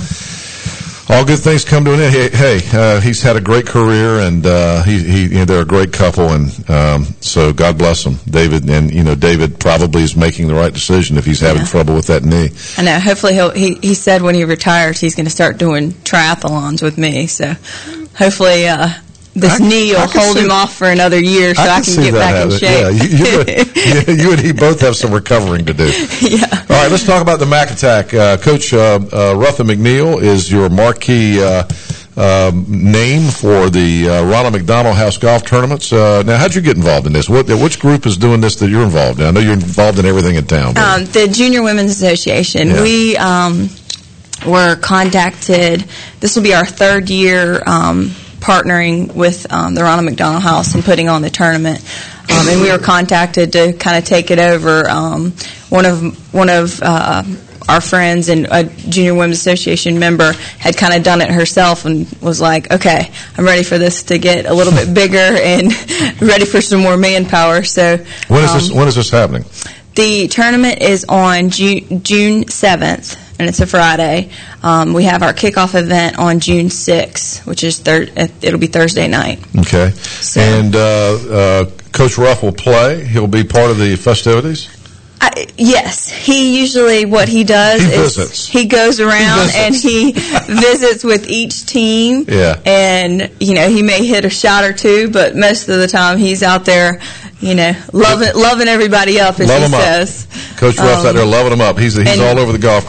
All good things come to an end. Hey, hey uh, he's had a great career, and uh, he, he, you know, they're a great couple, and um, so God bless them, David. And you know, David probably is making the right decision if he's having yeah. trouble with that knee. I know. Hopefully, he'll. He, he said when he retires, he's going to start doing triathlons with me. So, hopefully, uh, this I, knee will hold him off for another year, so I can, I can get back happen. in shape. Yeah, you, you, you, you and he both have some recovering to do. Yeah. All right, let's talk about the Macattack. Uh, Coach uh, uh, Rutha McNeil is your marquee uh, um, name for the uh, Ronald McDonald House Golf Tournaments. Uh, now, how'd you get involved in this? What, which group is doing this that you're involved in? I know you're involved in everything in town. Um, the Junior Women's Association. Yeah. We um, were contacted. This will be our third year um partnering with um, the Ronald McDonald House and putting on the tournament, um, and we were contacted to kind of take it over. Um, one of one of uh, our friends and a Junior Women's Association member had kind of done it herself and was like, "Okay, I'm ready for this to get a little bit bigger and ready for some more manpower." So, when is um, this? When is this happening? The tournament is on June, June seventh, and it's a Friday. Um, we have our kickoff event on June sixth, which is thir- it'll be Thursday night. Okay. So, and uh, uh, Coach Ruff will play. He'll be part of the festivities? I, yes. He usually, what he does he is visits. he goes around he and he visits with each team. Yeah. And, you know, he may hit a shot or two, but most of the time he's out there, you know, loving loving everybody up, as Love he him says. Up. Coach Ruff's um, out there loving them up. He's he's all over the golf course.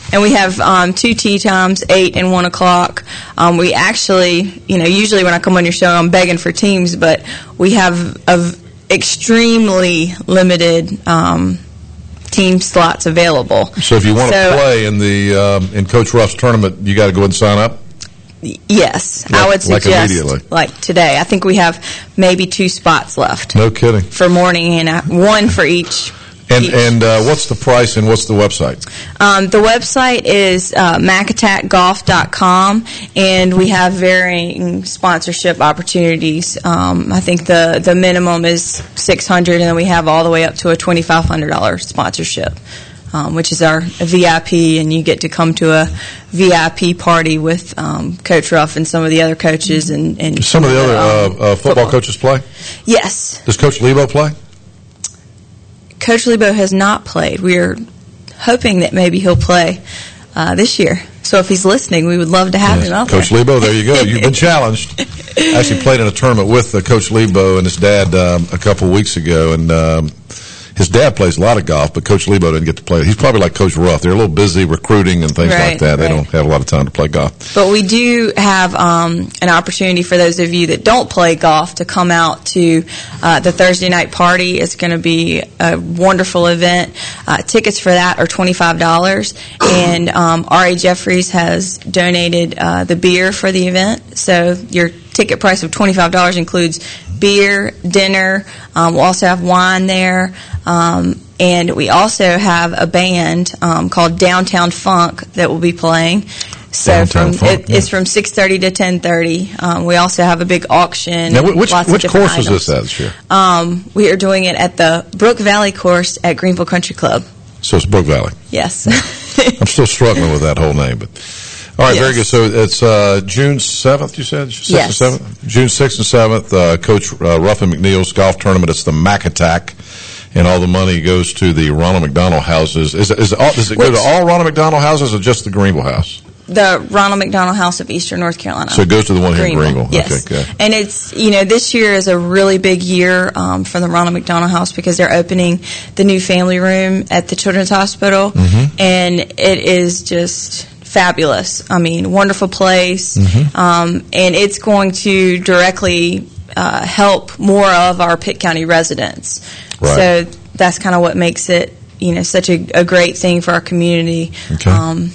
And we have um, two tee times, eight and one o'clock. Um, we actually, you know, usually when I come on your show, I'm begging for teams, but we have a extremely limited um, team slots available. So if you want So- to play in the um, in Coach Ruff's tournament, you got to go and sign up. Yes, Like- I would like suggest, immediately. like today. I think we have maybe two spots left No kidding. for morning and uh, one for each. And and uh, what's the price and what's the website? Um, the website is uh, mac attack golf dot com, and we have varying sponsorship opportunities. Um, I think the, the minimum is six hundred dollars, and then we have all the way up to a twenty-five hundred dollars sponsorship, um, which is our V I P, and you get to come to a V I P party with um, Coach Ruff and some of the other coaches. And, and Some of the other um, uh, uh, football coaches play? Yes. Does Coach Lebo play? Coach Lebo has not played. We're hoping that maybe he'll play uh, this year. So if he's listening, we would love to have him out Coach there. Lebo, there you go. You've been challenged. I actually played in a tournament with uh, Coach Lebo and his dad um, a couple weeks ago, and um, his dad plays a lot of golf, but Coach Lebo didn't get to play. He's probably like Coach Ruff. They're a little busy recruiting and things Right, like that. They right. don't have a lot of time to play golf. But we do have um, an opportunity for those of you that don't play golf to come out to uh, the Thursday night party. It's going to be a wonderful event. Uh, tickets for that are twenty-five dollars, and um, R A Jeffries has donated uh, the beer for the event. So your ticket price of twenty-five dollars includes beer, dinner. Um, we'll also have wine there. Um, and we also have a band um, called Downtown Funk that will be playing. So Downtown from Funk, it, it's from six thirty to ten thirty. Um, we also have a big auction. Now, which lots of which different course was items. this at this year? Um, we are doing it at the Brook Valley course at Greenville Country Club. So it's Brook Valley. Yes. I'm still struggling with that whole name, but all right, Yes. very good. So it's uh, June seventh. You said sixth Yes. and seventh. June sixth and seventh. Uh, Coach uh, Ruff and McNeil's golf tournament. It's the Mac Attack, and all the money goes to the Ronald McDonald houses. Is it, is it all, does it go Which- to all Ronald McDonald houses or just the Greenville house? The Ronald McDonald House of Eastern North Carolina. So it goes to the one here in Greenville. Yes. Okay, good. And it's, you know, this year is a really big year um, for the Ronald McDonald House because they're opening the new family room at the Children's Hospital. Mm-hmm. And it is just fabulous. I mean, wonderful place. Mm-hmm. Um, and it's going to directly uh, help more of our Pitt County residents. Right. So that's kind of what makes it, you know, such a, a great thing for our community. Okay. Um,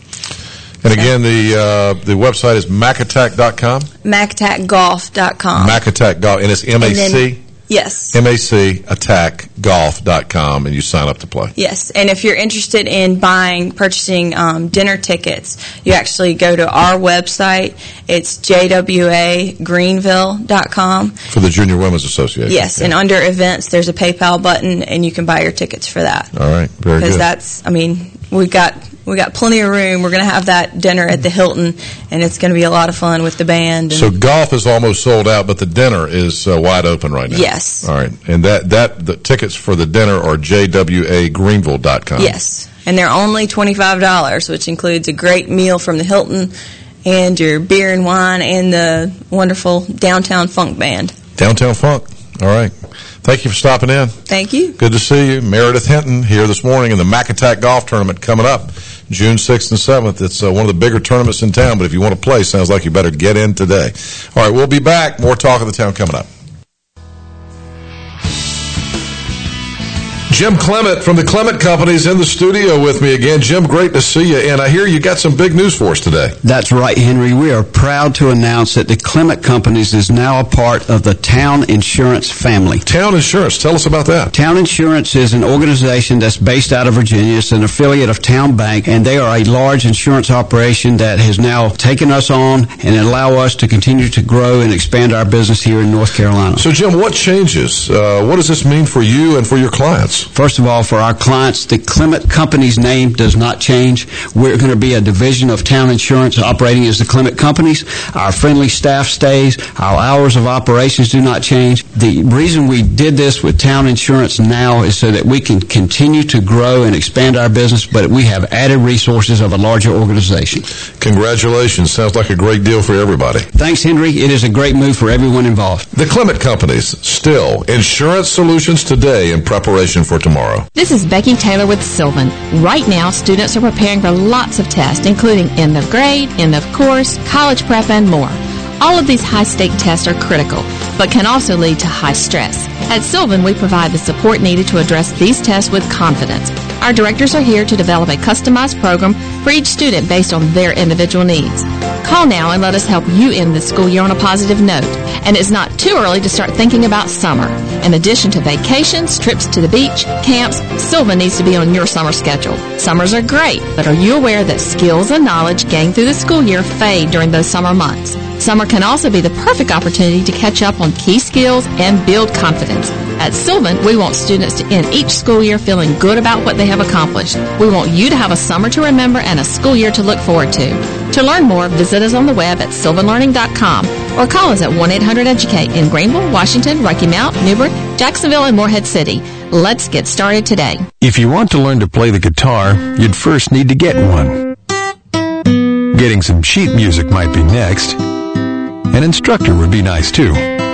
And again, the uh, the website is mac attack dot com. mac attack golf dot com. Mac Attack Golf, and it's M A And C. then- Yes. M A C attack golf dot com, and you sign up to play. Yes, and if you're interested in buying, purchasing um, dinner tickets, you actually go to our website. It's j w a greenville dot com. For the Junior Women's Association. Yes, Yeah. and under events, there's a PayPal button, and you can buy your tickets for that. All right, very Because good. that's, I mean, we've got we got plenty of room. We're going to have that dinner at the Hilton, and it's going to be a lot of fun with the band. And So golf is almost sold out, but the dinner is uh, wide open right now. Yes. All right, and that that the tickets for the dinner are j w a greenville dot com. Yes, and they're only twenty-five dollars, which includes a great meal from the Hilton and your beer and wine and the wonderful Downtown Funk Band. Downtown Funk. All right. Thank you for stopping in. Thank you. Good to see you. Meredith Hinton here this morning in the Mac Attack Golf Tournament coming up June sixth and seventh. It's uh, one of the bigger tournaments in town, but if you want to play, sounds like you better get in today. All right, we'll be back. More Talk of the Town coming up. Jim Clement from the Clement Company is in the studio with me again. Jim, great to see you. And I hear you got some big news for us today. That's right, Henry. We are proud to announce that the Clement Companies is now a part of the Town Insurance family. Town Insurance, tell us about that. Town Insurance is an organization that's based out of Virginia. It's an affiliate of Town Bank, and they are a large insurance operation that has now taken us on and allow us to continue to grow and expand our business here in North Carolina. So, Jim, what changes? Uh, what does this mean for you and for your clients? First of all, for our clients, the Clement Companies name does not change. We're going to be a division of Town Insurance operating as the Clement Companies. Our friendly staff stays. Our hours of operations do not change. The reason we did this with Town Insurance now is so that we can continue to grow and expand our business, but we have added resources of a larger organization. Congratulations. Sounds like a great deal for everybody. Thanks, Henry. It is a great move for everyone involved. The Clement Companies, still insurance solutions today in preparation for for tomorrow. This is Becky Taylor with Sylvan. Right now, students are preparing for lots of tests, including end of grade, end of course, college prep, and more. All of these high-stake tests are critical, but can also lead to high stress. At Sylvan, we provide the support needed to address these tests with confidence. Our directors are here to develop a customized program for each student based on their individual needs. Call now and let us help you end this school year on a positive note. And it's not too early to start thinking about summer. In addition to vacations, trips to the beach, camps, Sylvan needs to be on your summer schedule. Summers are great, but are you aware that skills and knowledge gained through the school year fade during those summer months? Summer can also be the perfect opportunity to catch up on key skills and build confidence. At Sylvan, we want students to end each school year feeling good about what they have accomplished. We want you to have a summer to remember and a school year to look forward to. To learn more, visit us on the web at sylvan learning dot com or call us at one eight hundred educate in Greenville, Washington, Rocky Mount, Newburgh, Jacksonville, and Morehead City. Let's get started today. If you want to learn to play the guitar, you'd first need to get one. Getting some sheet music might be next. An instructor would be nice too.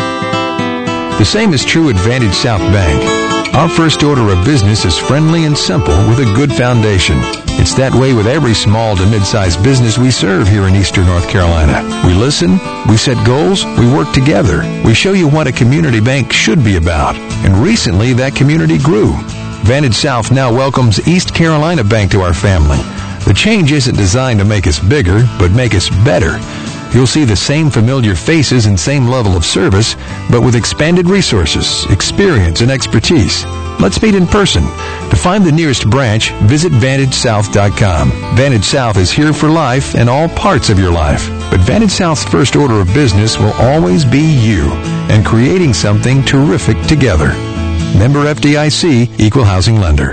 The same is true at Vantage South Bank. Our first order of business is friendly and simple with a good foundation. It's that way with every small to mid-sized business we serve here in Eastern North Carolina. We listen, we set goals, we work together. We show you what a community bank should be about. And recently that community grew. Vantage South now welcomes East Carolina Bank to our family. The change isn't designed to make us bigger, but make us better. You'll see the same familiar faces and same level of service, but with expanded resources, experience, and expertise. Let's meet in person. To find the nearest branch, visit vantage south dot com. Vantage South is here for life and all parts of your life. But Vantage South's first order of business will always be you and creating something terrific together. Member F D I C, Equal Housing Lender.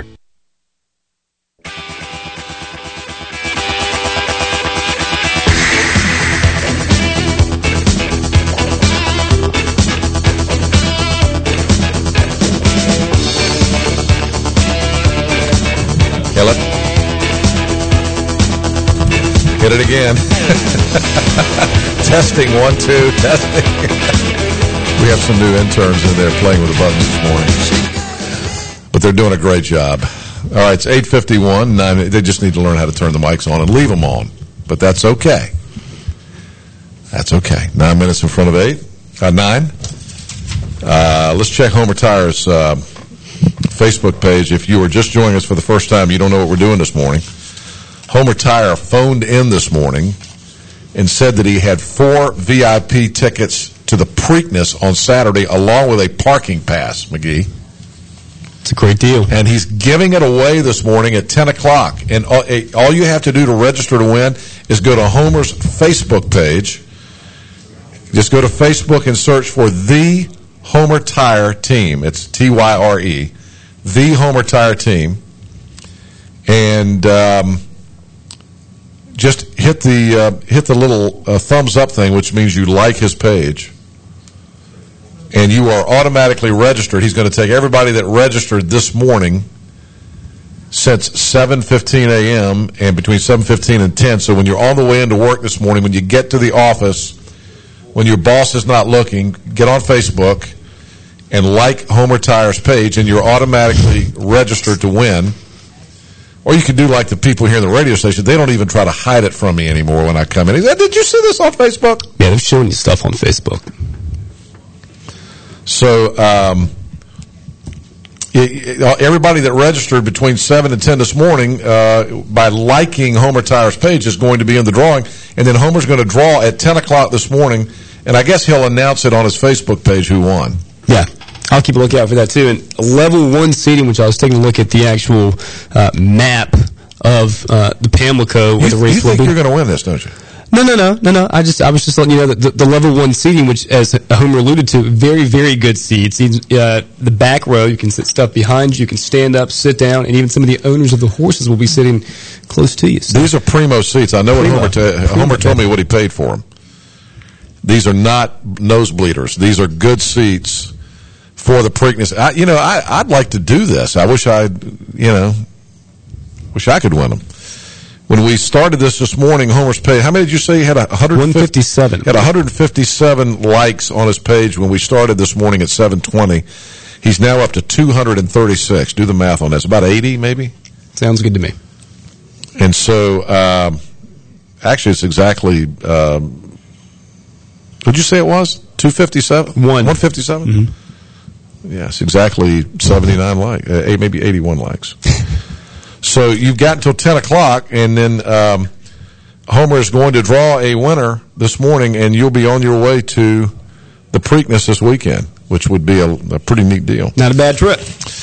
Kill it. Hit it again. Testing, one, two, testing. We have some new interns in there playing with the buttons this morning. But they're doing a great job. All right, it's eight fifty-one. Nine, they just need to learn how to turn the mics on and leave them on. But that's okay. That's okay. Nine minutes in front of eight. Uh, nine. Uh, let's check Homer Tire's uh, Facebook page. If you are just joining us for the first time, you don't know what we're doing this morning. Homer Tire phoned in this morning and said that he had four V I P tickets to the Preakness on Saturday along with a parking pass, McGee. It's a great deal. And he's giving it away this morning at ten o'clock. And all, all you have to do to register to win is go to Homer's Facebook page. Just go to Facebook and search for The Homer Tire Team. It's T Y R E. The Homer Tire Team. And um, just hit the uh, hit the little uh, thumbs up thing, which means you like his page. And you are automatically registered. He's going to take everybody that registered this morning since seven fifteen a.m. and between seven fifteen and ten. So when you're on the way into work this morning, when you get to the office, when your boss is not looking, get on Facebook and like Homer Tire's page, and you're automatically registered to win. Or you can do like the people here in the radio station. They don't even try to hide it from me anymore when I come in. He said, did you see this on Facebook? Yeah, they're showing you stuff on Facebook. So um, it, it, everybody that registered between seven and ten this morning uh, by liking Homer Tire's page is going to be in the drawing. And then Homer's going to draw at ten o'clock this morning, and I guess he'll announce it on his Facebook page who won. Yeah. I'll keep a lookout for that, too. And level one seating, which I was taking a look at the actual uh, map of uh, the Pamlico. You, where the race you think will be. You're going to win this, don't you? No, no, no, no, no. I just, I was just letting you know that the, the level one seating, which, as Homer alluded to, very, very good seats. Uh, the back row, you can sit stuff behind you, you can stand up, sit down, and even some of the owners of the horses will be sitting close to you. So. These are primo seats. I know what Homer, t- Homer told me what he paid for them. These are not nosebleeders. These are good seats for the Preakness. I, you know, I, I'd like to do this. I wish I, you know, wish I could win them. When we started this this morning, Homer's page, how many did you say he had? one hundred fifty, one fifty-seven. Had one hundred fifty-seven likes on his page when we started this morning at seven twenty. He's now up to two hundred thirty-six. Do the math on that. It's about eighty, maybe? Sounds good to me. And so, um, actually, it's exactly, um, what'd you say it was? two fifty-seven? One. one fifty-seven? Mm-hmm. Yes, exactly seventy-nine likes, uh, maybe eighty-one likes. So you've got until ten o'clock, and then um, Homer is going to draw a winner this morning, and you'll be on your way to the Preakness this weekend, which would be a, a pretty neat deal. Not a bad trip.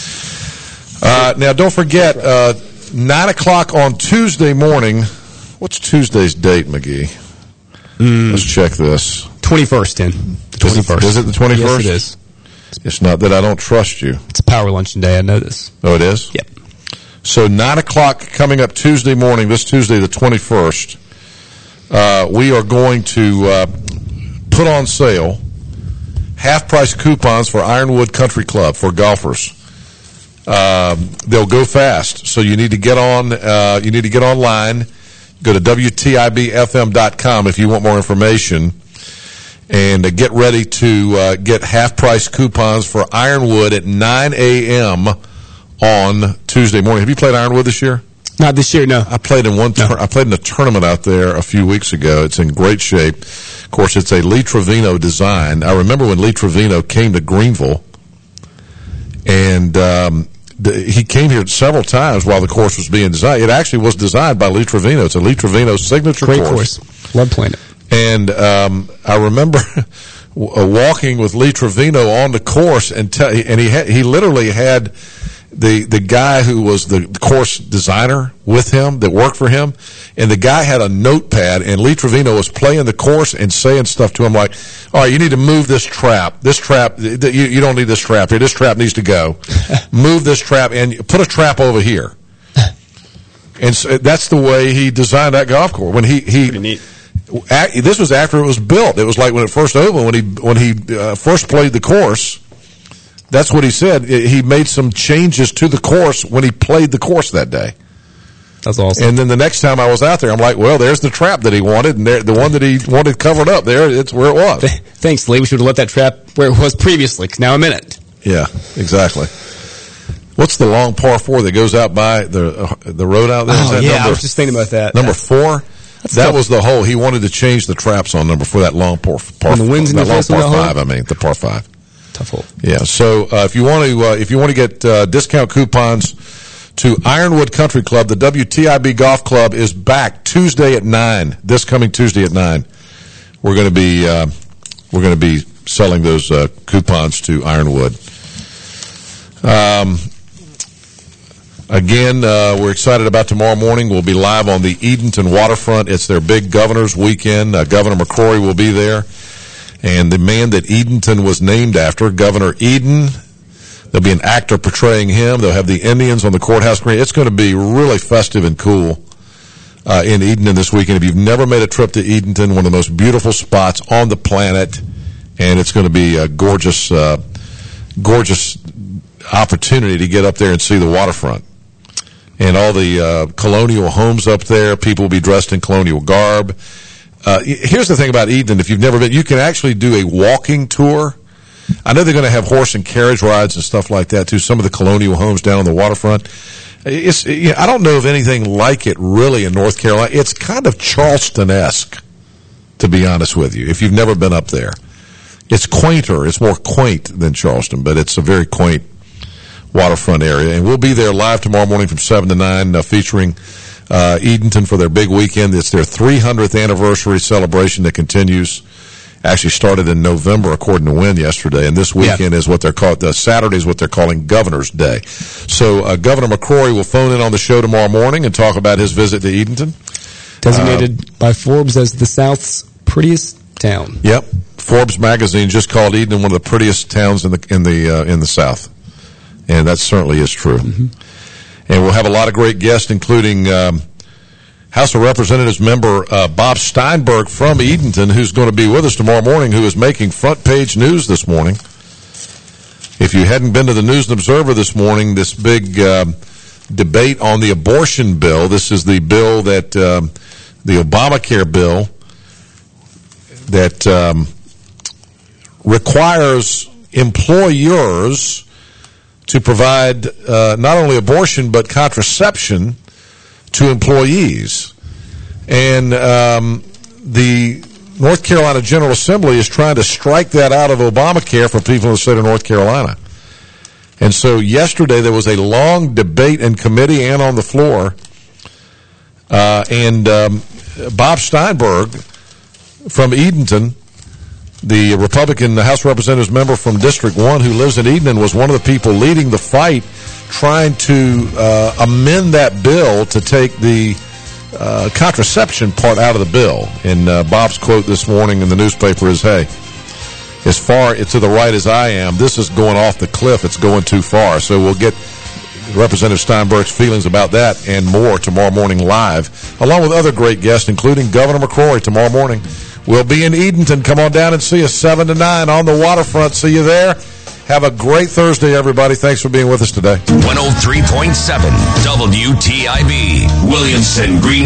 Uh, now, don't forget, uh, nine o'clock on Tuesday morning. What's Tuesday's date, McGee? Mm. Let's check this. twenty-first, Tim. The twenty-first. Is it the twenty-first? Yes, it is. It's not that I don't trust you. It's a power luncheon day, I know this. Oh, it is? Yep. So nine o'clock coming up Tuesday morning, this Tuesday the twenty-first, uh, we are going to uh, put on sale half-price coupons for Ironwood Country Club for golfers. Um, they'll go fast, so you need to get on. Uh, you need to get online. Go to W T I B F M dot com if you want more information, and uh, get ready to uh, get half-price coupons for Ironwood at nine a.m. on Tuesday morning. Have you played Ironwood this year? Not this year, no. I played in one. Tur- no. I played in a tournament out there a few weeks ago. It's in great shape. Of course, it's a Lee Trevino design. I remember when Lee Trevino came to Greenville, and um, the, he came here several times while the course was being designed. It actually was designed by Lee Trevino. It's a Lee Trevino signature great course. course. Love playing it. And um, I remember walking with Lee Trevino on the course, and te- and he had, he literally had the the guy who was the course designer with him that worked for him, and the guy had a notepad, and Lee Trevino was playing the course and saying stuff to him like, all right, you need to move this trap. This trap, you, you don't need this trap here. This trap needs to go. Move this trap, and put a trap over here. And so that's the way he designed that golf course. When he, he Pretty neat. This was after it was built. It was like when it first opened, when he when he uh, first played the course. That's what he said. He made some changes to the course when he played the course that day. That's awesome. And then the next time I was out there, I'm like, well, there's the trap that he wanted, and there, the one that he wanted covered up there, it's where it was. Thanks, Lee. We should have left that trap where it was previously, because now I'm in it. Yeah, exactly. What's the long par four that goes out by the uh, the road out there? Is Oh, that yeah, number, I was just thinking about that. Number That's, four? that's that tough. was the hole. He wanted to change the traps on number four, that long par, par When the wind's in that your long face on par that hole? five, I mean, the par five. Tough hole. Yeah, so uh, if you want to uh, if you want to get uh, discount coupons to Ironwood Country Club, the W T I B Golf Club is back Tuesday at nine. This coming Tuesday at nine, we're going to be uh, we're going to be selling those uh, coupons to Ironwood. Um, again, uh, we're excited about tomorrow morning. We'll be live on the Edenton waterfront. It's their big Governor's Weekend. Uh, Governor McCrory will be there. And the man that Edenton was named after, Governor Eden, there'll be an actor portraying him. They'll have the Indians on the courthouse green. It's going to be really festive and cool uh, in Edenton this weekend. If you've never made a trip to Edenton, one of the most beautiful spots on the planet, and it's going to be a gorgeous, uh, gorgeous opportunity to get up there and see the waterfront. And all the uh, colonial homes up there, people will be dressed in colonial garb. Uh, here's the thing about Eden. If you've never been, you can actually do a walking tour. I know they're going to have horse and carriage rides and stuff like that, too, some of the colonial homes down on the waterfront. It's, you know, I don't know of anything like it really in North Carolina. It's kind of Charleston-esque, to be honest with you, if you've never been up there. It's quainter. It's more quaint than Charleston, but it's a very quaint waterfront area. And we'll be there live tomorrow morning from seven to nine, uh, featuring Uh, Edenton for their big weekend. It's their three hundredth anniversary celebration that continues. Actually started in November, according to Wynn yesterday, and this weekend yeah. is what they're called. The Saturday is what they're calling Governor's Day. So uh, Governor McCrory will phone in on the show tomorrow morning and talk about his visit to Edenton. Designated uh, by Forbes as the South's prettiest town. Yep, Forbes magazine just called Edenton one of the prettiest towns in the in the uh, in the South, and that certainly is true. Mm-hmm. And we'll have a lot of great guests, including um, House of Representatives member uh, Bob Steinberg from Edenton, who's going to be with us tomorrow morning, who is making front-page news this morning. If you hadn't been to the News and Observer this morning, this big uh, debate on the abortion bill, this is the bill that, um, the Obamacare bill, that um, requires employers to provide uh, not only abortion but contraception to employees. And um, the North Carolina General Assembly is trying to strike that out of Obamacare for people in the state of North Carolina. And so yesterday there was a long debate in committee and on the floor. Uh, and um, Bob Steinberg from Edenton, the Republican House of Representatives member from District one who lives in Edenton, was one of the people leading the fight trying to uh, amend that bill to take the uh, contraception part out of the bill. And uh, Bob's quote this morning in the newspaper is, hey, as far to the right as I am, this is going off the cliff. It's going too far. So we'll get Representative Steinberg's feelings about that and more tomorrow morning live, along with other great guests, including Governor McCrory tomorrow morning. We'll be in Edenton. Come on down and see us seven to nine on the waterfront. See you there. Have a great Thursday, everybody. Thanks for being with us today. one oh three point seven W T I B, Williamson, Green.